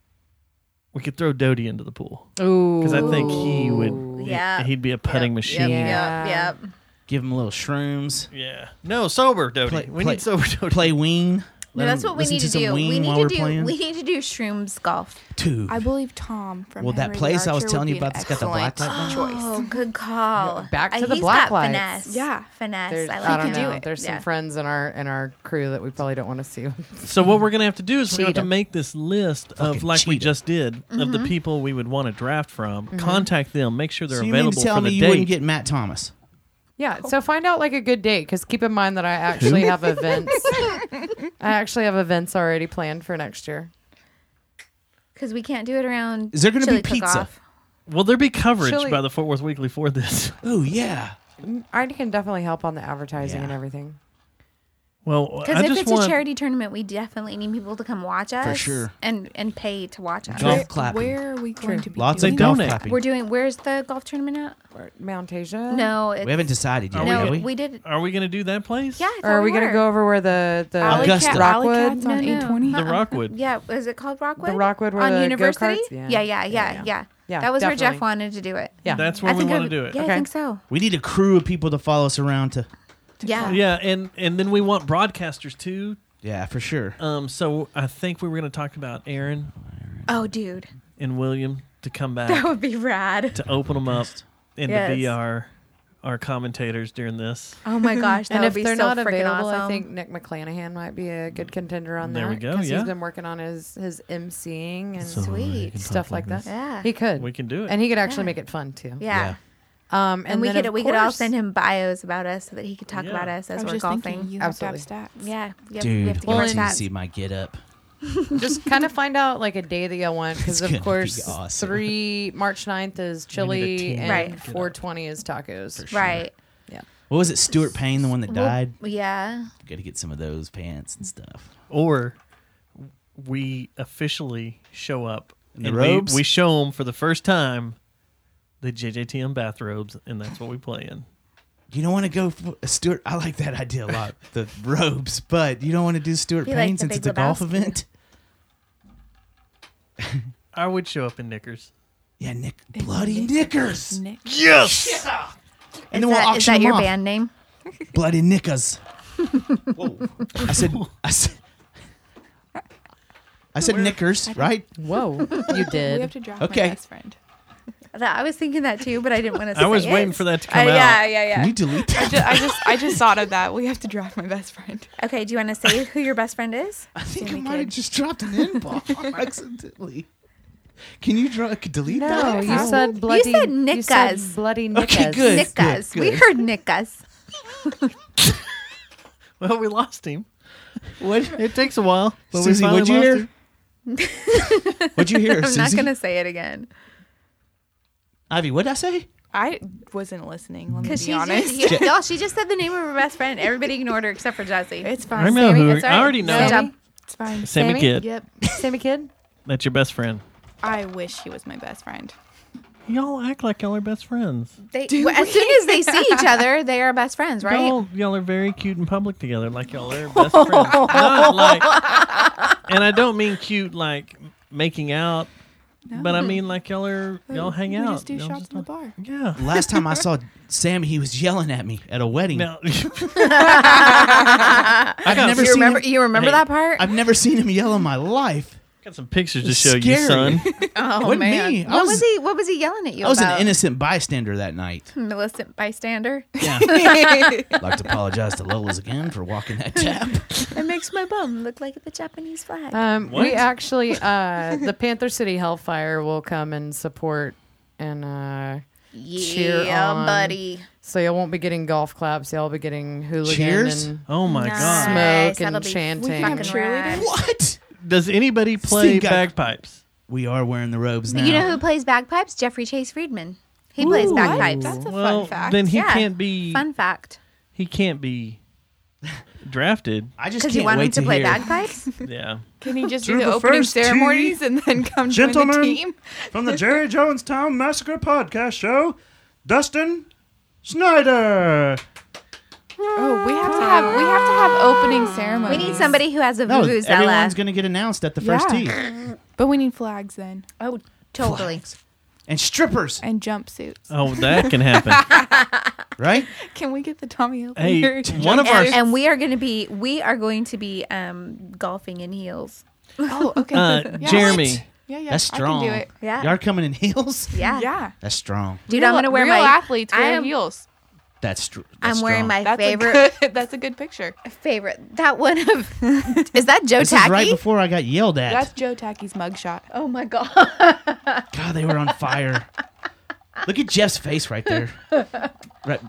we could throw Doty into the pool Ooh. because I think he would. Yeah. He'd be a putting Yep, machine. Yep, Yeah. yep, yep. Give him a little shrooms. Yeah. No, sober Doty. Play- we play- need sober Doty. Play Ween. No, Let that's him what we listen need to some do. Ween We need while to we're do. playing. We need to do shrooms golf. Dude. I believe Tom from. Well, that Henry the place I was Archer telling would you be about an that's got the black excellent light choice. Oh, good call. Back to Uh, the he's black got lights. finesse. Yeah. finesse. There's, I I, like don't him. know. There's Yeah. some friends in our in our crew that we probably don't want to see. So what we're gonna have to do is we're gonna have to Cheetah. make this list of Fucking like we cheetah. just did of Mm-hmm. the people we would want to draft from. Contact them. Make sure they're So you mean available to tell for me the you date. wouldn't get Matt Thomas? Yeah, so find out like a good date because keep in mind that I actually have events. I actually have events already planned for next year. Because we can't do it around. Is there gonna be chili pizza? cook-off. Will there be coverage Chili- by the Fort Worth Weekly for this? Oh yeah. I can definitely help on the advertising Yeah. and everything. Well, Because I if just it's want a charity tournament, we definitely need people to come watch us. sure. And and pay to watch us. Golf Where, clapping. where are we going to be? Lots doing of They golf donate. clapping. We're doing. Where's the golf tournament at? Or Mount Asia? No, it's, We haven't decided yet, Are No, have we, we? did. Are we going to do that place? Yeah. I Or thought are we were. gonna go over where the the Alley Augusta. Cat- Rockwood? Alley Cats on No, no. eight twenty. The Uh-uh. Rockwood. Yeah, is it called Rockwood? The Rockwood where on the University. go-karts? Yeah. Yeah. Yeah, yeah, yeah, Yeah, yeah. yeah. That was where definitely. Jeff wanted to do it. Yeah. That's where I we think want I to do would- it. Yeah, Okay. I think so. We need a crew of people to follow us around to. Yeah. Yeah, and and then we want broadcasters too. Yeah, for sure. Um, so I think we were going to talk about Aaron Oh, dude, and William to come that back would be rad. to open them up and Yes. to be our our commentators during this. Oh my gosh, that And would if be they're so not freaking available, awesome. I think Nick McClanahan might be a good contender on There that. we go, 'cause yeah. he's been working on his his emceeing and Sweet. stuff like that. Yeah. He could. We can do it. And he could actually Yeah. make it fun too. Yeah. Um, and, And, we then could of we could all course- send him bios about us so that he could talk Yeah. about us I as was we're just golfing. thinking you have to have Absolutely. stats. Yeah, you have, Dude, you have to wait give till you us see stats. my get up. just kind of find out like a day that you want because It's gonna of be course awesome. three March ninth is chili team and Right. four twenty is tacos. For sure. Right. What was it? Stuart Payne, the one that Well, died. yeah. Got to get some of those pants and stuff. Or we officially show up In the and robes? We, we show them for the first time the J J T M bathrobes, and that's what we play in. You don't want to go for Stuart. I like that idea a lot. The robes, but you don't want to do Stuart Be like Payne the since Big it's a golf Lebowski. event. I would show up in knickers. Yeah, Nick, bloody knickers, Nick. Yes. and then is we'll that, auction is that them your off. band name? Bloody knickers. Whoa! I said, I said, I said knickers, right? Whoa, you We did. have to draft Okay. my best friend. I was thinking that too, but I didn't want to. I was say waiting it. for that to Uh, come out. Yeah, yeah, yeah. Can you delete I that? just, I just, I just thought of that. We have to drive my best friend. Okay, do you want to say who your best friend is? I think I Sammy might have Kid. just dropped an N-bomb accidentally. Can you draw, delete No, that? you said bloody. said you said Nickas. bloody Okay, Nickas. good. Nickas. We good. heard Nickas. Well, we lost him. What? It takes a while, but Susie, we finally what'd you lost hear? him. What'd you hear, I'm Susie? not gonna say it again. Ivy, what'd I say? I wasn't listening. Let me Because be she honest. just, y'all, she just said the name of her best friend. Everybody ignored her except for Jesse. It's fine. I know Sammy, who. it's all I right. already know. Good Sammy? job. It's fine. Sammy, Sammy? Kid. Yep. Sammy Kid. That's your best friend. I wish he was my best friend. Y'all act like y'all are best friends. They, well, as soon as they see each other, they are best friends, right? Y'all, y'all are very cute in public together, like y'all are best friends. Not like, and I don't mean cute like making out, but I mean like y'all are y'all hang we out. just do Y'all shots just in the don't- bar. Yeah. Last time I saw Sam, he was yelling at me at a wedding. Now, I've never you seen remember? him, You remember Hey. that part? I've never seen him yell in my life. got some pictures to It's show you, scary. son. oh Wasn't man! me. I What was- was, he? What was he yelling at you I was about? an innocent bystander that night. Millicent bystander. Yeah. I'd like to apologize to Lolas again for walking that tap. It makes my bum look like the Japanese flag. Um, What? we actually, uh, the Panther City Hellfire will come and support and uh, cheer yeah, on. buddy. so you won't be getting golf claps. Y'all be getting hooligan Cheers? and Oh my Nice. god! smoke That'll and be chanting. fucking cheerleaders? rad. What? Does anybody play Steve got- bagpipes? We are wearing the robes now. You know who plays bagpipes? Jeffrey Chase Friedman. He plays Ooh, bagpipes. That's a Well, fun fact. then he Yeah. can't be. Fun fact. He can't be drafted. I just Because can't you want wait him to, to play hear. bagpipes? Yeah. Can he just To do the, the opening first tee, ceremonies and then come join the gentlemen. team? From the Jerry Jonestown Massacre podcast show, Dustin Snyder. Oh, we have to have we have to have opening We ceremonies. need somebody who has a No, vuvuzela. everyone's going to get announced at the first Yeah. tee. But we need flags then Oh, totally. Flags. And strippers, and jumpsuits. Oh, that can happen. right? Can we get the Tommy Hey, Hilfiger? one of our And, and we are going to be we are going to be um, golfing in heels. Oh, okay. uh, Yeah. Jeremy. Yeah, yeah. That's strong. I can do it. Yeah. Y'all are coming in heels? Yeah. Yeah. That's strong. Dude, real, I'm going to wear real my athletes I wear am- heels. That's, str- I'm that's wearing strong. my That's favorite a good. That's a good picture. favorite. That one of Is that Joe This Tacky? is right before I got yelled at. That's Joe Tacky's mugshot. Oh my god. God, they were on fire. Look at Jeff's face right there. Right.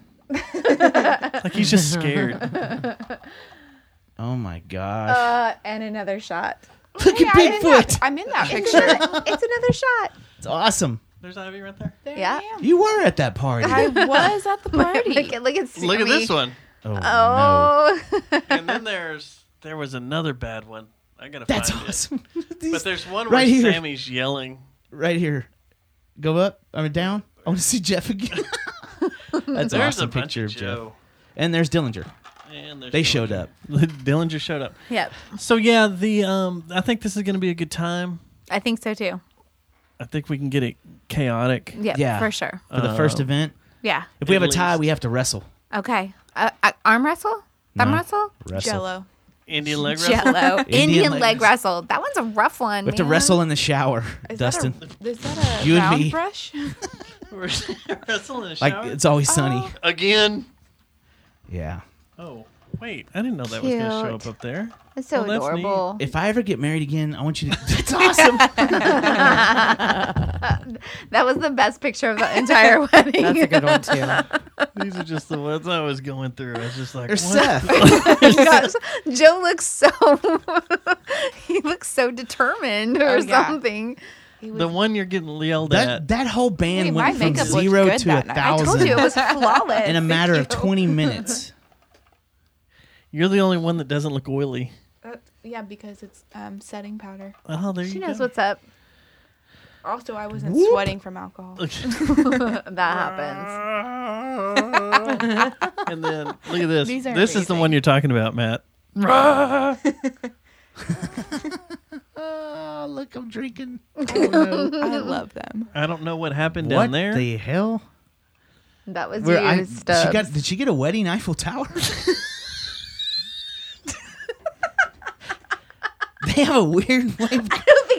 Like he's just scared. Oh my gosh. Uh, and another shot. Look Hey, at I'm in that- Bigfoot. I'm in that It's picture. another, it's another shot. It's awesome. There's Ivy right there. There Yeah. I am. You were at that party. I was at the party. Look at look at Look at Sammy. this one. oh, no. Oh. And then there's there was another bad one. I gotta That's find awesome. it. These- But there's one right where here. Sammy's yelling. right here. Go up. I mean, down. I want to see Jeff again. That's an There's awesome a bunch picture of of Jeff. Joe. And there's Dillinger. And there's They Dillinger. showed up. Dillinger showed up. Yep. So yeah, the um, I think this is gonna be a good time. I think so too. I think we can get it chaotic. Yep, Yeah. for sure. For the first Uh, event. Yeah. If we At have a tie, least. we have to wrestle. Okay. Uh, uh, arm wrestle? Thumb No. wrestle? Wrestle. Jello. Indian leg wrestle. Jello. Indian Indian, leg leg wrestle. That one's a rough one. We have to man. wrestle in the shower, Is Dustin. That a, is that a You and round me. brush? Wrestle in the Like, shower it's always sunny. again. Yeah. Oh wait, I didn't know that was gonna show up Cute. up there. It's so Well, that's adorable. If I ever get married again, I want you to. That's awesome. That was the best picture of the entire wedding. That's a good one too. These are just the ones I was going through. I was just like, There's what? Seth. Gosh, Joe looks so he looks so determined or Oh, yeah. something. The one you're getting yelled That at. that whole band Hey, went my from makeup looked zero good to a that night. I I told thousand you it was flawless. in a matter of Thank you. twenty minutes. You're the only one that doesn't look oily. Uh, yeah, because it's um, setting powder. Oh, there She you knows go. what's up. Also, I wasn't Whoop. sweating from alcohol. That happens. And then look at this. These are This is the amazing. one you're talking about, Matt. Oh, look, I'm drinking. I love them. I don't know what happened What down there. the hell? That was Where you, I, she Stubbs. got? Did she get a wedding Eiffel Tower? They have a weird way. I don't think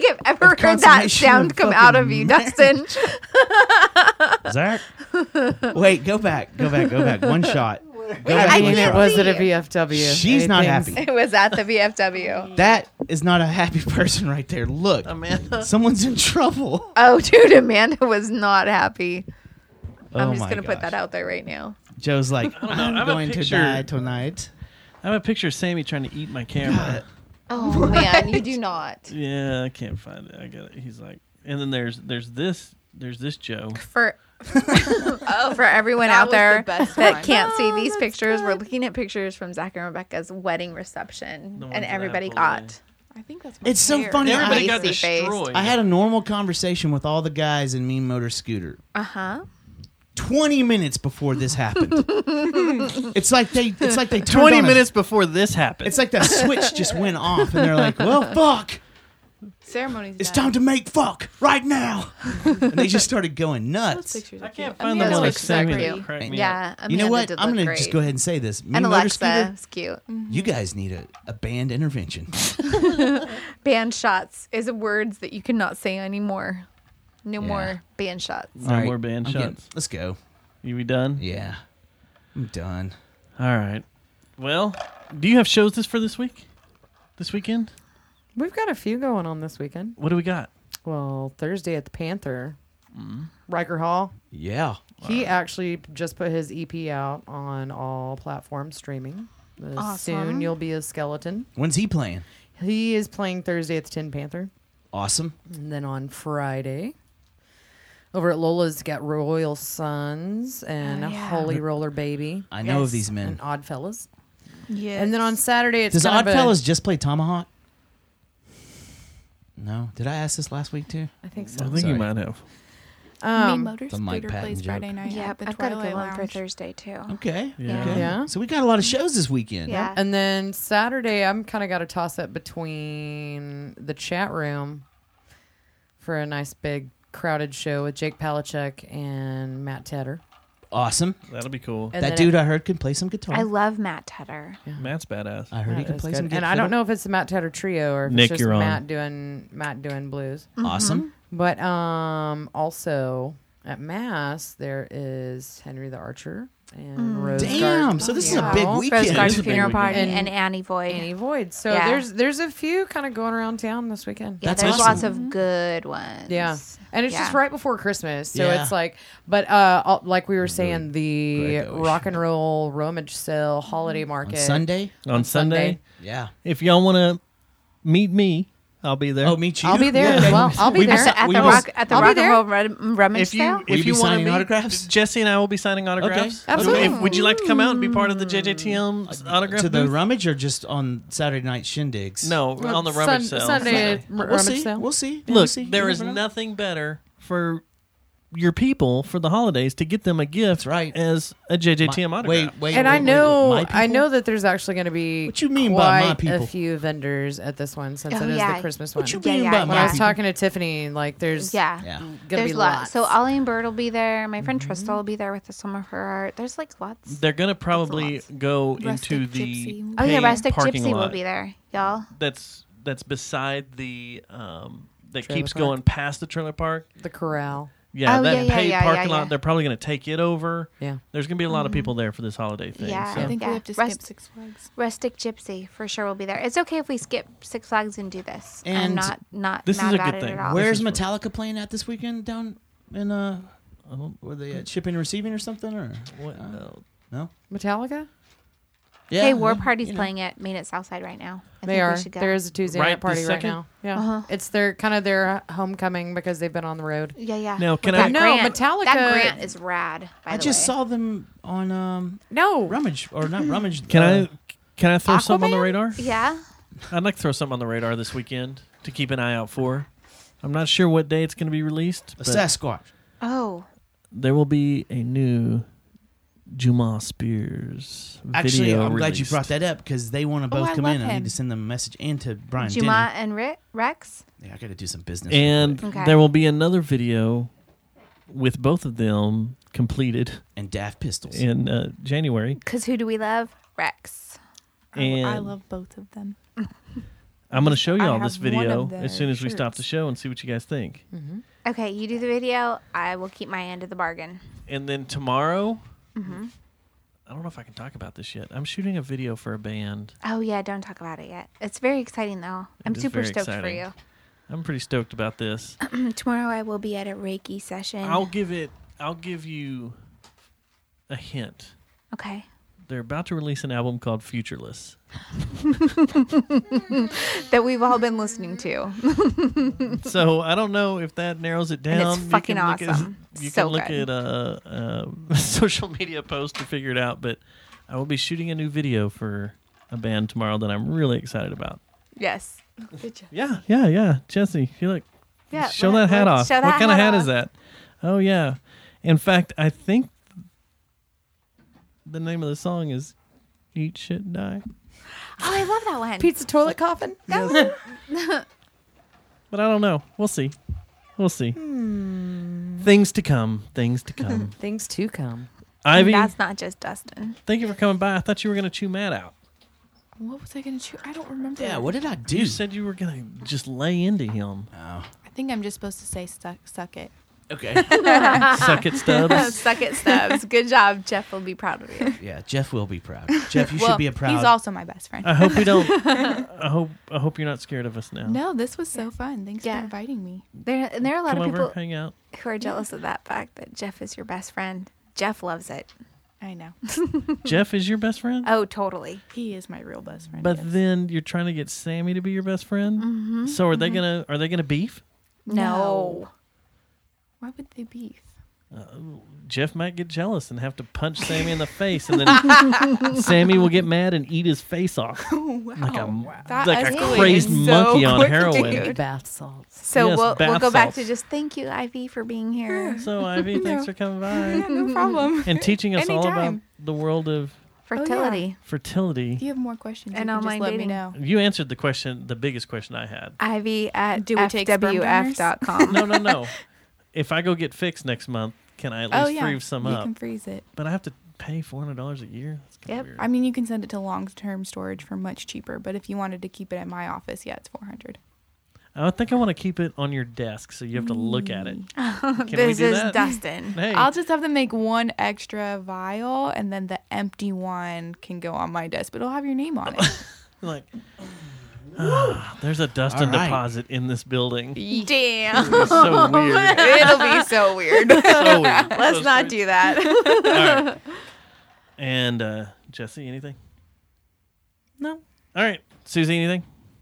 think I've ever heard that consummation sound of come out of fucking you, marriage. Dustin. Zach, Wait, go back, go back, go back. One shot. Go I back, I one mean, it shot. was at a see. V F W. She's not Anything's- happy. It was at the V F W. That is not a happy person right there. Look, Amanda. someone's in trouble. Oh, dude, Amanda was not happy. I'm Oh just my gonna put gosh. that out there right now. Joe's like, don't know. I I'm have a going to picture. die tonight. I have a picture of Sammy trying to eat my camera. Oh man, you do not. Yeah, I can't find it. I got it. He's like, and then there's there's this there's this Joe. For oh, for everyone That out was there the best that one. can't see these pictures, we're looking at pictures from Zach and Rebecca's wedding reception, The ones and that I everybody pulled away. got. I think that's my It's so hair. funny. Everybody I, got Icy face. destroyed. I had a normal conversation with all the guys in Mean Motor Scooter. Uh huh. Twenty minutes before this happened. it's like they. It's like they turned twenty on a- minutes before this happened. it's like that switch just went off, and they're like, "Well, fuck! Ceremony's It's done. time to make fuck right now." And they just started going Those nuts. pictures are I cute. can't find Amanda the one that looks so Sammy cute. that cracked me up. Yeah, Amanda You know what? Did I'm look gonna great. just go ahead and say this. Mean And Motor Alexa Scooter, is cute. you guys need a, a band intervention. Band shots is words that you cannot say anymore. No Yeah. more band shots. No All right, more band I'm shots. getting- let's go. You be done? Yeah, I'm done. All right. Well, do you have shows this for this week? This weekend? We've got a few going on this weekend. What do we got? Well, Thursday at the Panther, Riker Hall. Yeah. He actually just put his E P out on all platforms streaming. Uh, Awesome. Soon you'll be a skeleton. When's he playing? He is playing Thursday at the Tin Panther. Awesome. And then on Friday, over at Lola's, got Royal Sons and Oh, yeah. Holy Roller Baby. I know of Yes. these men. And Oddfellas. Yeah. And then on Saturday, it's Does kind of a- Oddfellas just play Tomahawk? No. Did I ask this last week too? I think I so. think Sorry. you might have. Mean Um, Motor the Mike Scooter Patton plays joke. Friday night yeah, at the I've got a Twilight good one for Lounge. Thursday too. Okay. Yeah. Okay. Yeah. So we got a lot of shows this weekend. Yeah. And then Saturday, I'm kind of got a toss up between the chat room for a nice big crowded show with Jake Palachuk and Matt Tedder. Awesome. That'll be cool. And that then dude it- I heard can play some guitar. I love Matt Tedder. Matt's badass. I heard he That can is play good. some good And I don't know if it's the Matt Tedder trio or if Nick, it's just you're on. Matt doing Matt doing blues. Awesome. But um, also at Mass there is Henry the Archer and Rose Damn. Garden So this is a Funeral. big Rose weekend. Garden It's a big Funeral weekend. Party And- and, Annie Void. Annie Void. So Yeah. there's there's a few kind of going around town this weekend. yeah, That's there's awesome. lots of good ones. Yeah. And it's just Yeah. right before Christmas. So Yeah. it's like, but uh, all- like we were saying, the Great-ish. rock and roll rummage sale holiday market. On Sunday? On Sunday, Sunday. Yeah. if y'all want to meet me, I'll be there. Oh, meet you. I'll be there Yeah. as well. I'll be We there. be- At the, at we the be- rock at the I'll be rock and there. roll rum- rummage if you sale. Will you if be you want to signing meet autographs? Jesse and I will be signing autographs. Absolutely. If- would you like to come out and be part of the J J T M autograph to the booth? rummage or just on Saturday night shindigs? No, Well, on the rummage Sun- sale. Sunday r- We'll rummage see. sale. We'll see. We'll Look, see. there You is never know. nothing better for your people for the holidays to get them a gift That's right. as a J J T M My- autograph. Wait, wait. And wait, I wait, know, my I people? know that there's actually going to be What you mean quite by my people? a few vendors at this one since Oh, it is yeah. the Christmas What one. you Yeah, mean yeah, by yeah. When my I was people? talking to Tiffany, like there's Yeah. Yeah. gonna There's be lots. lots. So Ollie and Bird will be there. My friend Mm-hmm. Trista will be there with some of her art. There's like lots. They're gonna probably lots. go Rustic into the Gypsy. Oh yeah, paid Rustic parking Gypsy will lot be there, y'all. That's that's beside the um that Trailer keeps park. going past the trailer park. the corral. Yeah, Oh, that yeah, yeah, paid yeah, parking yeah, lot. yeah. They're probably gonna take it over. Yeah. There's gonna be a lot of people there for this holiday thing. Yeah. so. I think Yeah. we have to Rest- skip Six Flags. Rustic Gypsy for sure will be there. It's okay if we skip Six Flags and do this. I'm And not not this is mad a about good it thing. at all. Where- Where's This is Metallica playing at this weekend down in uh, were they at shipping and receiving or something or What? Uh, no. no? Metallica? Yeah. hey, War yeah, Party's you know. playing at Main at Southside right now. I They think are. We should go. There is a Tuesday Right night party this right second? now. Yeah. Uh-huh. It's their kind of their homecoming because they've been on the road. Yeah, yeah. Now, can With I- that No, grant, Metallica- That grant is rad. By I the just way. saw them on um No. rummage or not rummage. Can uh, I can I throw something on the Aquaman? radar? Yeah. I'd like to throw something on the radar this weekend to keep an eye out for. I'm not sure what day it's going to be released, a but Sasquatch? Oh. there will be a new Juma Spears Actually, video I'm glad you released. brought that up because they want to both I come love in. I need him. to send them a message and to Brian Juma Denny. and Ri- Rex. Yeah, I got to do some business. real And quick. Okay. there will be another video with both of them completed and Daft Pistols. in uh, January. Because who do we love? Rex. I, And I love both of them. I'm going to show you I all this have one video of their as soon as we stop shirts. the show and see what you guys think. Okay, you do the video. I will keep my end of the bargain. And then tomorrow, Mm-hmm. I don't know if I can talk about this yet. I'm shooting a video for a band. Oh yeah, don't talk about it yet. It's very exciting though. I'm It is super very stoked exciting. for you. I'm pretty stoked about this. Tomorrow I will be at a Reiki session. I'll give it. I'll give you a hint. Okay. They're about to release an album called Futureless. That we've all been listening to. So I don't know if that narrows it down. And it's You fucking can look at- awesome. you So can look good. at a, a social media post to figure it out. But I will be shooting a new video for a band tomorrow that I'm really excited about. Yes. Yeah, yeah, yeah. Jesse, you look. Yeah, Show let- that hat let- off. show What that kind of hat hat is off. that? Oh yeah. In fact, I think the name of the song is "Eat Shit Die." Oh, I love that one. Pizza toilet coffin. But I don't know. We'll see. We'll see. Hmm. Things to come. Things to come. Things to come. Ivy, That's not just Dustin. thank you for coming by. I thought you were going to chew Matt out. What was I gonna choose? I don't remember. Yeah, what did I do? You said you were going to just lay into him. Oh, I think I'm just supposed to say suck, suck it. okay. Suck it, Stubbs. Suck it, Stubbs. Good job. Jeff will be proud of you. Yeah, Jeff will be proud. Jeff, you well, should be a proud. He's also my best friend. I hope we don't. I hope. I hope you're not scared of us now. No, this was so fun. Thanks Yeah. for inviting me. There, and there are a lot Come of over, people hang out. who are jealous of that fact that Jeff is your best friend. Jeff loves it. I know. Jeff is your best friend, Oh, totally. He is my real best friend. but yes. then you're trying to get Sammy to be your best friend. Mm-hmm. So are they gonna? Are they gonna beef? No. Why would they beef? Jeff might get jealous and have to punch Sammy in the face, and then Sammy will get mad and eat his face off like a That like a escalated crazed so monkey on quickly. heroin. Bath salts. So Yes, we'll, we'll bath go back to salts. just thank you, Ivy, for being here. So Ivy, thanks for coming by Yeah, no problem. and teaching us all about Anytime. the world of Fertility. fertility. If you have more questions, And you can online just let dating. me know. You answered the question, the biggest question I had. Ivy at Do we take sperm f w f dot com. No, no, no. If I go get fixed next month, can I at least Oh yeah, freeze some you up? can freeze it. But I have to pay four hundred dollars a year. That's kinda Yep. weird. I mean, you can send it to long-term storage for much cheaper. But if you wanted to keep it at my office, yeah, it's four hundred. I think I want to keep it on your desk so you have to look at it. Can we This do is that? Dustin. Hey, I'll just have to make one extra vial, and then the empty one can go on my desk, but it'll have your name on it. like, ah, there's a Dustin All right. deposit in this building. Damn. It's so weird. It'll be so weird. So weird. Let's So not strange. do that. All right. And uh, Jesse, anything? No. All right. Susie, anything?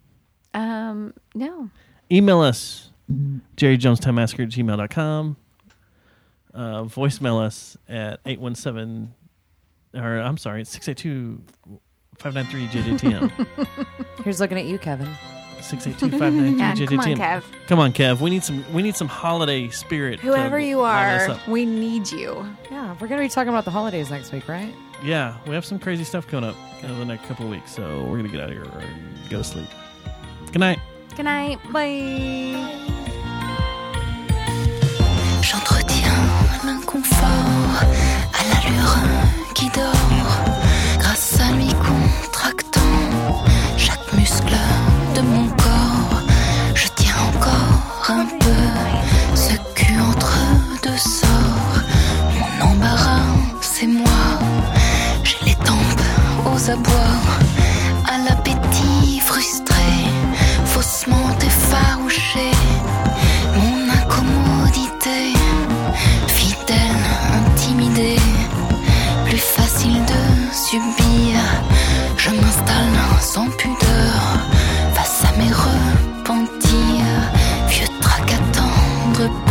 Um, no. Email us, jerry jonestown massacre at gmail dot com. Uh, voicemail us at eight one seven, or I'm sorry, six eight two, five nine three J J T M. Here's looking at you, Kevin. six eight two, five nine Yeah, three J J come T on, M. Kev. Come on, Kev. We need some we need some holiday spirit. to Whoever you line us are, up. we need you. Yeah, we're gonna be talking about the holidays next week, right? Yeah, we have some crazy stuff coming up in the next couple of weeks, so we're going to get out of here or go to sleep. Good night. Good night. Bye. J'entretiens l'inconfort à l'allure qui dort, grâce à lui contractant chaque muscle de mon corps. Je tiens encore un peu ce cul entre deux sorts. Mon embarras, c'est moi. J'ai les tempes aux abois, à l'appétit frustré, faussement effarouché. Mon incommodité, fidèle, intimidée, plus facile de subir. Je m'installe sans pudeur face à mes repentirs. Vieux trac à tendre